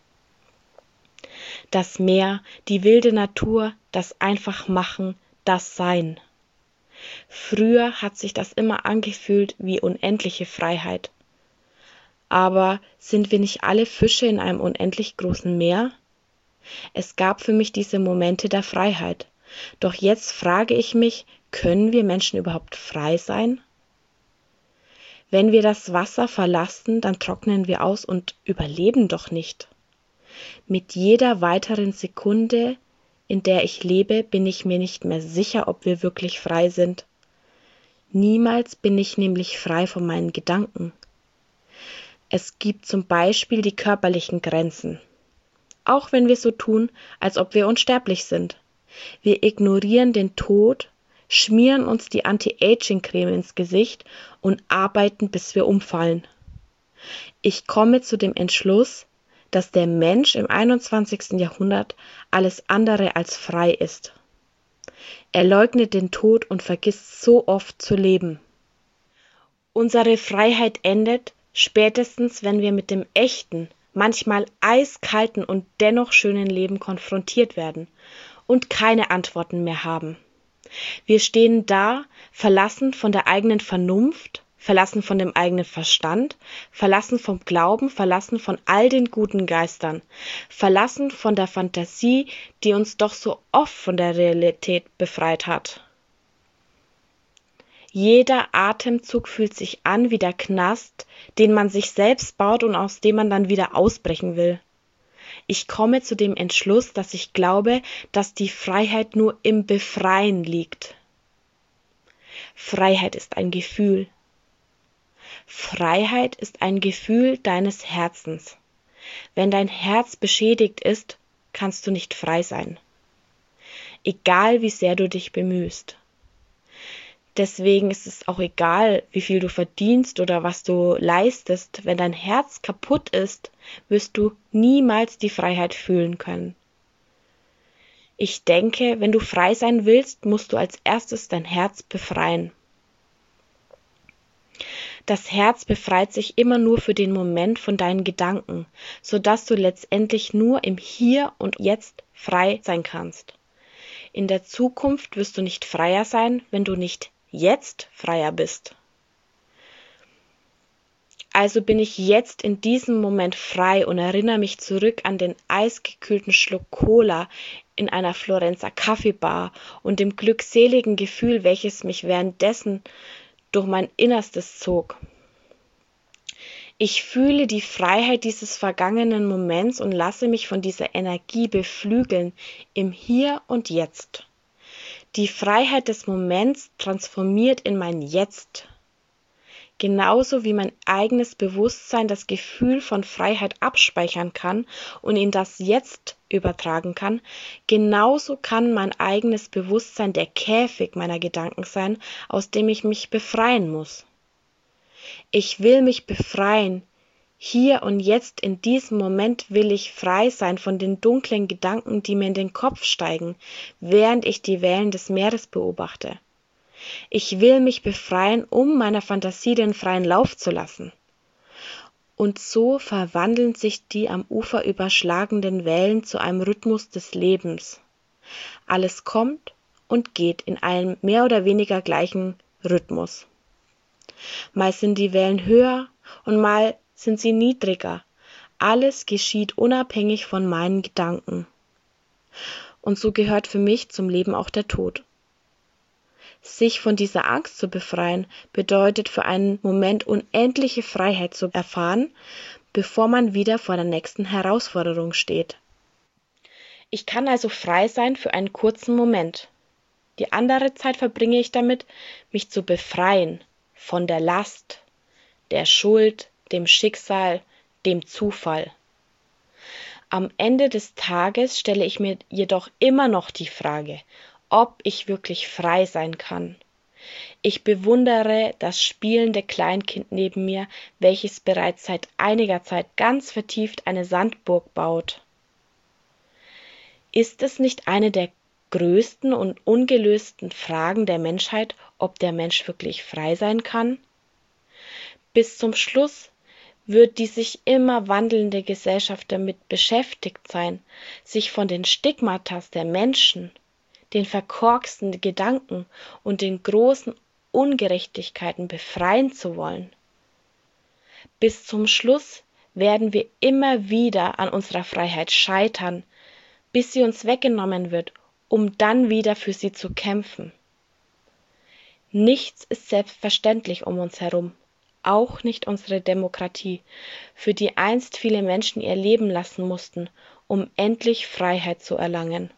Das Meer, die wilde Natur, das Einfachmachen, das Sein. Früher hat sich das immer angefühlt wie unendliche Freiheit. Aber sind wir nicht alle Fische in einem unendlich großen Meer? Es gab für mich diese Momente der Freiheit. Doch jetzt frage ich mich, können wir Menschen überhaupt frei sein? Wenn wir das Wasser verlassen, dann trocknen wir aus und überleben doch nicht. Mit jeder weiteren Sekunde, in der ich lebe, bin ich mir nicht mehr sicher, ob wir wirklich frei sind. Niemals bin ich nämlich frei von meinen Gedanken. Es gibt zum Beispiel die körperlichen Grenzen. Auch wenn wir so tun, als ob wir unsterblich sind. Wir ignorieren den Tod, schmieren uns die Anti-Aging-Creme ins Gesicht und arbeiten, bis wir umfallen. Ich komme zu dem Entschluss, dass der Mensch im 21. Jahrhundert alles andere als frei ist. Er leugnet den Tod und vergisst so oft zu leben. Unsere Freiheit endet spätestens, wenn wir mit dem echten, manchmal eiskalten und dennoch schönen Leben konfrontiert werden und keine Antworten mehr haben. Wir stehen da, verlassen von der eigenen Vernunft, verlassen von dem eigenen Verstand, verlassen vom Glauben, verlassen von all den guten Geistern, verlassen von der Fantasie, die uns doch so oft von der Realität befreit hat. Jeder Atemzug fühlt sich an wie der Knast, den man sich selbst baut und aus dem man dann wieder ausbrechen will. Ich komme zu dem Entschluss, dass ich glaube, dass die Freiheit nur im Befreien liegt. Freiheit ist ein Gefühl. Freiheit ist ein Gefühl deines Herzens. Wenn dein Herz beschädigt ist, kannst du nicht frei sein. Egal wie sehr du dich bemühst. Deswegen ist es auch egal, wie viel du verdienst oder was du leistest. Wenn dein Herz kaputt ist, wirst du niemals die Freiheit fühlen können. Ich denke, wenn du frei sein willst, musst du als erstes dein Herz befreien. Das Herz befreit sich immer nur für den Moment von deinen Gedanken, sodass du letztendlich nur im Hier und Jetzt frei sein kannst. In der Zukunft wirst du nicht freier sein, wenn du nicht jetzt freier bist. Also bin ich jetzt in diesem Moment frei und erinnere mich zurück an den eisgekühlten Schluck Cola in einer Florenzer Kaffeebar und dem glückseligen Gefühl, welches mich währenddessen durch mein Innerstes zog. Ich fühle die Freiheit dieses vergangenen Moments und lasse mich von dieser Energie beflügeln im Hier und Jetzt. Die Freiheit des Moments transformiert in mein Jetzt. Genauso wie mein eigenes Bewusstsein das Gefühl von Freiheit abspeichern kann und in das Jetzt übertragen kann, genauso kann mein eigenes Bewusstsein der Käfig meiner Gedanken sein, aus dem ich mich befreien muss. Ich will mich befreien. Hier und jetzt in diesem Moment will ich frei sein von den dunklen Gedanken, die mir in den Kopf steigen, während ich die Wellen des Meeres beobachte. Ich will mich befreien, um meiner Fantasie den freien Lauf zu lassen. Und so verwandeln sich die am Ufer überschlagenden Wellen zu einem Rhythmus des Lebens. Alles kommt und geht in einem mehr oder weniger gleichen Rhythmus. Mal sind die Wellen höher und mal sind sie niedriger. Alles geschieht unabhängig von meinen Gedanken. Und so gehört für mich zum Leben auch der Tod. Sich von dieser Angst zu befreien, bedeutet für einen Moment unendliche Freiheit zu erfahren, bevor man wieder vor der nächsten Herausforderung steht. Ich kann also frei sein für einen kurzen Moment. Die andere Zeit verbringe ich damit, mich zu befreien von der Last, der Schuld, dem Schicksal, dem Zufall. Am Ende des Tages stelle ich mir jedoch immer noch die Frage, ob ich wirklich frei sein kann. Ich bewundere das spielende Kleinkind neben mir, welches bereits seit einiger Zeit ganz vertieft eine Sandburg baut. Ist es nicht eine der größten und ungelösten Fragen der Menschheit, ob der Mensch wirklich frei sein kann? Bis zum Schluss wird die sich immer wandelnde Gesellschaft damit beschäftigt sein, sich von den Stigmata der Menschen, den verkorksten Gedanken und den großen Ungerechtigkeiten befreien zu wollen. Bis zum Schluss werden wir immer wieder an unserer Freiheit scheitern, bis sie uns weggenommen wird, um dann wieder für sie zu kämpfen. Nichts ist selbstverständlich um uns herum, auch nicht unsere Demokratie, für die einst viele Menschen ihr Leben lassen mussten, um endlich Freiheit zu erlangen.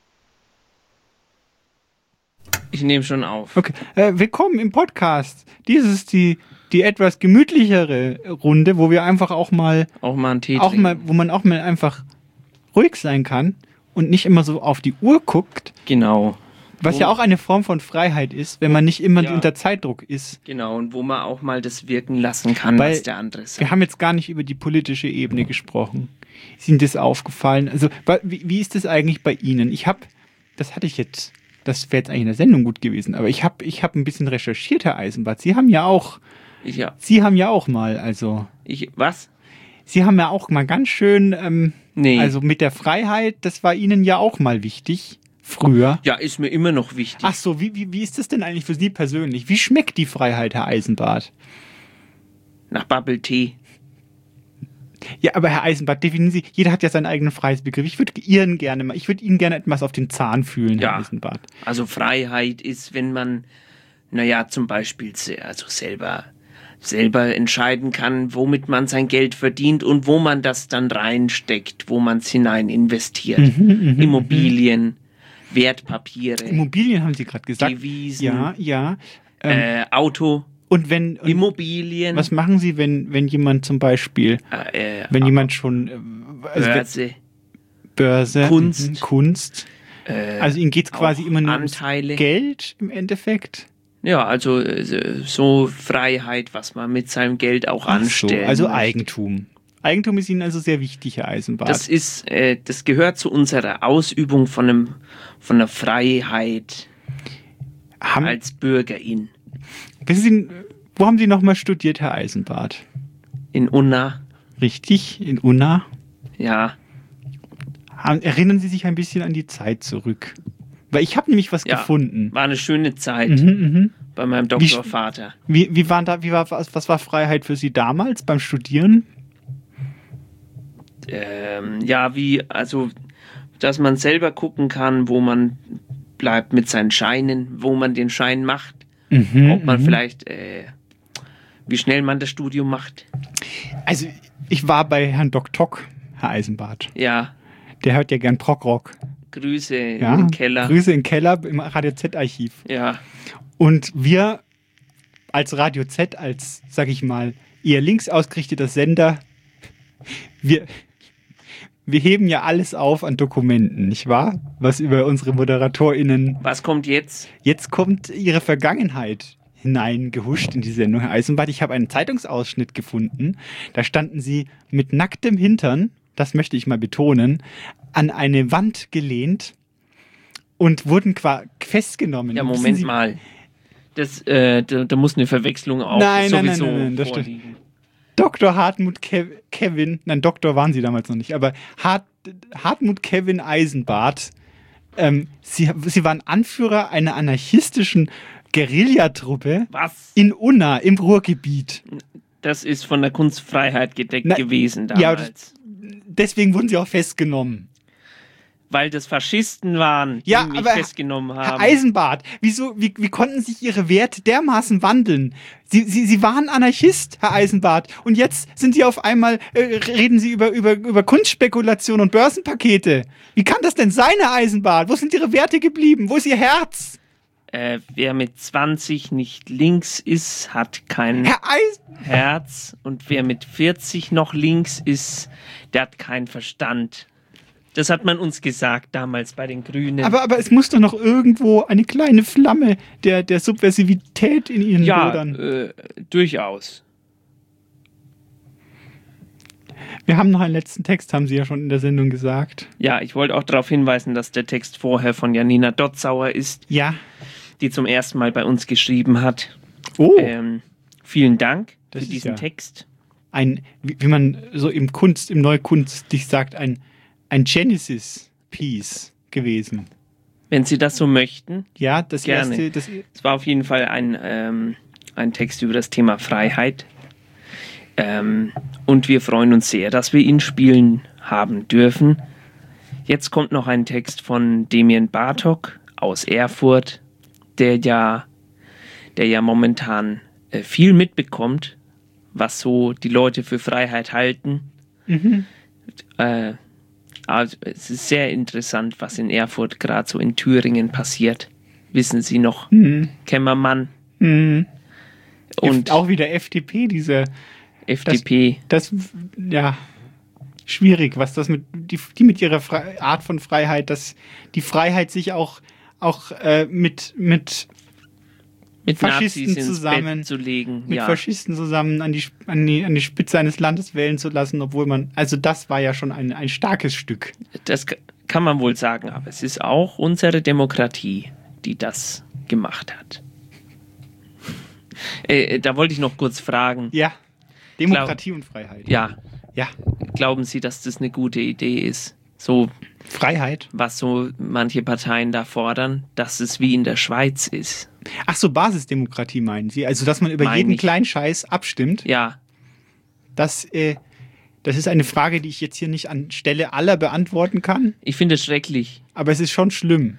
Ich nehme schon auf. Okay, willkommen im Podcast. Dies ist die etwas gemütlichere Runde, wo wir einfach auch mal einen Tee wo man auch mal einfach ruhig sein kann und nicht immer so auf die Uhr guckt. Genau. Was ja auch eine Form von Freiheit ist, wenn man nicht immer unter Zeitdruck ist. Genau, und wo man auch mal das wirken lassen kann, was der andere sagt. Wir haben jetzt gar nicht über die politische Ebene gesprochen. Ist Ihnen das aufgefallen? Also, wie ist das eigentlich bei Ihnen? Das wäre jetzt eigentlich in der Sendung gut gewesen, aber ich hab ein bisschen recherchiert, Herr Eisenbart. Sie haben ja auch mal, also... Was? Sie haben ja auch mal ganz schön, also mit der Freiheit, das war Ihnen ja auch mal wichtig. Früher. Ja, ist mir immer noch wichtig. Ach so, wie ist das denn eigentlich für Sie persönlich? Wie schmeckt die Freiheit, Herr Eisenbart? Nach Bubble Tea. Ja, aber Herr Eisenbart, definieren Sie, jeder hat ja seinen eigenen Freiheitsbegriff. Ich würde Ihnen gerne etwas auf den Zahn fühlen, Herr Eisenbart. Also Freiheit ist, wenn man, zum Beispiel selber entscheiden kann, womit man sein Geld verdient und wo man das dann reinsteckt, wo man es hinein investiert. Immobilien, Wertpapiere. Immobilien haben Sie gerade gesagt. Devisen. Ja. Auto. Und Immobilien. Was machen Sie, wenn jemand zum Beispiel, wenn jemand schon Börse, Kunst. Also Ihnen geht es quasi immer nur ums Geld im Endeffekt? Ja, also so Freiheit, was man mit seinem Geld auch anstellt. Also Eigentum. Eigentum ist Ihnen also sehr wichtig, Herr Eisenbart. Das gehört zu unserer Ausübung von einer Freiheit als Bürgerin. Wissen Sie, wo haben Sie nochmal studiert, Herr Eisenbart? In Unna. Richtig, in Unna? Ja. Erinnern Sie sich ein bisschen an die Zeit zurück? Weil ich habe nämlich was gefunden. War eine schöne Zeit bei meinem Doktorvater. Was war Freiheit für Sie damals beim Studieren? Dass man selber gucken kann, wo man bleibt mit seinen Scheinen, wo man den Schein macht, ob man vielleicht, wie schnell man das Studium macht. Also, ich war bei Herrn Doktok, Herr Eisenbart. Ja. Der hört ja gern Prog-Rock. Grüße im Keller. Grüße im Keller im Radio Z-Archiv. Ja. Und wir als Radio Z, als, sag ich mal, eher links ausgerichteter Sender, wir heben ja alles auf an Dokumenten, nicht wahr? Was über unsere ModeratorInnen... Was kommt jetzt? Jetzt kommt ihre Vergangenheit hineingehuscht in die Sendung, Herr Eisenbart. Ich habe einen Zeitungsausschnitt gefunden. Da standen sie mit nacktem Hintern, das möchte ich mal betonen, an eine Wand gelehnt und wurden festgenommen. Ja, Moment mal. Da muss eine Verwechslung auch sowieso nein, das vorliegen. Stimmt. Dr. Hartmut Kevin, nein, Doktor waren sie damals noch nicht, aber Hartmut Kevin Eisenbart, sie waren Anführer einer anarchistischen Guerillatruppe in Unna im Ruhrgebiet. Das ist von der Kunstfreiheit gedeckt gewesen damals. Ja, deswegen wurden sie auch festgenommen. Weil das Faschisten waren, die mich festgenommen haben. Herr Eisenbart, wie konnten sich Ihre Werte dermaßen wandeln? Sie waren Anarchist, Herr Eisenbart, und jetzt sind Sie auf einmal, reden Sie über Kunstspekulation und Börsenpakete. Wie kann das denn sein, Herr Eisenbart? Wo sind Ihre Werte geblieben? Wo ist Ihr Herz? Wer mit 20 nicht links ist, hat kein Herz. Und wer mit 40 noch links ist, der hat keinen Verstand. Das hat man uns gesagt damals bei den Grünen. Aber es muss doch noch irgendwo eine kleine Flamme der Subversivität in Ihnen lodern. Ja, durchaus. Wir haben noch einen letzten Text, haben Sie ja schon in der Sendung gesagt. Ja, ich wollte auch darauf hinweisen, dass der Text vorher von Janina Dotzauer ist. Ja. Die zum ersten Mal bei uns geschrieben hat. Oh. Vielen Dank für diesen Text. Wie man so im Neukunstlich sagt, ein Genesis-Piece gewesen. Wenn Sie das so möchten. Ja, das gerne. Es war auf jeden Fall ein Text über das Thema Freiheit. Und wir freuen uns sehr, dass wir ihn spielen haben dürfen. Jetzt kommt noch ein Text von Demian Bartok aus Erfurt, der ja momentan viel mitbekommt was so die Leute für Freiheit halten. Also es ist sehr interessant, was in Erfurt gerade so in Thüringen passiert. Wissen Sie noch? Kämmermann. Und auch wieder FDP, diese FDP. Das ja schwierig, was das mit die mit ihrer Art von Freiheit, dass die Freiheit sich auch mit Faschisten Nazis zusammen zu legen. Mit Faschisten zusammen an die Spitze eines Landes wählen zu lassen, obwohl also das war ja schon ein starkes Stück. Das kann man wohl sagen, aber es ist auch unsere Demokratie, die das gemacht hat. Da wollte ich noch kurz fragen. Ja, Demokratie und Freiheit. Ja. Ja. Glauben Sie, dass das eine gute Idee ist? So Freiheit? Was so manche Parteien da fordern, dass es wie in der Schweiz ist. Ach so, Basisdemokratie meinen Sie? Also, dass man über jeden kleinen Scheiß abstimmt? Ja. Das ist eine Frage, die ich jetzt hier nicht anstelle aller beantworten kann. Ich finde es schrecklich. Aber es ist schon schlimm.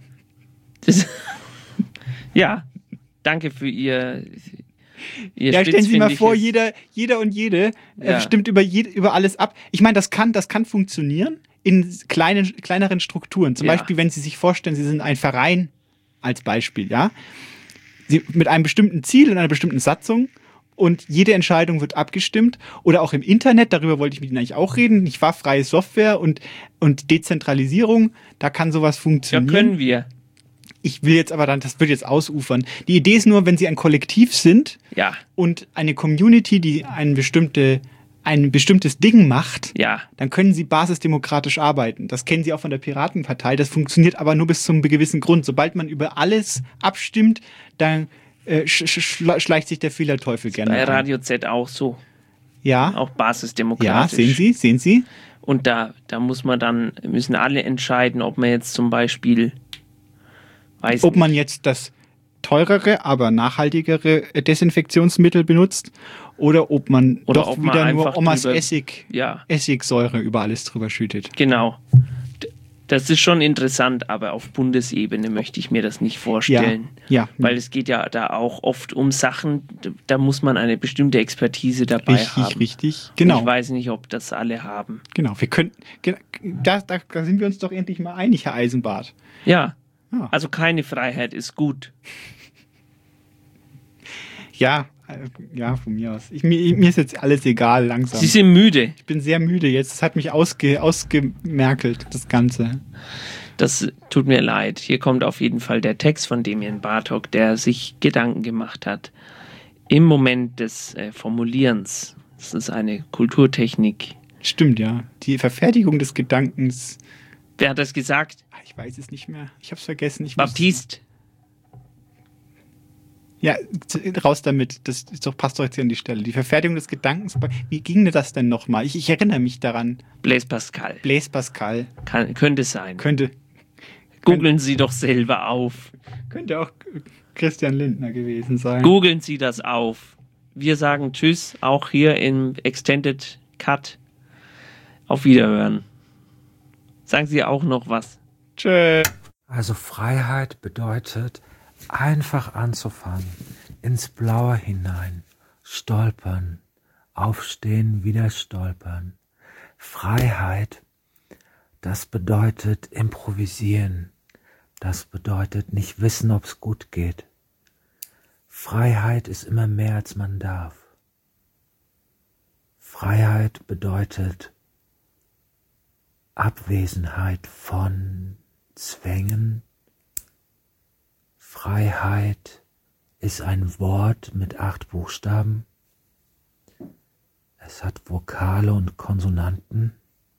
Ja, danke für Ihr ja, stellen Sie mal vor, jeder und jede stimmt über alles ab. Ich meine, das kann funktionieren in kleineren Strukturen. Zum Beispiel, wenn Sie sich vorstellen, Sie sind ein Verein als Beispiel, ja. Sie mit einem bestimmten Ziel und einer bestimmten Satzung und jede Entscheidung wird abgestimmt. Oder auch im Internet, darüber wollte ich mit Ihnen eigentlich auch reden. Ich war freie Software und Dezentralisierung, da kann sowas funktionieren. Ja, können wir. Ich will jetzt aber dann, das wird jetzt ausufern. Die Idee ist nur, wenn Sie ein Kollektiv sind und eine Community, die ein bestimmtes Ding macht, dann können Sie basisdemokratisch arbeiten. Das kennen Sie auch von der Piratenpartei. Das funktioniert aber nur bis zum gewissen Grund. Sobald man über alles abstimmt, dann schleicht sich der Fehlerteufel gerne bei ein. Radio Z auch so. Ja. Auch basisdemokratisch. Ja, sehen Sie. Und da müssen alle entscheiden, ob man jetzt zum Beispiel ob man jetzt das teurere, aber nachhaltigere Desinfektionsmittel benutzt oder ob man doch wieder nur Omas Essigsäure über alles drüber schüttet. Genau. Das ist schon interessant, aber auf Bundesebene möchte ich mir das nicht vorstellen. Ja. Weil es geht ja da auch oft um Sachen, da muss man eine bestimmte Expertise dabei haben. Richtig. Genau. Ich weiß nicht, ob das alle haben. Genau, wir können, da sind wir uns doch endlich mal einig, Herr Eisenbart. Ja. Also keine Freiheit ist gut. Ja, von mir aus. Mir ist jetzt alles egal, langsam. Sie sind müde. Ich bin sehr müde jetzt. Es hat mich ausgemerkelt, das Ganze. Das tut mir leid. Hier kommt auf jeden Fall der Text von Demian Bartok, der sich Gedanken gemacht hat. Im Moment des Formulierens. Das ist eine Kulturtechnik. Stimmt, ja. Die Verfertigung des Gedankens. Wer hat das gesagt? Ich weiß es nicht mehr. Ich habe es vergessen. Baptiste. Ja, raus damit. Das passt doch jetzt hier an die Stelle. Die Verfertigung des Gedankens. Wie ging das denn nochmal? Ich erinnere mich daran. Blaise Pascal. Könnte sein. Googeln Sie doch selber auf. Könnte auch Christian Lindner gewesen sein. Googeln Sie das auf. Wir sagen Tschüss, auch hier im Extended Cut. Auf Wiederhören. Sagen Sie auch noch was. Tschö. Also Freiheit bedeutet, einfach anzufangen, ins Blaue hinein, stolpern, aufstehen, wieder stolpern. Freiheit, das bedeutet improvisieren, das bedeutet nicht wissen, ob's gut geht. Freiheit ist immer mehr, als man darf. Freiheit bedeutet Abwesenheit von Zwängen. Freiheit ist ein Wort mit 8 Buchstaben. Es hat Vokale und Konsonanten.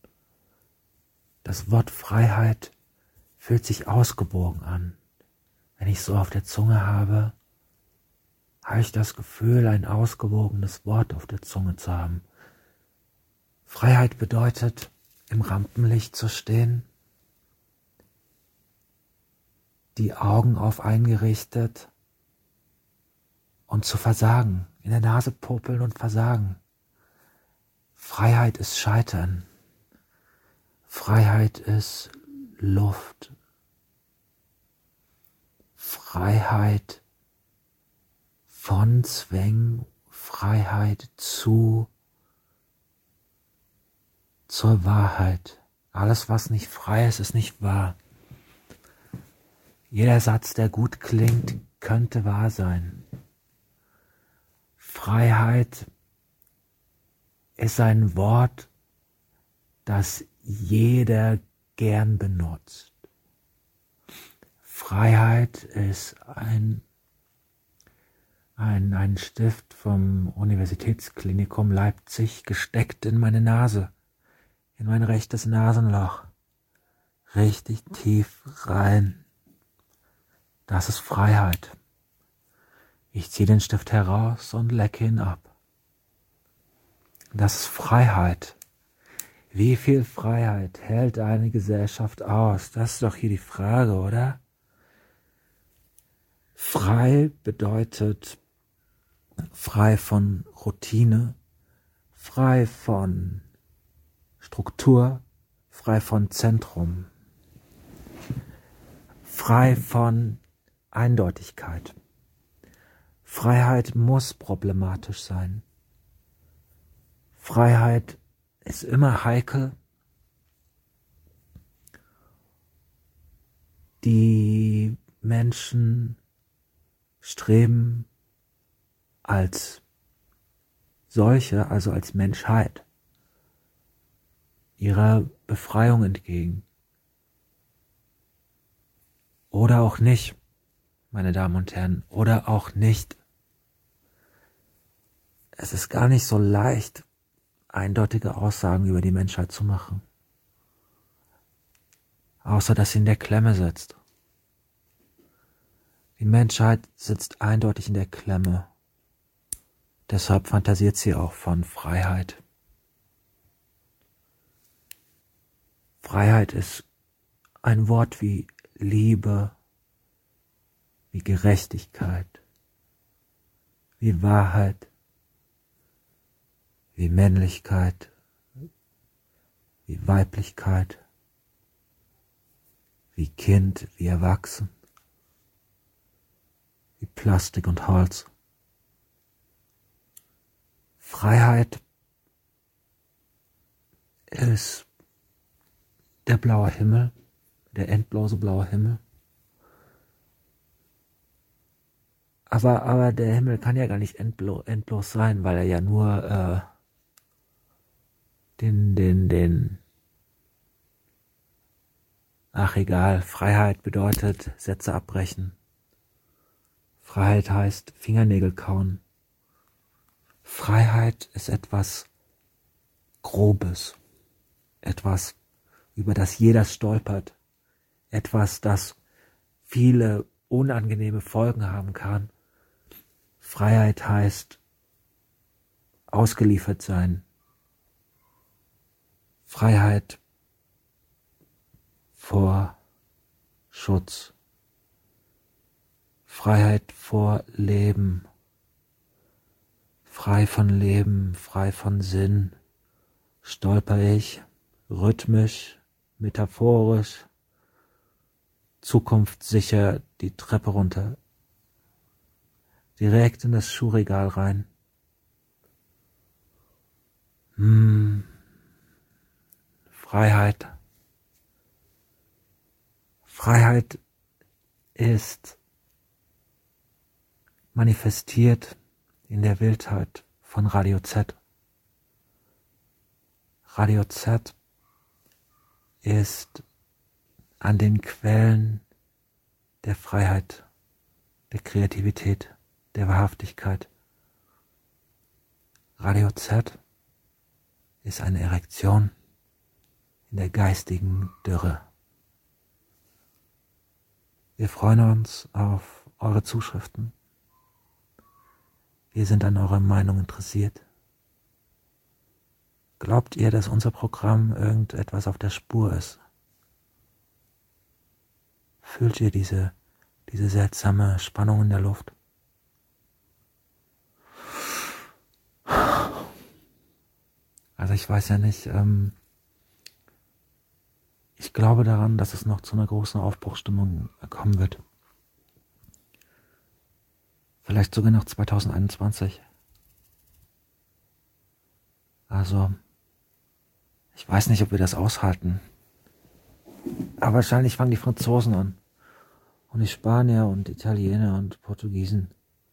Das Wort Freiheit fühlt sich ausgewogen an. Wenn ich so auf der Zunge habe ich das Gefühl, ein ausgewogenes Wort auf der Zunge zu haben. Freiheit bedeutet, im Rampenlicht zu stehen, die Augen auf eingerichtet und zu versagen, in der Nase popeln und versagen. Freiheit ist Scheitern. Freiheit ist Luft. Freiheit von Zwängen, Freiheit zur Wahrheit. Alles, was nicht frei ist, ist nicht wahr. Jeder Satz, der gut klingt, könnte wahr sein. Freiheit ist ein Wort, das jeder gern benutzt. Freiheit ist ein Stift vom Universitätsklinikum Leipzig gesteckt in meine Nase, in mein rechtes Nasenloch, richtig tief rein. Das ist Freiheit. Ich ziehe den Stift heraus und lecke ihn ab. Das ist Freiheit. Wie viel Freiheit hält eine Gesellschaft aus? Das ist doch hier die Frage, oder? Frei bedeutet frei von Routine, frei von Struktur, frei von Zentrum, frei von Eindeutigkeit. Freiheit muss problematisch sein. Freiheit ist immer heikel. Die Menschen streben als solche, also als Menschheit, ihrer Befreiung entgegen. Oder auch nicht, meine Damen und Herren, oder auch nicht. Es ist gar nicht so leicht, eindeutige Aussagen über die Menschheit zu machen. Außer dass sie in der Klemme sitzt. Die Menschheit sitzt eindeutig in der Klemme. Deshalb fantasiert sie auch von Freiheit. Freiheit ist ein Wort wie Liebe, wie Gerechtigkeit, wie Wahrheit, wie Männlichkeit, wie Weiblichkeit, wie Kind, wie Erwachsen, wie Plastik und Holz. Freiheit ist der blaue Himmel, der endlose blaue Himmel. Aber der Himmel kann ja gar nicht endlos sein, weil er ja nur ach egal, Freiheit bedeutet Sätze abbrechen. Freiheit heißt Fingernägel kauen. Freiheit ist etwas Grobes, etwas, über das jeder stolpert, etwas, das viele unangenehme Folgen haben kann. Freiheit heißt ausgeliefert sein. Freiheit vor Schutz. Freiheit vor Leben. Frei von Leben, frei von Sinn, stolper ich, rhythmisch, metaphorisch, zukunftssicher die Treppe runter, direkt in das Schuhregal rein. Freiheit. Freiheit ist manifestiert in der Wildheit von Radio Z. Radio Z ist an den Quellen der Freiheit, der Kreativität, der Wahrhaftigkeit. Radio Z ist eine Erektion in der geistigen Dürre. Wir freuen uns auf eure Zuschriften. Wir sind an eurer Meinung interessiert. Glaubt ihr, dass unser Programm irgendetwas auf der Spur ist? Fühlt ihr diese seltsame Spannung in der Luft? Also ich weiß ja nicht, ich glaube daran, dass es noch zu einer großen Aufbruchsstimmung kommen wird. Vielleicht sogar noch 2021. Also, ich weiß nicht, ob wir das aushalten. Aber wahrscheinlich fangen die Franzosen an. Und die Spanier und Italiener und Portugiesen.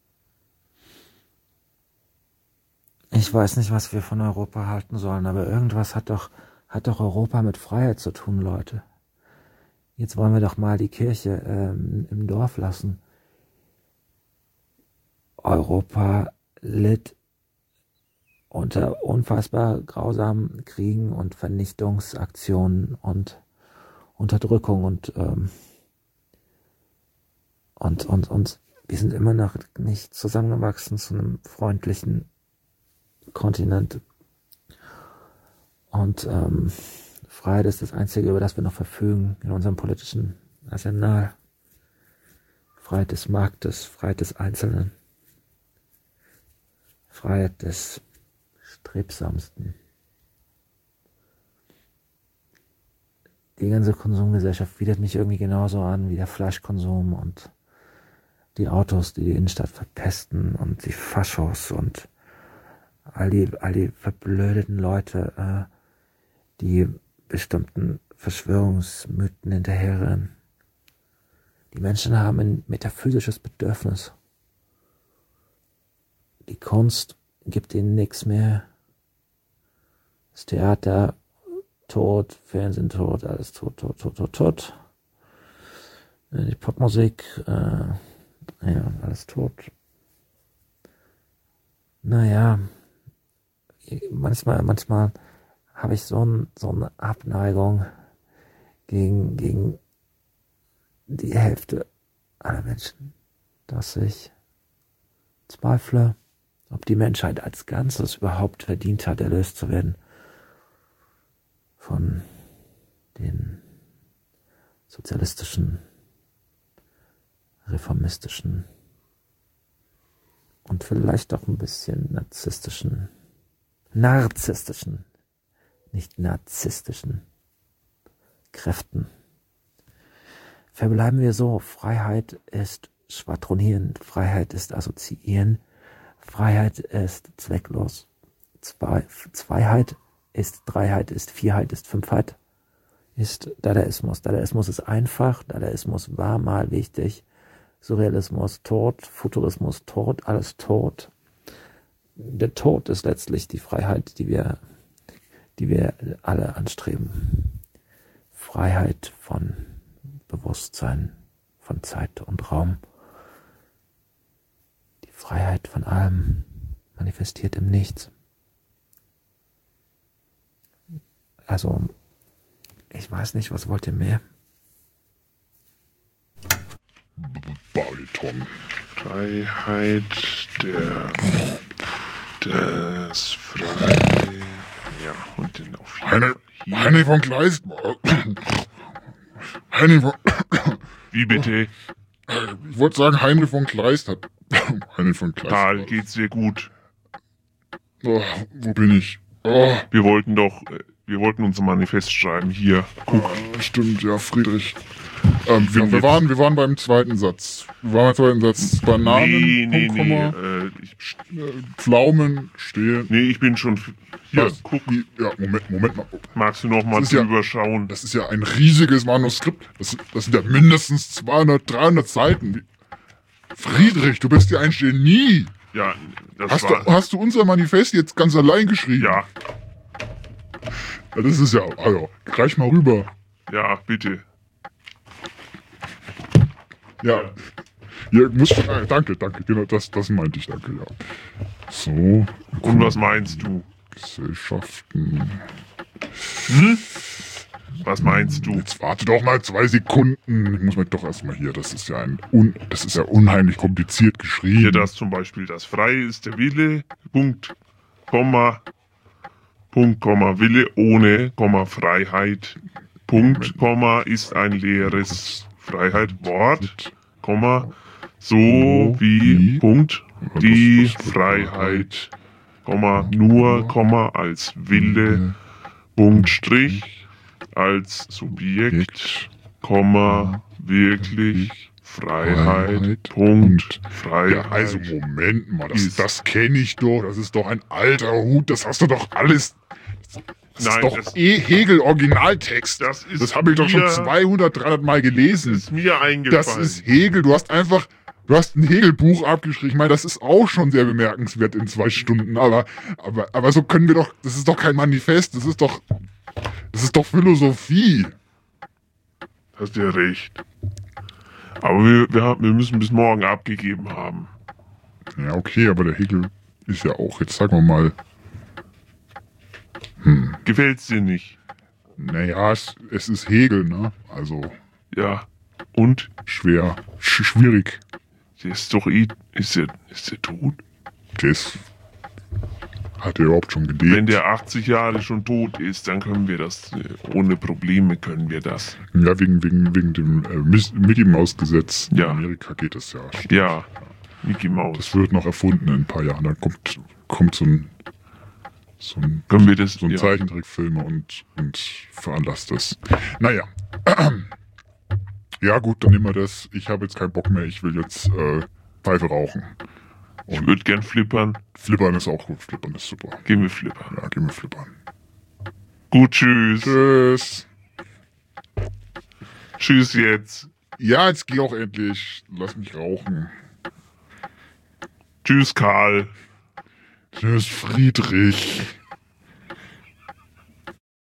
Ich weiß nicht, was wir von Europa halten sollen, aber irgendwas hat doch Europa mit Freiheit zu tun, Leute. Jetzt wollen wir doch mal die Kirche im Dorf lassen. Europa litt unter unfassbar grausamen Kriegen und Vernichtungsaktionen und Unterdrückung und wir sind immer noch nicht zusammengewachsen zu einem freundlichen Kontinent. Und Freiheit ist das Einzige, über das wir noch verfügen in unserem politischen Arsenal. Freiheit des Marktes, Freiheit des Einzelnen, Freiheit des Strebsamsten. Die ganze Konsumgesellschaft widert mich irgendwie genauso an wie der Fleischkonsum und die Autos, die Innenstadt verpesten und die Faschos und all die verblödeten Leute, die bestimmten Verschwörungsmythen hinterherrennen. Die Menschen haben ein metaphysisches Bedürfnis. Die Kunst gibt ihnen nichts mehr. Das Theater tot, Fernsehen tot, alles tot. Die Popmusik, alles tot. Naja, manchmal habe ich so eine Abneigung gegen die Hälfte aller Menschen, dass ich zweifle, ob die Menschheit als Ganzes überhaupt verdient hat, erlöst zu werden von den sozialistischen, reformistischen und vielleicht auch ein bisschen narzisstischen, nicht narzisstischen Kräften. Verbleiben wir so: Freiheit ist schwadronieren, Freiheit ist assoziieren, Freiheit ist zwecklos, Zweiheit ist Dreiheit, ist Vierheit, ist Fünfheit, ist Dadaismus. Dadaismus ist einfach, Dadaismus war mal wichtig, Surrealismus tot, Futurismus tot, alles tot. Der Tod ist letztlich die Freiheit, die wir alle anstreben. Freiheit von Bewusstsein, von Zeit und Raum. Die Freiheit von allem manifestiert im Nichts. Also, ich weiß nicht, was wollt ihr mehr? Bariton. Freiheit des Frei... Ja, und den auf Henning von Kleist. Henning von... Wie bitte? Ich wollte sagen, Heinrich von Kleist hat... Henning von Kleist. Karl, geht's dir gut? Oh, wo bin ich? Oh. Wir wollten unser Manifest schreiben. Hier, guck. Stimmt, ja, Friedrich. Wir waren beim zweiten Satz. Bananen, Nee. Pflaumen stehen. Nee, ich bin schon... Hier, was? Guck. Ja, Moment mal. Magst du noch mal drüber schauen? Das ist ja ein riesiges Manuskript. Das sind ja mindestens 200, 300 Seiten. Friedrich, du bist ja ein Genie. Ja, Hast du unser Manifest jetzt ganz allein geschrieben? Ja. Ja, das ist ja... Also, reich mal rüber. Ja, bitte. Ja. Danke. Genau, das meinte ich, danke, ja. So. Und was meinst du? Gesellschaften. Was meinst du? Jetzt warte doch mal 2 Sekunden. Ich muss mir doch erstmal hier, das ist ja unheimlich kompliziert geschrieben. Hier das zum Beispiel, das Freie ist der Wille, Punkt, Komma, Wille ohne, Komma, Freiheit, Punkt, Komma, ist ein leeres Freiheit, Wort, Komma, so wie, Punkt, die Freiheit, Komma, nur, Komma, als Wille, Punkt, Strich, als Subjekt, Komma, wirklich, Freiheit. Punkt. Freiheit. Ja, also Moment mal, das kenne ich doch. Das ist doch ein alter Hut. Das hast du doch alles. Das ist doch Hegel Originaltext. Das habe ich doch schon 200, 300 Mal gelesen. Das ist mir eingefallen. Das ist Hegel. Du hast ein Hegel-Buch abgeschrieben. Ich meine, das ist auch schon sehr bemerkenswert in 2 Stunden. Aber so können wir doch. Das ist doch kein Manifest. Das ist doch Philosophie. Hast ja recht. Aber wir müssen bis morgen abgegeben haben. Ja, okay, aber der Hegel ist ja auch, jetzt sagen wir mal. Gefällt's dir nicht? Naja, es ist Hegel, ne? Also. Ja. Und? Schwierig. Der ist doch ist der tot? Hat er überhaupt schon gelebt? Wenn der 80 Jahre schon tot ist, dann können wir das, ohne Probleme können wir das. Ja, wegen dem Mickey Maus Gesetz. Ja. In Amerika geht das ja. Ja, Mickey Maus. Das wird noch erfunden in ein paar Jahren. Dann kommt so ein Zeichentrickfilm und veranlasst das. Naja. Ja gut, dann nehmen wir das. Ich habe jetzt keinen Bock mehr. Ich will jetzt Pfeife rauchen. Ich würde gern flippern. Flippern ist auch gut. Flippern ist super. Gehen wir flippern. Ja, gehen wir flippern. Gut, tschüss. Tschüss. Tschüss jetzt. Ja, jetzt geh auch endlich. Lass mich rauchen. Tschüss, Karl. Tschüss, Friedrich.